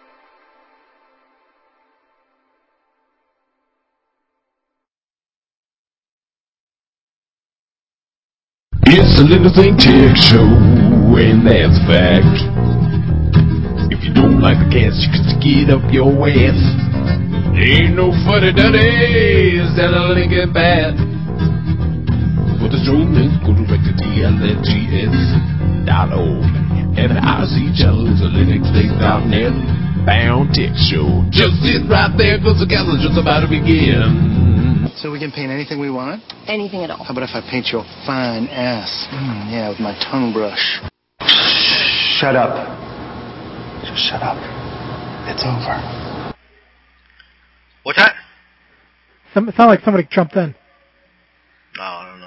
F: It's a Little Think Tech Show, and that's a fact. If you don't like the cats, you can get up your ass. Ain't no funny daddies that are linking bad. For the show, let's go direct to T L N G S dot org. And the I C channel is a Linux Link dot net bound tech show. Just sit right there, cause the gas is just about to begin.
T: So we can paint anything we want?
H: Anything at all.
T: How about if I paint your fine ass? Mm, yeah, with my tongue brush. Shut up. Just shut up. It's over.
P: What's that?
M: Some, it sounded like somebody jumped in.
P: Oh, I don't know.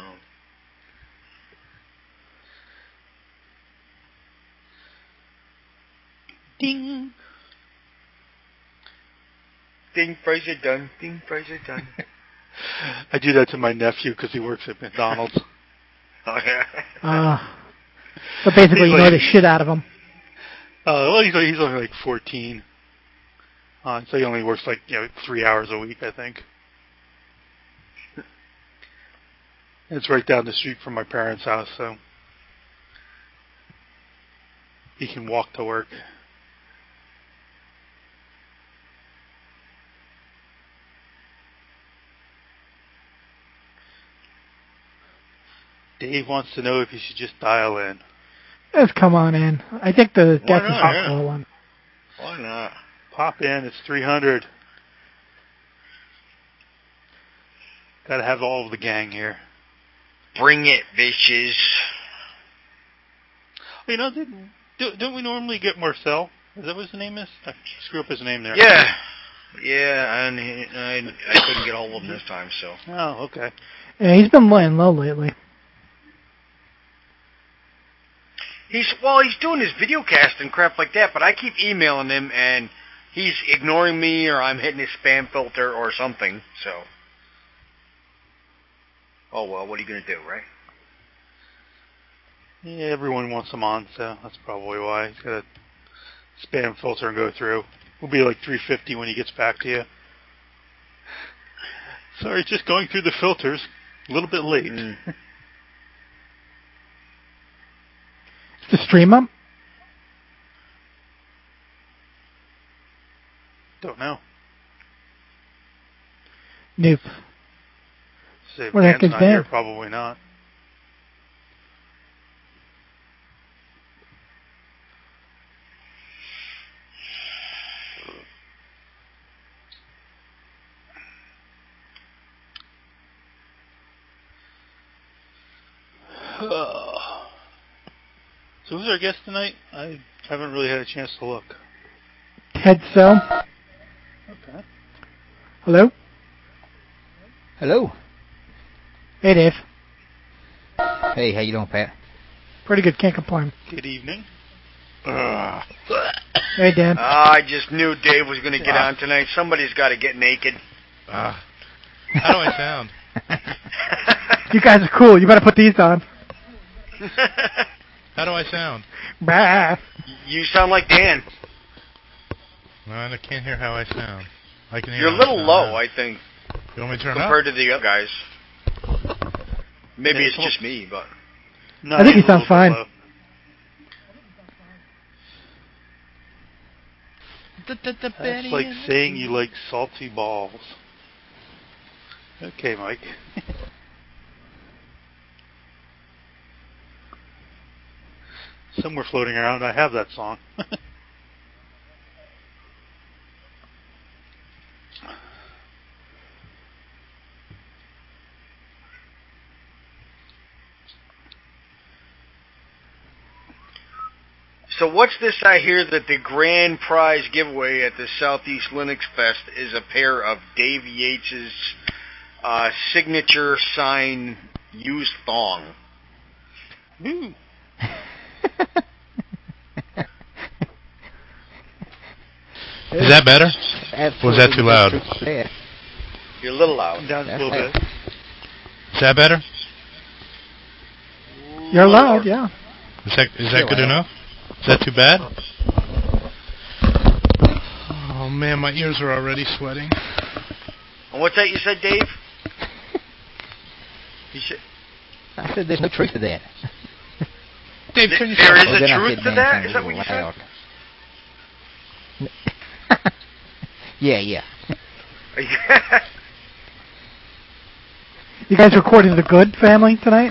O: Ding.
P: Ding, fries are done. Ding, fries are done.
S: I do that to my nephew because he works at McDonald's.
P: Oh, yeah.
M: Uh, so basically,
S: He's
M: you know
S: like-
M: the shit out of him.
S: Uh, well, he's, he's only like fourteen. Uh, so he only works like, you know, three hours a week, I think. It's right down the street from my parents' house, so he can walk to work. Dave wants to know if you should just dial in.
M: Let's come on in. I think the
S: Why
M: guest is
S: not,
M: hospital
S: yeah.
M: one.
P: Why not?
S: Pop in, it's three hundred. Gotta have all of the gang here.
P: Bring it, bitches.
S: You know, didn't, do, don't we normally get Marcel? Is that what his name is? I screw up his name there.
P: Yeah. Yeah, and he, I, I couldn't get a hold of him this time, so.
S: Oh, okay.
M: Yeah, he's been laying low lately.
P: He's well, he's doing his video cast and crap like that, but I keep emailing him and he's ignoring me, or I'm hitting his spam filter or something. So, oh well, what are you gonna do, right?
S: Yeah, everyone wants him on, so that's probably why. He's got a spam filter and go through. We'll be like three fifty when he gets back to you. Sorry, just going through the filters. A little bit late.
P: Mm.
M: To stream him?
S: Don't know.
M: Nope.
S: Say,
M: Where the heck
S: Dan's
M: is
S: not
M: Dan?
S: here, probably not. So who's our guest tonight? I haven't really had a chance to look.
M: Ted Sell.
S: Okay.
M: Hello?
R: Hello.
M: Hey, Dave.
R: Hey, how you doing, Pat?
M: Pretty good, can't complain.
S: Good evening. Uh,
M: Hey, Dan.
P: Ah, I just knew Dave was gonna get on tonight. Somebody's got to get naked.
A: Uh, how do I sound?
M: You guys are cool. You better put these on.
A: How do I sound?
M: Bah.
P: You sound like Dan.
A: No, I can't hear how I sound. I can hear.
P: You're a
A: how I
P: little
A: sound
P: low,
A: now.
P: I think,
A: You want me to turn
P: compared
A: up?
P: to the other guys. Maybe
S: Yeah,
P: it's
S: come
P: just me, but
S: no,
M: I think he
S: he's a
M: sounds
S: little bit
M: fine.
S: low. That's like saying you like salty balls. Okay, Mike. Somewhere floating around, I have that song.
P: So what's this I hear that the grand prize giveaway at the Southeast Linux Fest is a pair of Dave Yates's uh, signature sign used thong?
S: Ooh.
A: Is that better? Or was that too loud?
P: You're a little loud.
S: Down a little bit.
A: Is that better?
M: You're loud, yeah.
A: Is that is that good enough? Is that too bad? Oh man, my ears are already sweating.
P: And what's that you said, Dave? You said,
R: I said there's no truth to that.
A: Dave, turn your
P: there is
R: well,
P: a
R: then
P: truth to that? Is that what you
R: loud.
P: said?
R: yeah, yeah.
M: You guys recording the Good Family tonight?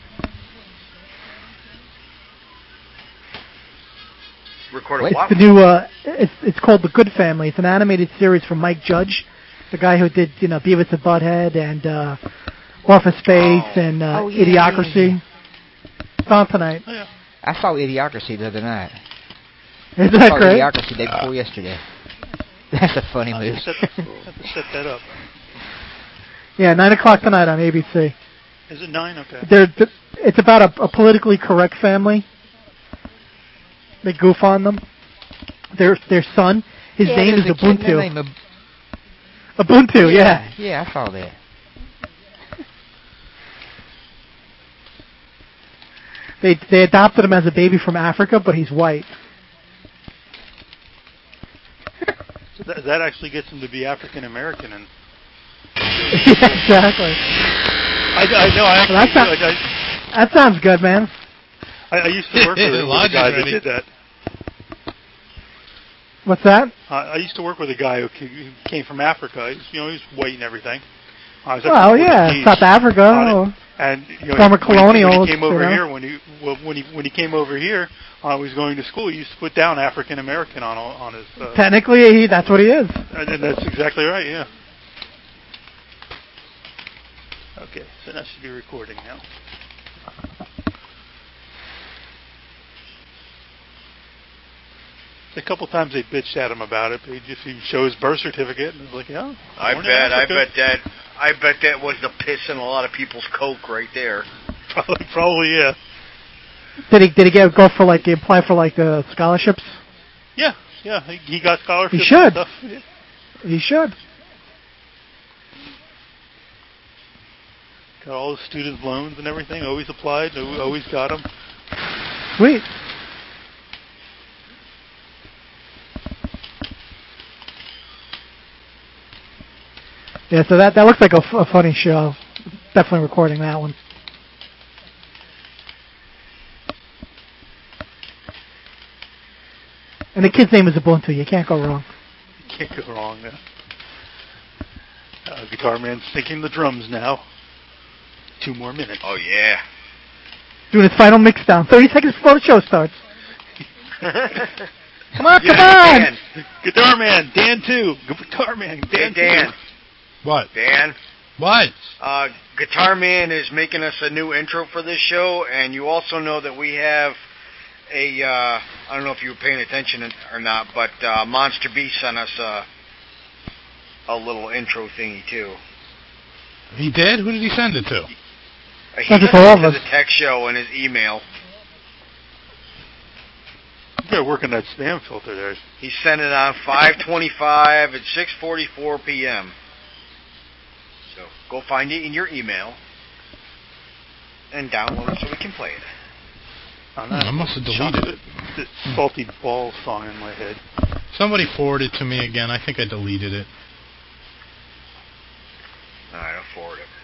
P: Recorded what?
M: It's the new. Uh, it's it's called The Good Family. It's an animated series from Mike Judge, the guy who did you know Beavis and Butthead and uh, Office Space
P: Oh.
M: and uh,
R: Oh, yeah,
M: Idiocracy.
R: yeah, yeah.
M: It's on tonight.
S: Oh, yeah.
R: I saw Idiocracy the other night.
M: Isn't
R: I
M: that
R: saw
M: great?
R: Idiocracy day before yesterday. That's a funny
S: I
R: movie.
S: have to set, have to set that up.
M: Yeah, nine o'clock tonight on A B C.
S: Is it nine? Okay.
M: They're, it's about a, a politically correct family. They goof on them. Their their son, his
R: yeah,
M: name is
R: there's a kid
M: Ubuntu.
R: named Ab-
M: Ubuntu, yeah.
R: yeah. Yeah, I saw that.
M: They they adopted him as a baby from Africa, but he's white.
S: So that, that actually gets him to be African American, and
M: Yeah, exactly.
S: I, I know. I actually,
M: Well, that, sounds,
S: I,
M: that sounds good, man.
S: I, I used to work with, a- with a guy that did that.
M: What's that?
S: Uh, I used to work with a guy who ca- who came from Africa. He was, you know, he was white and everything. I was
M: Well, yeah,
S: Portuguese
M: South Africa.
S: on it.
M: Or
S: And you know,
M: former
S: when he,
M: colonials.
S: when he came over
M: you know?
S: here, when he well, when he when he came over here, I was going to school. He used to put down African American on on his. Uh,
M: Technically, he, that's what he is.
S: and, and that's exactly right. Yeah. Okay, so that should be recording now. A couple times they bitched at him about it, but he just he showed his birth certificate and was like, "Yeah."
P: I
S: born in
P: bet. I
S: Africa."
P: bet that. I bet that was the piss in a lot of people's coke right there.
S: Probably, probably, yeah.
M: Did he did he get go for like apply for like uh, scholarships?
S: Yeah, yeah. He, he got scholarships.
M: He should.
S: And stuff. Yeah.
M: He should.
S: Got all the student loans and everything. Always applied. Always got them.
M: Sweet. Yeah, so that that looks like a, f- a funny show. Definitely recording that one. And the kid's name is Ubuntu. You can't go wrong.
S: You can't go wrong now. Uh, Guitar Man's thinking the drums now. Two more minutes.
P: Oh yeah.
M: Doing his final mix down. Thirty seconds before the show starts. Come on,
P: Yeah,
M: come on!
P: Dan.
S: Guitar Man, Dan too. Guitar Man, Dan.
P: Hey, Dan.
S: Too.
A: What?
P: Dan.
A: What?
P: Uh, Guitar Man is making us a new intro for this show, and you also know that we have a, uh, I don't know if you were paying attention or not, but uh, Monster B sent us a, a little intro thingy, too.
A: He did? Who did he send it to?
P: Uh, he
M: Sent it
P: sent
M: to all
P: it to
M: of
P: the
M: us.
P: text show in his email.
S: You gotta work on that spam filter there.
P: He sent it on five twenty-five at six forty-four p.m. So go find it in your email and download it so we can play it.
S: Oh,
A: Hmm, I must have deleted it.
S: The salty ball song in my head.
A: Somebody forwarded it to me again. I think I deleted it.
P: Alright, I'll forward it.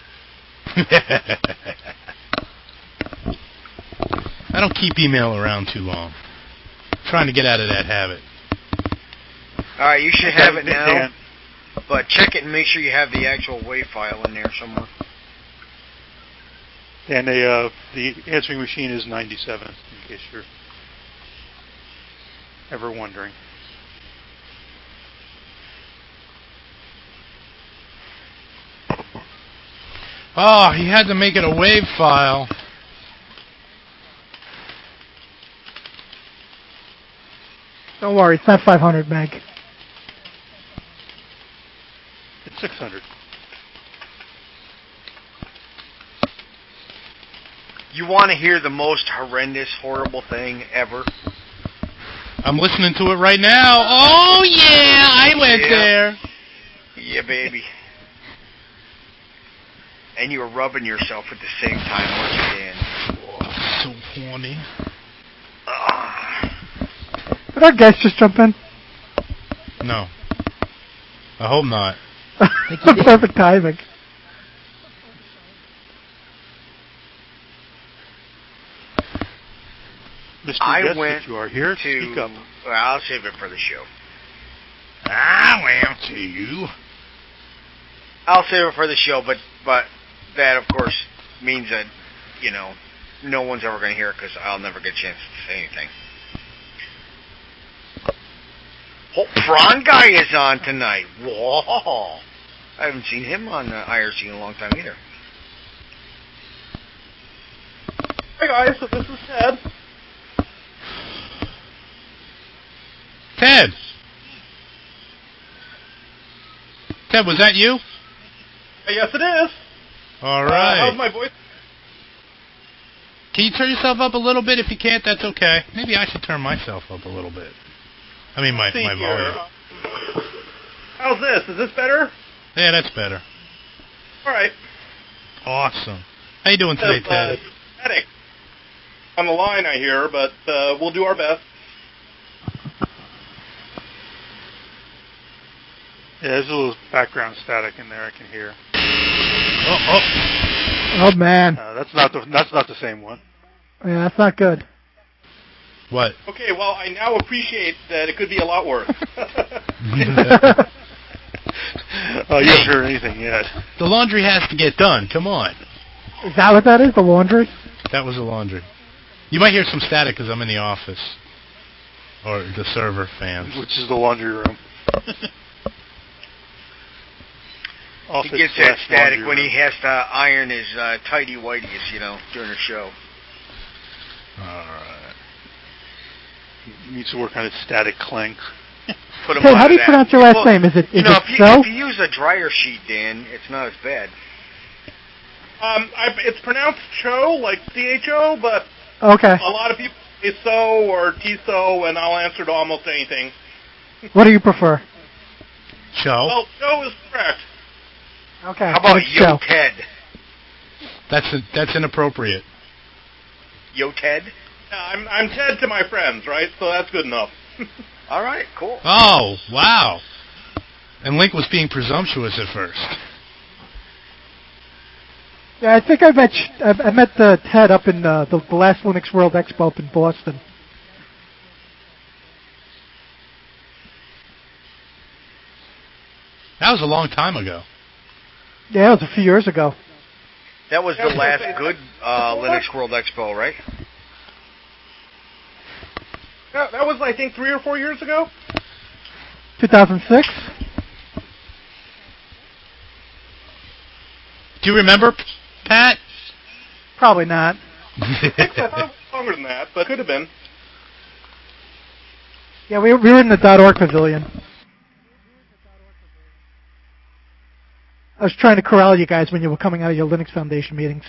A: I don't keep email around too long. I'm trying to get out of that habit.
P: All right, you should have it now.
S: Dan.
P: But check it and make sure you have the actual WAV file in there somewhere.
S: And the uh, the answering machine is ninety-seven, in case you're ever wondering.
A: Oh, he had to make it a WAV file.
M: Don't worry, it's not five hundred meg.
S: It's six hundred.
P: You want to hear the most horrendous, horrible thing ever?
A: I'm listening to it right now. Oh, yeah, I went
P: yeah.
A: there.
P: Yeah, baby. And you were rubbing yourself at the same time, weren't you, Dan?
A: Oh, so horny.
P: Uh,
M: Did our guest just jump in?
A: No. I hope not.
M: Perfect timing.
S: Mister
P: I
S: Guest,
P: went
S: if you are here,
P: to...
S: speak up.
P: Well, I'll save it for the show.
A: I went to you.
P: I'll save it for the show, but but that, of course, means that, you know, no one's ever going to hear it because I'll never get a chance to say anything. Oh, Prawn Guy is on tonight. Whoa. I haven't seen him on uh, I R C in a long time either.
O: Hey guys, so this is Ted.
A: Ted. Ted, was that you?
O: Uh, yes, it is.
A: All right.
O: Uh, how's my voice?
A: Can you turn yourself up a little bit? If you can't, that's okay. Maybe I should turn myself up a little bit. I mean, my,
O: See
A: my
O: here.
A: volume.
O: How's this? Is this better?
A: Yeah, that's better.
O: All right.
A: Awesome. How you doing today,
O: uh,
A: Ted?
O: Static on the line, I hear, but uh, we'll do our best.
S: Yeah, there's a little background static in there I can hear.
A: Oh, oh.
M: Oh man.
S: Uh, that's not the that's not the same one.
M: Yeah, that's not good.
A: What?
O: Okay, well, I now appreciate that it could be a lot worse.
S: Oh, you haven't heard anything yet.
A: The laundry has to get done. Come on.
M: Is that what that is? The laundry?
A: That was the laundry. You might hear some static because I'm in the office. Or the server fans.
S: Which is the laundry room.
P: He gets that static when he has to iron his uh, tidy whities, you know, during the show.
A: Alright.
S: He needs to work on his static clang.
P: Put him
M: Hey,
P: on
M: how do you
P: that.
M: pronounce your last
P: well,
M: name? Is it is
P: you know,
M: it
P: if you,
M: so?
P: if you use a dryer sheet, Dan, it's not as bad.
O: um, I, it's pronounced Cho, like C H O, but
M: Okay.
O: a lot of people say so or T-so, and I'll answer to almost anything.
M: What do you prefer?
A: Cho?
O: Well, Cho is correct.
M: Okay.
P: How about
M: What's
P: Yo
M: Joe?
P: Ted?
A: That's a, that's inappropriate.
P: Yo Ted?
O: Yeah, I'm, I'm Ted to my friends, right? So that's good enough.
P: All right, cool.
A: Oh, wow. And Link was being presumptuous at first.
M: Yeah, I think I met I, I met uh, Ted up in uh, the, the last Linux World Expo up in Boston.
A: That was a long time ago.
M: Yeah, it was a few years ago.
P: That was the last good uh, Linux World Expo, right?
O: Yeah, that was, I think, three or four years ago.
M: two thousand six?
A: Do you remember, Pat?
M: Probably not.
O: I thought it was longer than that, but could have been.
M: Yeah, we, we were in the .org pavilion. I was trying to corral you guys when you were coming out of your Linux Foundation meetings.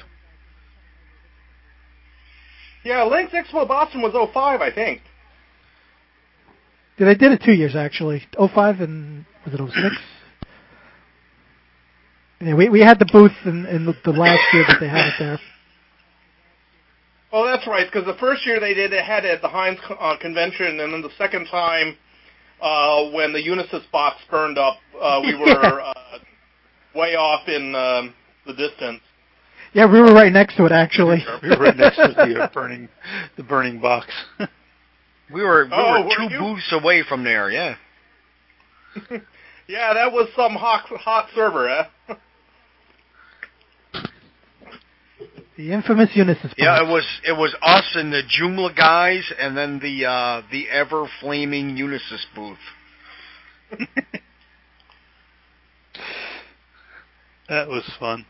O: Yeah, Linux Expo Boston was oh five, I think.
M: Yeah, they did it two years, actually. oh five and, was it oh six? Yeah, we we had the booth in, in the, the last year that they had it there.
O: Oh, that's right, because the first year they did it had it at the Heinz uh, convention, and then the second time, uh, when the Unisys box burned up, uh, we were
M: Yeah.
O: uh, way off in um, the distance.
M: Yeah, we were right next to it, actually.
S: We were right next to the uh, burning, the burning box.
P: We were we
O: Oh,
P: were
O: were
P: two
O: you?
P: booths away from there, yeah.
O: Yeah, that was some hot, hot server, eh?
M: The infamous Unisys.
P: Yeah, it was it was us and the Joomla guys, and then the uh, the ever flaming Unisys booth.
S: That was fun.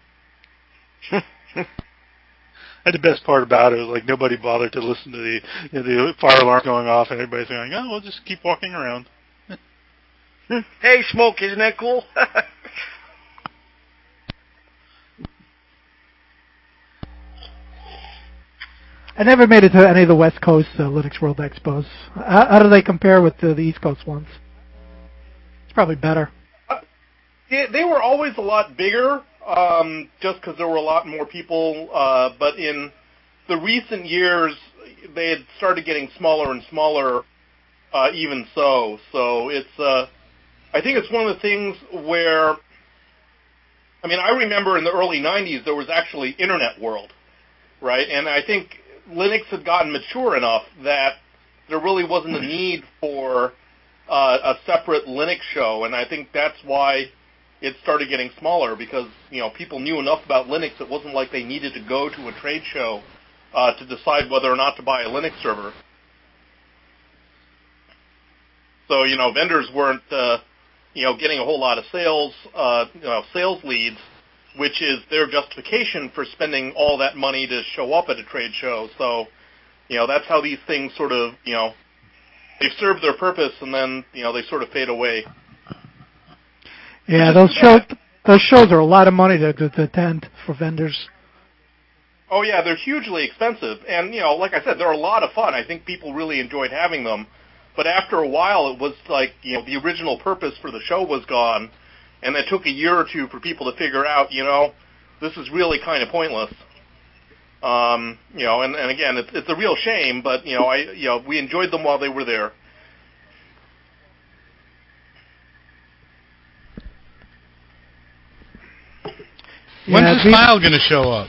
S: And the best part about it was like nobody bothered to listen to the you know, the fire alarm going off, and everybody's going, "Oh, we'll just keep walking around."
P: Hey, smoke! Isn't that cool?
M: I never made it to any of the West Coast uh, Linux World Expos. How, how do they compare with uh, the East Coast ones? It's probably better.
O: Uh, yeah, they were always a lot bigger, um, just because there were a lot more people. Uh, but in the recent years, they had started getting smaller and smaller. Uh, even so, so it's. Uh, I think it's one of the things where. I mean, I remember in the early nineties there was actually Internet World, right? And I think Linux had gotten mature enough that there really wasn't a need for uh, a separate Linux show, and I think that's why it started getting smaller, because you know people knew enough about Linux. It wasn't like they needed to go to a trade show uh, to decide whether or not to buy a Linux server. So you know vendors weren't uh, you know getting a whole lot of sales uh, you know sales leads, which is their justification for spending all that money to show up at a trade show. So, you know, that's how these things sort of, you know, they've served their purpose, and then, you know, they sort of fade away.
M: Yeah, those shows, those shows are a lot of money to, to, to attend for vendors.
O: Oh, yeah, they're hugely expensive. And, you know, like I said, they're a lot of fun. I think people really enjoyed having them. But after a while, it was like, you know, the original purpose for the show was gone. And it took a year or two for people to figure out, you know, this is really kind of pointless. Um, you know, and, and again, it's, it's a real shame, but, you know, I, you know, we enjoyed them while they were there.
A: When's
M: Yeah,
A: this
M: we-
A: file going to show up?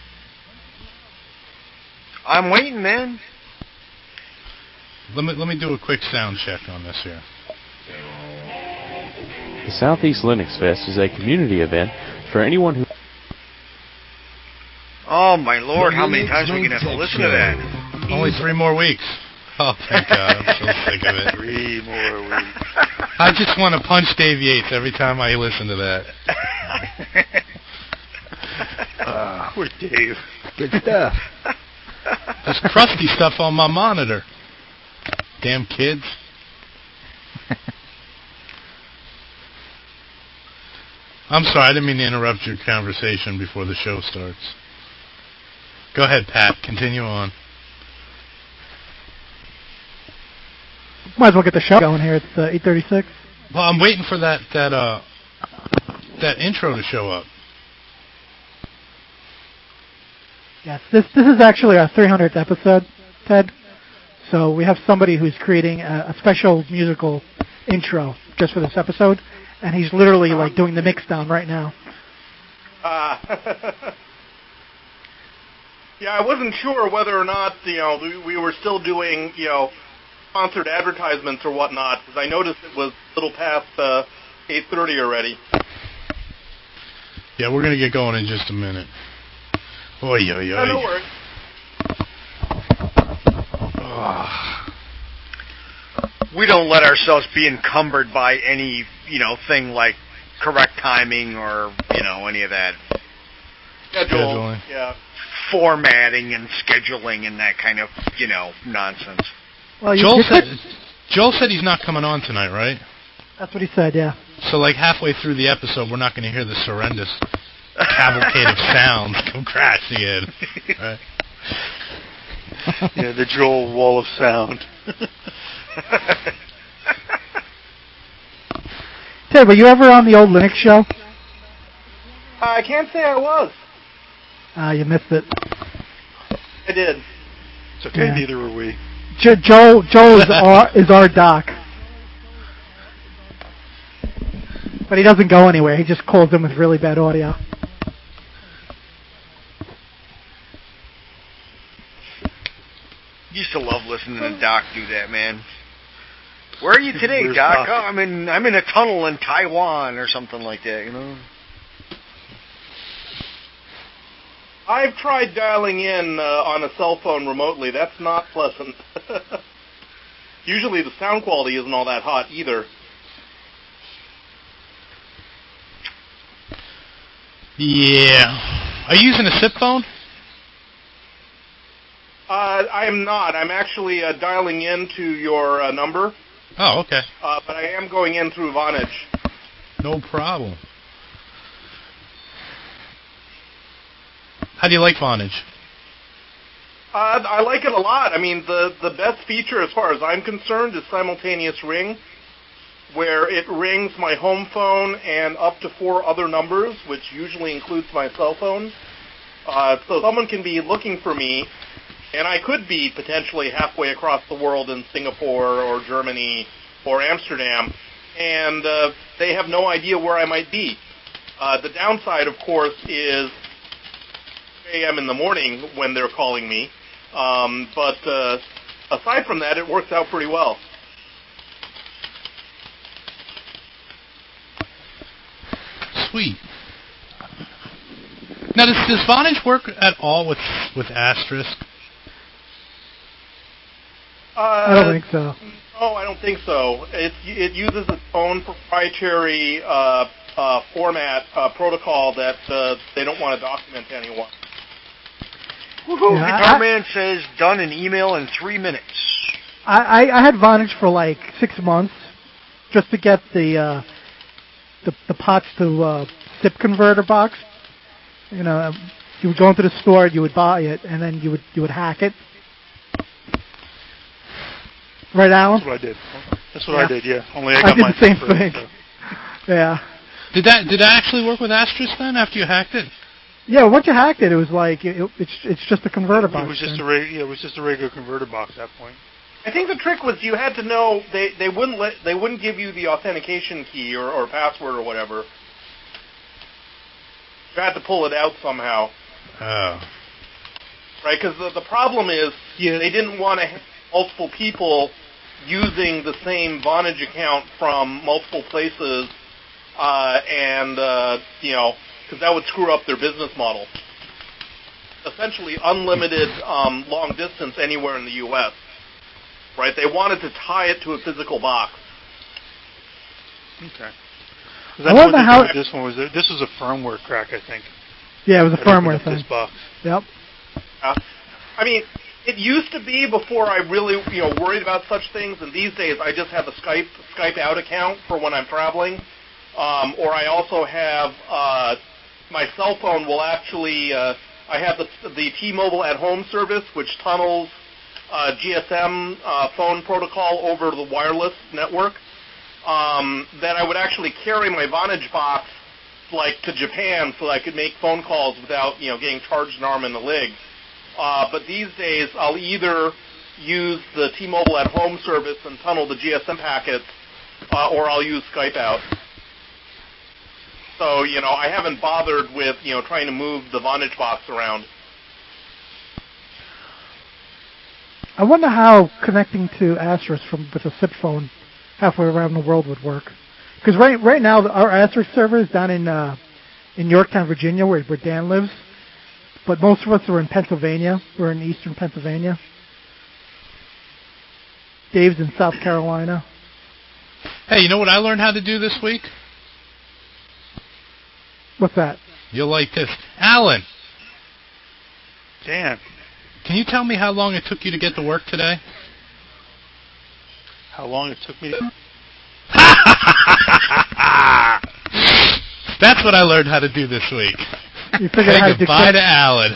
P: I'm waiting, man.
A: Let me let me do a quick sound check on this here.
B: The Southeast Linux Fest is a community event for anyone who...
P: Oh, my Lord, how many times are we going to have to listen to that?
A: Only three more weeks. Oh, thank God. I'm so sick of it.
S: Three more weeks.
A: I just want to punch Dave Yates every time I listen to that.
S: uh, poor Dave.
R: Good stuff.
A: There's crusty stuff on my monitor. Damn kids. I'm sorry, I didn't mean to interrupt your conversation before the show starts. Go ahead, Pat. Continue on.
M: Might as well get the show going here. It's uh, eight thirty-six.
A: Well, I'm waiting for that that uh that intro to show up.
M: Yes, this this is actually our three hundredth episode, Ted. So we have somebody who's creating a, a special musical intro just for this episode, and he's literally like doing the mix down right now.
O: Uh, yeah, I wasn't sure whether or not you know we, we were still doing you know sponsored advertisements or whatnot, because I noticed it was a little past uh, eight thirty already.
A: Yeah, we're gonna get going in just a minute. Oy, oy, oy.
O: Yeah, no worries.
P: We don't let ourselves be encumbered by any, you know, thing like correct timing or, you know, any of that.
O: Schedule, yeah.
P: Formatting and scheduling and that kind of, you know, nonsense.
M: Well, you,
A: Joel
M: you
A: said
M: could,
A: Joel said he's not coming on tonight, right?
M: that's what he said. Yeah.
A: So, like halfway through the episode, we're not going to hear this horrendous cavalcade of sounds come crashing in. Right?
S: Yeah, the Joel wall of sound.
M: Ted, were you ever on the old Linux show?
O: I can't say I was.
M: Ah, uh, you missed it.
O: I did.
S: It's okay,
M: Yeah.
S: neither were we.
M: Jo- Joel, Joel is our is our doc, but he doesn't go anywhere. He just calls in with really bad audio.
P: Used to love listening to Doc do that, man. Where are you today,
S: Where's
P: Doc?
S: Doc?
P: Oh, I'm in I'm in a tunnel in Taiwan or something like that, you know.
O: I've tried dialing in uh, on a cell phone remotely. That's not pleasant. Usually the sound quality isn't all that hot either.
A: Yeah. Are you using a SIP phone?
O: Uh, I am not. I'm actually uh, dialing into your uh, number.
A: Oh, okay.
O: Uh, but I am going in through Vonage.
A: No problem. How do you like Vonage?
O: Uh, I like it a lot. I mean, the, the best feature as far as I'm concerned is simultaneous ring, where it rings my home phone and up to four other numbers, which usually includes my cell phone. Uh, so someone can be looking for me, and I could be potentially halfway across the world in Singapore or Germany or Amsterdam, and uh, they have no idea where I might be. Uh, the downside, of course, is three a.m. in the morning when they're calling me. Um, but uh, aside from that, it works out pretty well.
A: Sweet. Now, does, does Vonage work at all with with Asterisk?
O: Uh,
M: I don't think so.
O: No, I don't think so. It it uses its own proprietary uh, uh, format uh, protocol that uh, they don't want to document to anyone.
P: Woohoo!
M: Yeah,
P: Guitar
M: I-
P: Man says done in email in three minutes.
M: I, I, I had Vonage for like six months just to get the uh, the, the pots to uh, SIP converter box. You know, you would go into the store, you would buy it, and then you would you would hack it. Right, Alan?
S: That's what I did. That's what
M: Yeah.
S: I did. Yeah. Only I
M: I
S: got
M: did
S: mine
M: the same
S: for free,
M: thing.
S: so.
M: Yeah.
A: Did that did that actually work with Asterisk then after you hacked it?
M: Yeah, once you hacked it, it was like it, it's it's just a converter box.
S: It was just
M: then.
S: a reg- yeah, it was just a regular converter box at that point.
O: I think the trick was you had to know they, they wouldn't let they wouldn't give you the authentication key or, or password or whatever. You had to pull it out somehow,
A: Oh.
O: right? Because the, the problem is
S: Yeah.
O: they didn't want to have multiple people using the same Vonage account from multiple places, uh, and uh, you know, because that would screw up their business model. Essentially, unlimited um, long distance anywhere in the U S Right? They wanted to tie it to a physical box.
S: Okay.
M: I
S: That's
M: wonder
S: what
M: how-
S: how this one was. A, this was a firmware crack, I think.
M: Yeah, it was a
S: That opened
M: firmware
S: up
M: thing.
S: This box.
M: Yep.
O: Uh, I mean, it used to be before I really, you know, worried about such things, and these days I just have a Skype Skype out account for when I'm traveling, um, or I also have uh, my cell phone will actually. Uh, I have the the T-Mobile at Home service, which tunnels uh, G S M uh, phone protocol over the wireless network. Um, that I would actually carry my Vonage box like to Japan so that I could make phone calls without, you know, getting charged an arm and a leg. Uh, but these days, I'll either use the T-Mobile at Home service and tunnel the G S M packets, uh, or I'll use Skype out. So, you know, I haven't bothered with, you know, trying to move the Vonage box around.
M: I wonder how connecting to Asterisk from with a SIP phone halfway around the world would work. Because right right now, the, our Asterisk server is down in uh, in Yorktown, Virginia, where, where Dan lives. But most of us are in Pennsylvania. We're in eastern Pennsylvania. Dave's in South Carolina.
A: Hey, you know what I learned how to do this week?
M: What's that?
A: You'll like this. Alan,
S: Dan,
A: can you tell me how long it took you to get to work today?
S: how long it took me to...
A: That's what I learned how to do this week.
M: You figured out how to do
A: goodbye to Alan.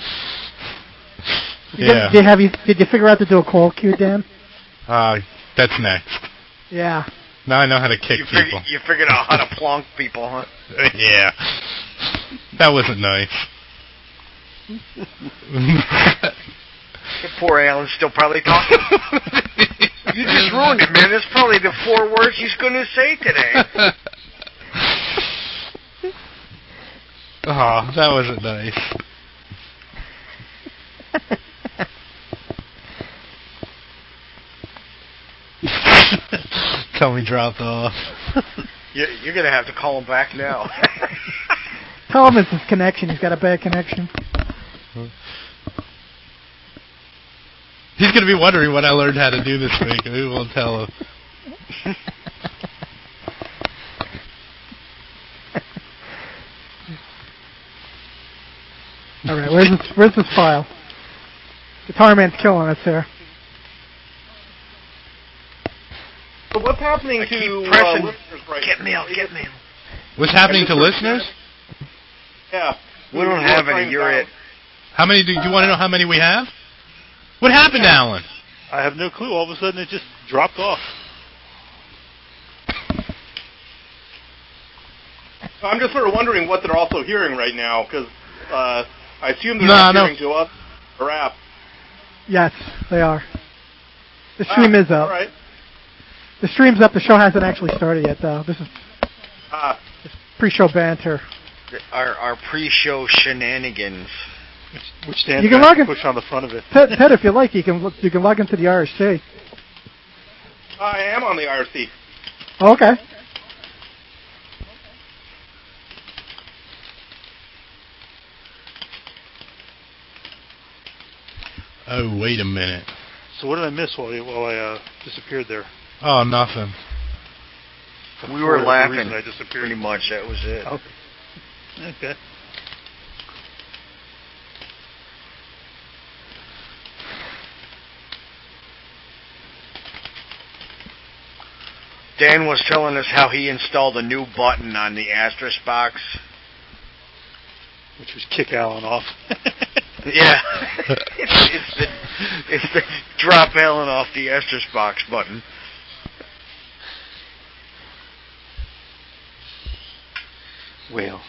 M: You
A: Yeah.
M: Did, did, have you, did you figure out to do a call queue, Dan?
A: Uh, that's next.
M: Yeah.
A: Now I know how to kick
P: You, fig-
A: people.
P: you figured out how to plonk people, huh?
A: Yeah. That wasn't nice.
P: Poor Alan's still probably talking. You just ruined it, man. That's probably the four words he's going to say today.
A: Oh, that wasn't nice. Tell me dropped off.
P: You're, you're going to have to call him back now.
M: Tell him it's his connection. He's got a bad connection.
A: He's going to be wondering what I learned how to do this week. We won't tell him.
M: All right, where's this, where's this file? Guitar Man's killing us here.
O: So what's happening
P: I
O: to
P: keep pressing,
O: uh, listeners right
P: get
O: now?
P: mail, get mail.
A: What's happening to listeners?
O: Yeah.
P: We don't have any, you're it.
A: How many do, do you want to know how many we have? What happened, Alan?
S: I have no clue. All of a sudden, it just dropped off.
O: I'm just sort of wondering what they're also hearing right now, because uh, I assume they're
A: No,
O: not
A: no.
O: hearing to us or app.
M: Yes, they are. The stream
O: ah,
M: is up.
O: All right.
M: The stream's up. The show hasn't actually started yet, though. This is
O: Ah.
M: pre-show banter.
P: Our, our pre-show shenanigans.
S: Which, which stands
M: You can log in.
S: push on the front of it.
M: Ted, Ted, if you like, you can look, you can log into the R S C.
O: I am on the I R C.
M: Oh, okay.
A: Oh, wait a minute.
S: So what did I miss while, I- while I uh, disappeared there?
A: Oh, nothing.
P: We were
S: For the
P: laughing.
S: reason I disappeared.
P: Pretty much, that was it.
S: Okay. Okay.
P: Dan was telling us how he installed a new button on the Asterisk box.
S: Which was kick Alan off.
P: Yeah. it's, it's, the, it's the drop Alan off the Asterisk box button.
S: Well.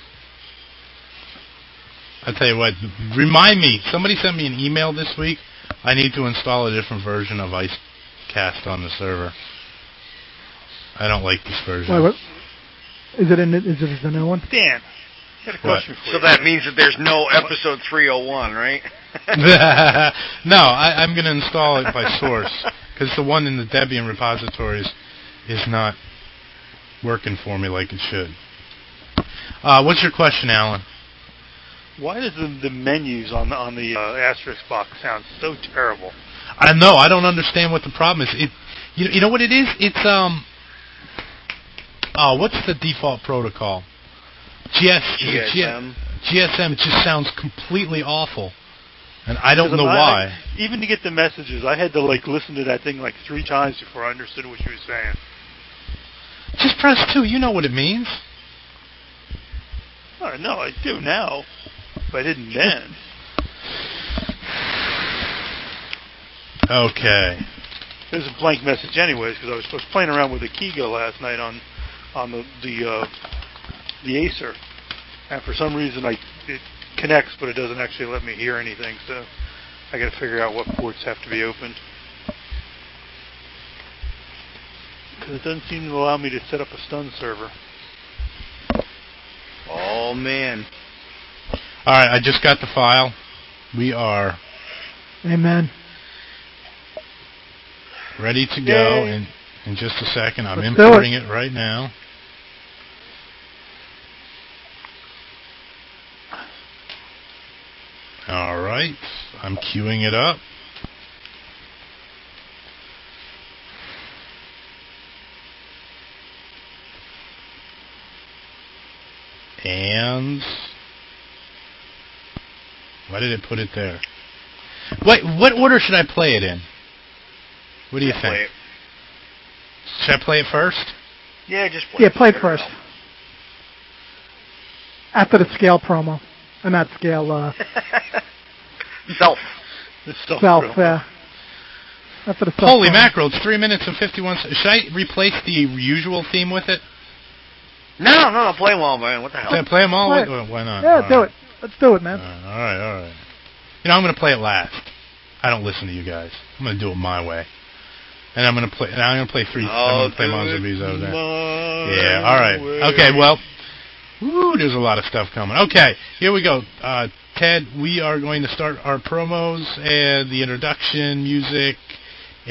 A: I tell you what, remind me. Somebody sent me an email this week. I need to install a different version of IceCast on the server. I don't like this version.
M: Wait, what? Is it in? Is it the new one?
S: Dan, I got a question for
P: so
S: you.
P: that means that there's no episode three oh one, right?
A: No, I, I'm going to install it by source because the one in the Debian repositories is not working for me like it should. Uh, what's your question, Alan?
S: Why does the, the menus on the on the uh, Asterisk box sound so terrible?
A: I know. I don't understand what the problem is. It, you, you know what it is? It's um. Oh, what's the default protocol? G S,
P: G S M.
A: G S M. It just sounds completely awful, and I don't know
S: I,
A: why.
S: I, even to get the messages, I had to like listen to that thing like three times before I understood what you were saying.
A: Just press two. You know what it means.
S: Oh, no, I do now, but I didn't then.
A: Okay.
S: There's a blank message anyways, because I was, I was playing around with the Kigo last night on on the the, uh, the Acer, and for some reason I it connects, but it doesn't actually let me hear anything, so I got to figure out what ports have to be opened. Because it doesn't seem to allow me to set up a stun server.
P: Oh, man.
A: All right, I just got the file. We are
M: Amen.
A: ready to go
M: Yay.
A: in, in just a second. I'm
M: Let's do
A: importing
M: it.
A: it right now. All right, I'm queuing it up. And why did it put it there? Wait, what order should I play it in? What do you
P: Yeah,
A: think?
P: play it.
A: Should I play it first?
P: Yeah, just play
M: Yeah,
P: it.
M: play it first. After the scale promo. Uh, not scale, uh...
P: Self.
M: Self, yeah. After the self
A: Holy
M: promo.
A: mackerel, it's three minutes and fifty-one seconds. Should I replace the usual theme with it?
P: No, no, no, play them all, man. What the hell?
A: Should I play them all?
M: Play
A: with,
M: it.
A: why not?
M: Yeah,
A: All
M: do
A: right.
M: it. Let's do it, man.
A: All right, all right. You know, I'm going to play it last. I don't listen to you guys. I'm going to do it my way. And I'm going to play. And I'm going to play three. I'm going to play Monster Bees over there. Yeah. All right. Okay. Well. Woo, there's a lot of stuff coming. Okay. Here we go. Uh, Ted, we are going to start our promos and the introduction music